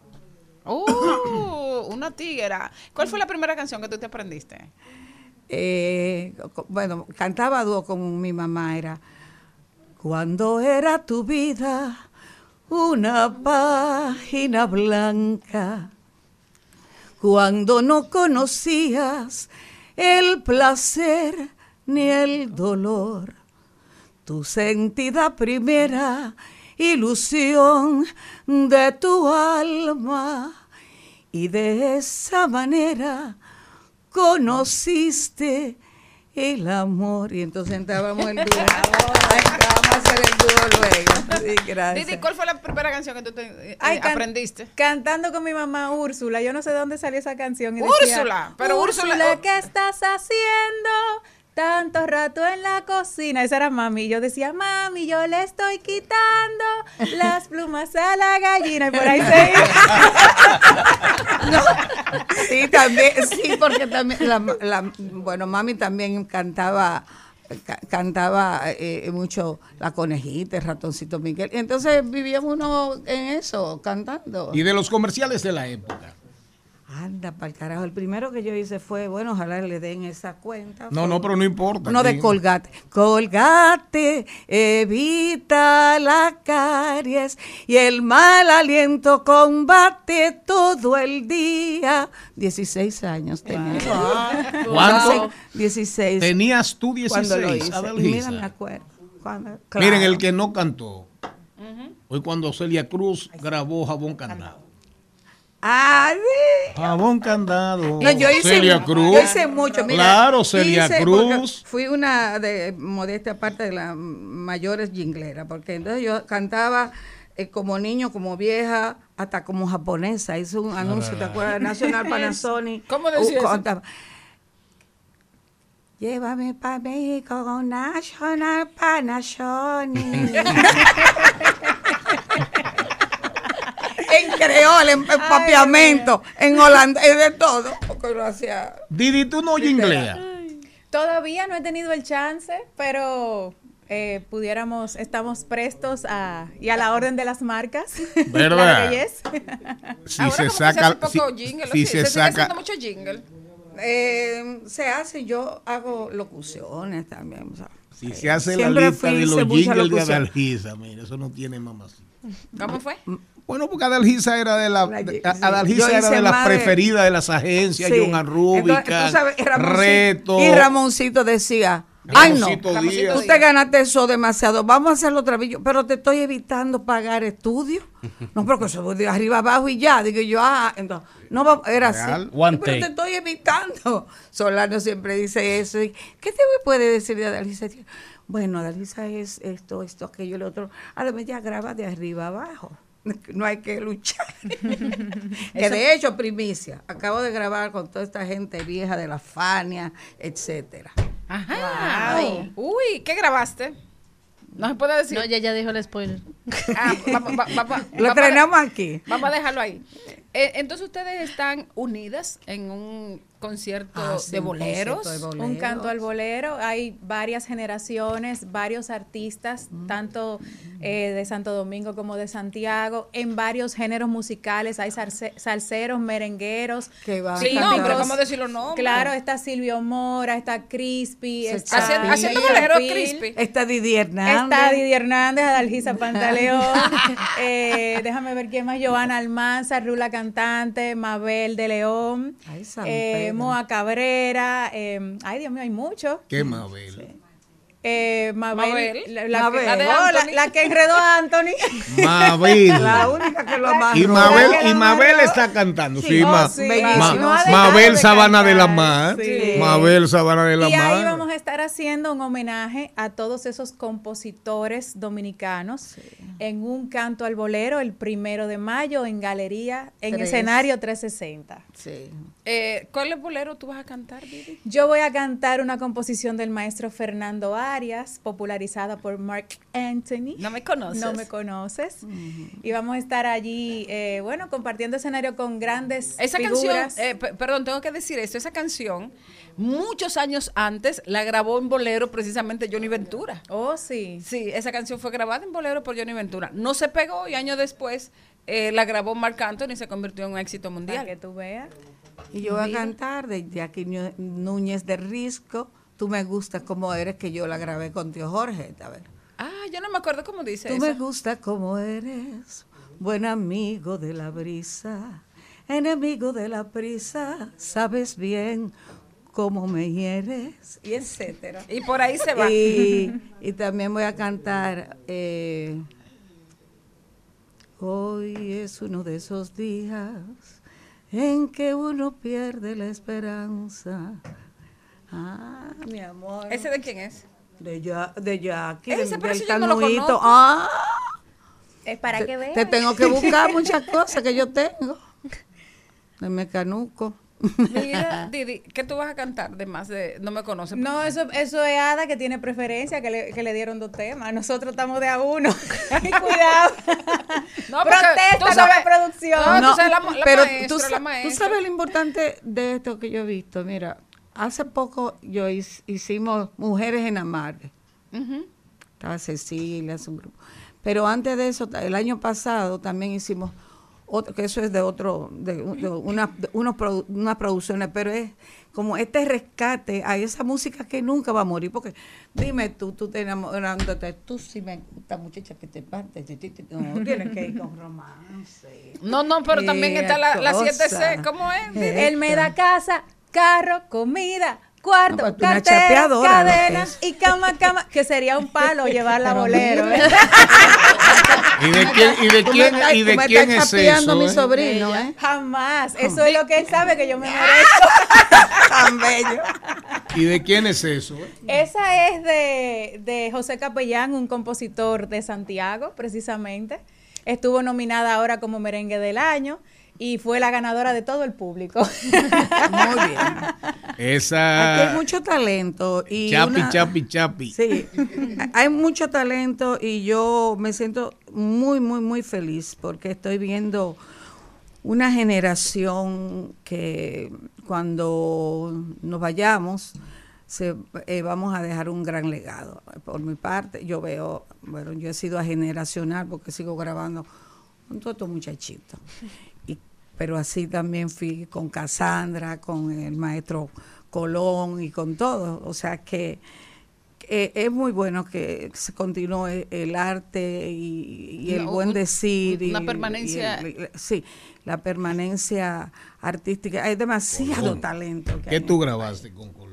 ¡Uh! Una tiguera. ¿Cuál fue la primera canción que tú te aprendiste? Eh, bueno, cantaba dúo con mi mamá, era Cuando era tu vida una página blanca, cuando no conocías el placer ni el dolor, tu sentida primera ilusión de tu alma, y de esa manera conociste el amor. Y entonces entrábamos el dúo. Vamos a hacer el dúo luego. Sí, gracias. Didi, ¿cuál fue la primera canción que tú te, eh, Ay, can- aprendiste? Cantando con mi mamá Úrsula. Yo no sé de dónde salió esa canción. Y Úrsula, decía, pero Úrsula, Úrsula, ¿qué estás haciendo? Tanto rato en la cocina. Esa era mami. Y yo decía, mami, yo le estoy quitando las plumas a la gallina. Y por ahí se iba. No, sí, también, sí, porque también, la, la, bueno, mami también cantaba, ca, cantaba eh, mucho La Conejita, el Ratoncito Miguel. Y entonces vivíamos uno en eso, cantando. Y de los comerciales de la época. Anda, para el carajo. El primero que yo hice fue, bueno, ojalá le den esa cuenta. No, fue, no, pero no importa. Uno de Colgate. Colgate, evita la caries y el mal aliento combate todo el día. dieciséis años tenía. Wow. ¿Cuánto? dieciséis. Tenías tú dieciséis. Cuando lo hice. Adelgisa. Mira, me acuerdo. Cuando, claro. Miren, el que no cantó. Uh-huh. Hoy cuando Celia Cruz grabó Jabón Candado. Ah, sí. Jabón Candado. No, yo hice, Celia Cruz. Yo hice mucho. Mira, claro, Celia Cruz. Fui una de modesta parte de las mayores jingleras, porque entonces yo cantaba eh, como niño, como vieja, hasta como japonesa. Hice un anuncio, ah, ¿te acuerdas? National Panasonic. ¿Cómo decía uh, eso? Llévame para México con National Panasonic. En creol, en, en papiamento, en holandés, de todo. Porque lo hacía. Didi, tú no jingleas. Todavía no he tenido el chance, pero eh, pudiéramos, estamos prestos a y a la orden de las marcas. ¿Verdad? Si Ahora se saca, se si, jingle, si se, se saca, sigue haciendo mucho jingle. Eh, se hace, yo hago locuciones también. O sea, si eh, se hace la lista de los jingles de Adalgisa, mira, eso no tiene mamacita. ¿Cómo fue? Bueno, porque Adalgisa era de la sí. Adalgisa era de las preferidas de las agencias, sí. Johan Rúbica, Reto. Y Ramoncito decía, ay no, Ramoncito tú te ganaste eso demasiado, vamos a hacerlo otra vez, pero te estoy evitando pagar estudios. No, porque eso de arriba abajo y ya, digo yo, ah, entonces, no va, era Real. Así. One pero take. Te estoy evitando. Solano siempre dice eso. ¿Qué te puede decir de Adalgisa? Bueno, Adalgisa es esto, esto, aquello, lo otro. Además ya graba de arriba abajo. No hay que luchar. Que de hecho, primicia, acabo de grabar con toda esta gente vieja de la Fania, etcétera. Ajá. Wow. Uy, ¿qué grabaste? No se puede decir. No, ya ya dijo el spoiler. Ah, va, va, va, va, Lo tenemos aquí. Vamos a dejarlo ahí. Eh, entonces ustedes están unidas en un concierto, Ah, sí, de, un boleros. concierto de boleros. Un canto al bolero. Hay varias generaciones, varios artistas, tanto eh, de Santo Domingo como de Santiago, en varios géneros musicales. Hay salse- salseros, merengueros. Que van Sin cantando. nombre, vamos a decir los nombres. Claro, está Silvio Mora, está Crispy, está Haciendo- haciendo bolero, Crispy. Está Didi Hernández. Está Didi Hernández, Adalgisa Pantaleón. eh, déjame ver quién más. Joana Almanza, Rula Cantante, Mabel de León. Ay, San eh, Pedro. Moa Cabrera. eh, ay, Dios mío, hay muchos. ¿Qué Mabel? Eh, Mabel, Mabel. La, la Mabel. que, La de oh, la- Anthony. la que enredó a Anthony. Mabel. La única que lo amarró. Y Mabel, La que y la Mabel amarró. está cantando. Sí, Sí, oh, Ma- sí. Ma- Bellísimo. No ha dejado Mabel de Sabana de la cantar. Mar. Sí. Mabel Sabana de la Y ahí Mar. vamos a estar haciendo un homenaje a todos esos compositores dominicanos en un canto al bolero el primero de mayo en Galería, en Tres. escenario trescientos sesenta. Sí. Eh, ¿Cuál es bolero tú vas a cantar, Didi? Yo voy a cantar una composición del maestro Fernando Arias, popularizada por Mark Anthony. No me conoces. No me conoces. Y vamos a estar allí, eh, bueno, compartiendo escenario con grandes Esa figuras. canción, eh, p- perdón, tengo que decir esto, esa canción, muchos años antes, la grabó en bolero precisamente Johnny Ventura. Oh, sí. Sí, esa canción fue grabada en bolero por Johnny Ventura. No se pegó y años después eh, la grabó Marc Anthony y se convirtió en un éxito Para mundial. que tú veas. Y yo voy a Mira. cantar de Jackie Ñu- Núñez de Risco. Tú me gustas como eres, que yo la grabé con tío Jorge. A ver. Ah, yo no me acuerdo cómo dice Tú eso. me gusta como eres, buen amigo de la brisa, enemigo de la prisa, sabes bien cómo me hieres, y etcétera. Y por ahí se va. Y, y también voy a cantar, eh, hoy es uno de esos días en que uno pierde la esperanza. Ah, mi amor. ¿Ese de quién es? De, ya, de Jackie, Ese, de, pero del ese yo no lo Canuito. conozco. Ah, Es para te, que veas. te tengo que buscar muchas cosas que yo tengo. De Mecanuco. Mira, Didi, ¿qué tú vas a cantar? De más de, no me conoces. No, eso, eso es Ada que tiene preferencia, que le, que le dieron dos temas. Nosotros estamos de a uno. Ay, cuidado. No, porque Protesta, tú sabes- nueva producción. No, tú sabes la- la pero maestra, tú, la sa- maestra. tú sabes lo importante de esto que yo he visto. Mira, hace poco yo hic- hicimos Mujeres en Amargue. Ujú. Estaba Cecilia, su grupo. Pero antes de eso, el año pasado también hicimos otro, que eso es de otro, de, de una, de unos produ- unas producciones, pero es como este rescate a esa música que nunca va a morir. Porque dime tú, tú te enamorándote, tú sí me gusta, muchacha, que te parte, ti, ti, ti, no, tienes que ir con romance. No, no, pero también Eh, está la, la cosa. siete C. ¿Cómo es? Didi? Él me da casa, carro, comida, cuarto, No, pues tú una cartera, chapeadora, lo que cadena es. y cama, cama, que sería un palo llevarla a Pero bolero. mira. ¿eh? ¿Y de quién, y de Tú me quién, estás- y tú de me quién estás es chapeando eso? mi eh? sobrino, ¿eh? Jamás. Eso es lo que él sabe que yo me merezco. Tan bello. ¿Y de quién es eso? eh? Esa es de, de José Capellán, un compositor de Santiago, precisamente. Estuvo nominada ahora como merengue del año y fue la ganadora de todo el público. Muy bien. Esa. Aquí hay mucho talento. Y Chapi, una- chapi, chapi. Sí, hay mucho talento y yo me siento muy, muy, muy feliz porque estoy viendo una generación que cuando nos vayamos se, eh, vamos a dejar un gran legado. Por mi parte, yo veo, bueno, yo he sido ageneracional porque sigo grabando con todos estos muchachitos. Y, pero así también fui con Cassandra, con el maestro Colón y con todo. O sea que eh, es muy bueno que se continúe el arte y, y el Una- buen un- decir. y- una y permanencia. el- y- sí, la permanencia artística. Hay demasiado Colón. talento. Que ¿Qué hay tú en- grabaste con Colón?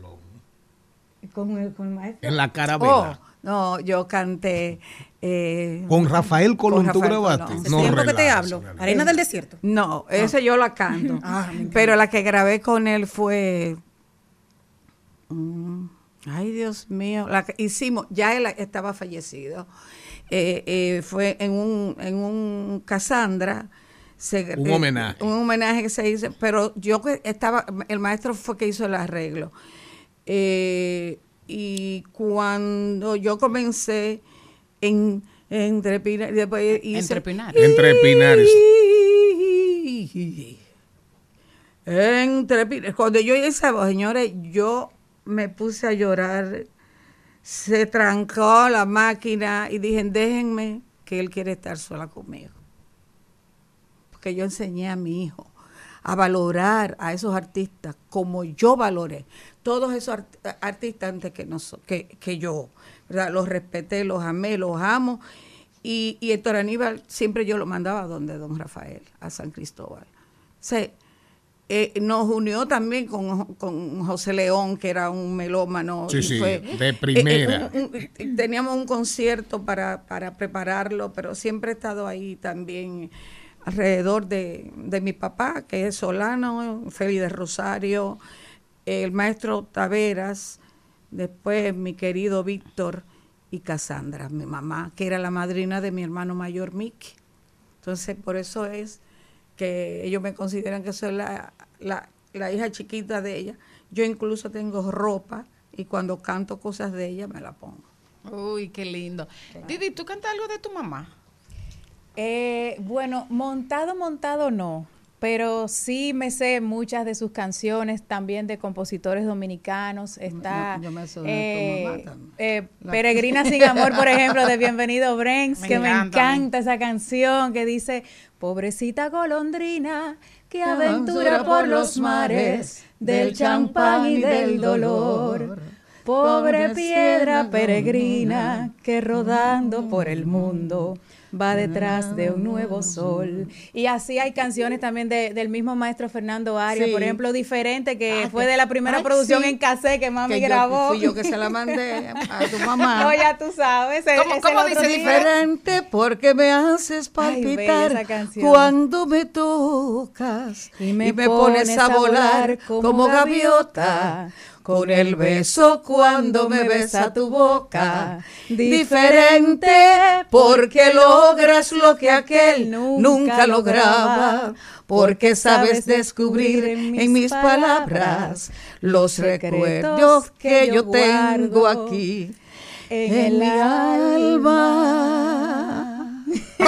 Con el, con el maestro. En la carabela. Oh, no, yo canté. eh, Con Rafael Colón, ¿tú Rafael grabaste? Colón. No tiempo que te relajes, hablo. relajes. Arena del desierto. No, ese yo la canto. Ah, me encanta. Pero la que grabé con él fue. mm, ay, Dios mío. La que hicimos, ya él estaba fallecido. Eh, eh, fue en un, en un Cassandra. se- Un eh, homenaje. Un homenaje que se hizo. Pero yo que estaba. El maestro fue que hizo el arreglo. Eh, y cuando yo comencé en entre Pinares, después hice, Entre Pinares. Entre Pinares. Entre Pinares. Cuando yo hice esa voz, señores, yo me puse a llorar. Se trancó la máquina y dije, déjenme que él quiere estar sola conmigo. Porque yo enseñé a mi hijo a valorar a esos artistas como yo valoré. Todos esos art artistas antes que, nos, que, que yo, ¿verdad? Los respeté, los amé, los amo. Y, y Héctor Aníbal siempre yo lo mandaba a donde don Rafael, a San Cristóbal. O sea, eh, nos unió también con, con José León, que era un melómano. Sí, y sí, fue, de primera. eh, un, un, teníamos un concierto para, para prepararlo, pero siempre he estado ahí también alrededor de, de mi papá, que es Solano, Félix de Rosario, el maestro Taveras, después mi querido Víctor y Cassandra, mi mamá, que era la madrina de mi hermano mayor, Mickey. Entonces, por eso es que ellos me consideran que soy la, la, la hija chiquita de ella. Yo incluso tengo ropa y cuando canto cosas de ella me la pongo. Uy, qué lindo. Claro. Didi, ¿tú cantas algo de tu mamá? Eh, bueno, montado, montado no, pero sí me sé muchas de sus canciones, también de compositores dominicanos. Está yo, yo me sé eh, de tu mamá también. Eh, Peregrina sin amor, por ejemplo, de Bienvenido Brenx, Me que encanta, me encanta esa canción que dice, pobrecita golondrina que aventura por los mares del champán y del dolor. Pobre piedra peregrina que rodando por el mundo va detrás de un nuevo sol. Y así hay canciones también de, del mismo maestro Fernando Arias, sí. Por ejemplo, Diferente, que ah, fue de la primera ay, producción sí. en cassette que mami que grabó. Yo, fui yo que se la mandé a tu mamá. No, ya tú sabes. ¿Cómo, ¿cómo dice Diferente? Porque me haces palpitar ay, cuando me tocas y me, y me pones, pones a volar como, como gaviota. Con el beso cuando me besa tu boca, diferente porque logras lo que aquel nunca lograba, porque sabes descubrir en mis palabras los recuerdos que yo tengo aquí en mi alma.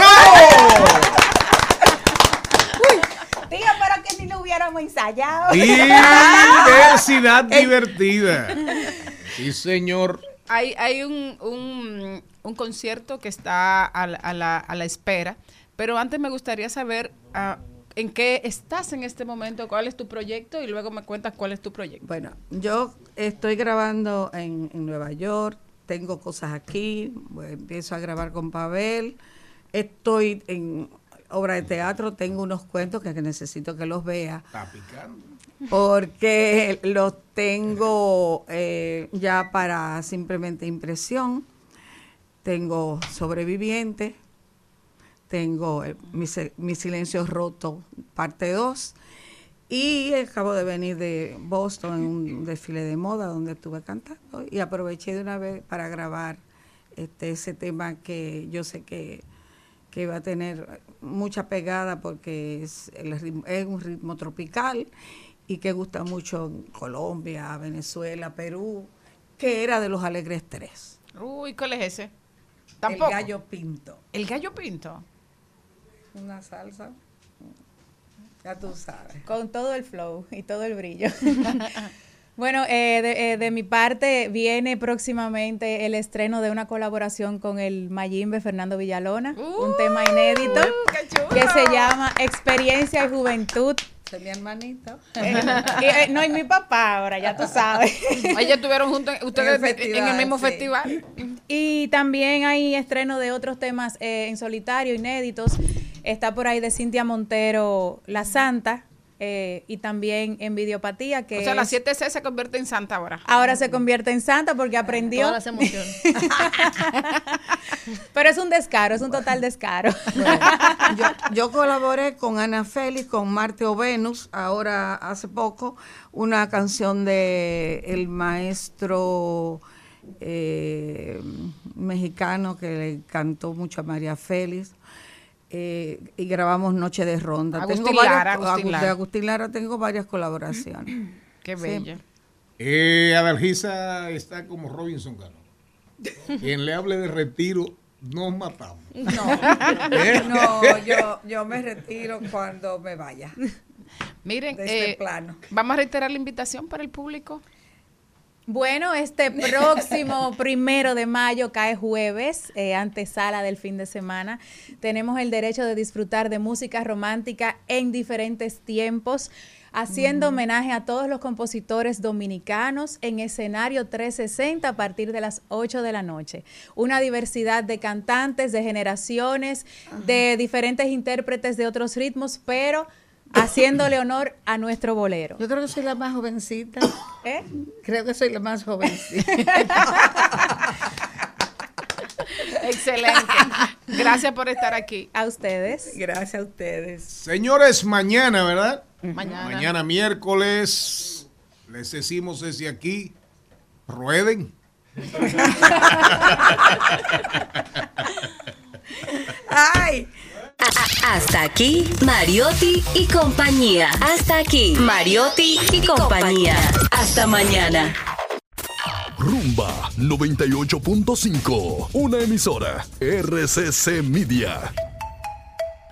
Tío, pero que si lo hubiéramos ensayado. Diversidad divertida. Sí, señor. Hay, hay un, un, un concierto que está a la, a, la, a la espera, pero antes me gustaría saber uh, en qué estás en este momento, cuál es tu proyecto y luego me cuentas cuál es tu proyecto. Bueno, yo estoy grabando en, en Nueva York, tengo cosas aquí, bueno, empiezo a grabar con Pavel, estoy en obra de teatro, tengo unos cuentos que necesito que los vea. Está picando. Porque los tengo eh, ya para simplemente impresión. Tengo Sobreviviente, tengo eh, mi, mi Silencio Roto, parte dos, y acabo de venir de Boston en un desfile de moda donde estuve cantando y aproveché de una vez para grabar este ese tema que yo sé que que va a tener mucha pegada porque es, el ritmo, es un ritmo tropical y que gusta mucho en Colombia, Venezuela, Perú, que era de los Alegres Tres. Uy, ¿cuál es ese? ¿Tampoco? El Gallo Pinto. ¿El Gallo Pinto? Una salsa, ya tú sabes. Con todo el flow y todo el brillo. Bueno, eh, de, eh, de mi parte viene próximamente el estreno de una colaboración con el Mayimbe Fernando Villalona, uh, un tema inédito uh, que se llama Experiencia y Juventud. Es mi hermanito. Eh, eh, no, y mi papá ahora, ya tú sabes. Ellos estuvieron juntos ustedes en el, festival, en el mismo sí. festival. Y también hay estreno de otros temas eh, en solitario, inéditos. Está por ahí de Cintia Montero, La Santa. Eh, y también en Videopatía, que o sea, es, la siete C se convierte en Santa ahora. Ahora se convierte en Santa porque aprendió. Todas las emociones. Pero es un descaro, es un total descaro. Bueno, yo, yo colaboré con Ana Félix, con Marte o Venus, ahora hace poco, una canción de el maestro eh, mexicano que le cantó mucho a María Félix. Eh, y grabamos Noche de Ronda. Agustín tengo Lara, varios, Agustín Lara. De Agustín Lara tengo varias colaboraciones. Qué bella. Sí. Eh, Adalgisa está como Robinson Cano. Quien le hable de retiro, nos matamos. No, ¿Eh? no yo, yo me retiro cuando me vaya. Miren, de este eh, plano. vamos a reiterar la invitación para el público. Bueno, este próximo primero de mayo cae jueves, eh, antesala del fin de semana. Tenemos el derecho de disfrutar de música romántica en diferentes tiempos, haciendo homenaje a todos los compositores dominicanos en escenario trescientos sesenta a partir de las ocho de la noche. Una diversidad de cantantes, de generaciones, de diferentes intérpretes de otros ritmos, pero haciéndole honor a nuestro bolero. Yo creo que soy la más jovencita. ¿Eh? Creo que soy la más jovencita. Excelente. Gracias por estar aquí. A ustedes. Gracias a ustedes. Señores, mañana, ¿verdad? Mañana. Mañana miércoles, les decimos desde aquí, rueden. ¡Ay! Hasta aquí, Mariotti y compañía. Hasta aquí, Mariotti y compañía. Hasta mañana. Rumba noventa y ocho punto cinco, una emisora R C C Media.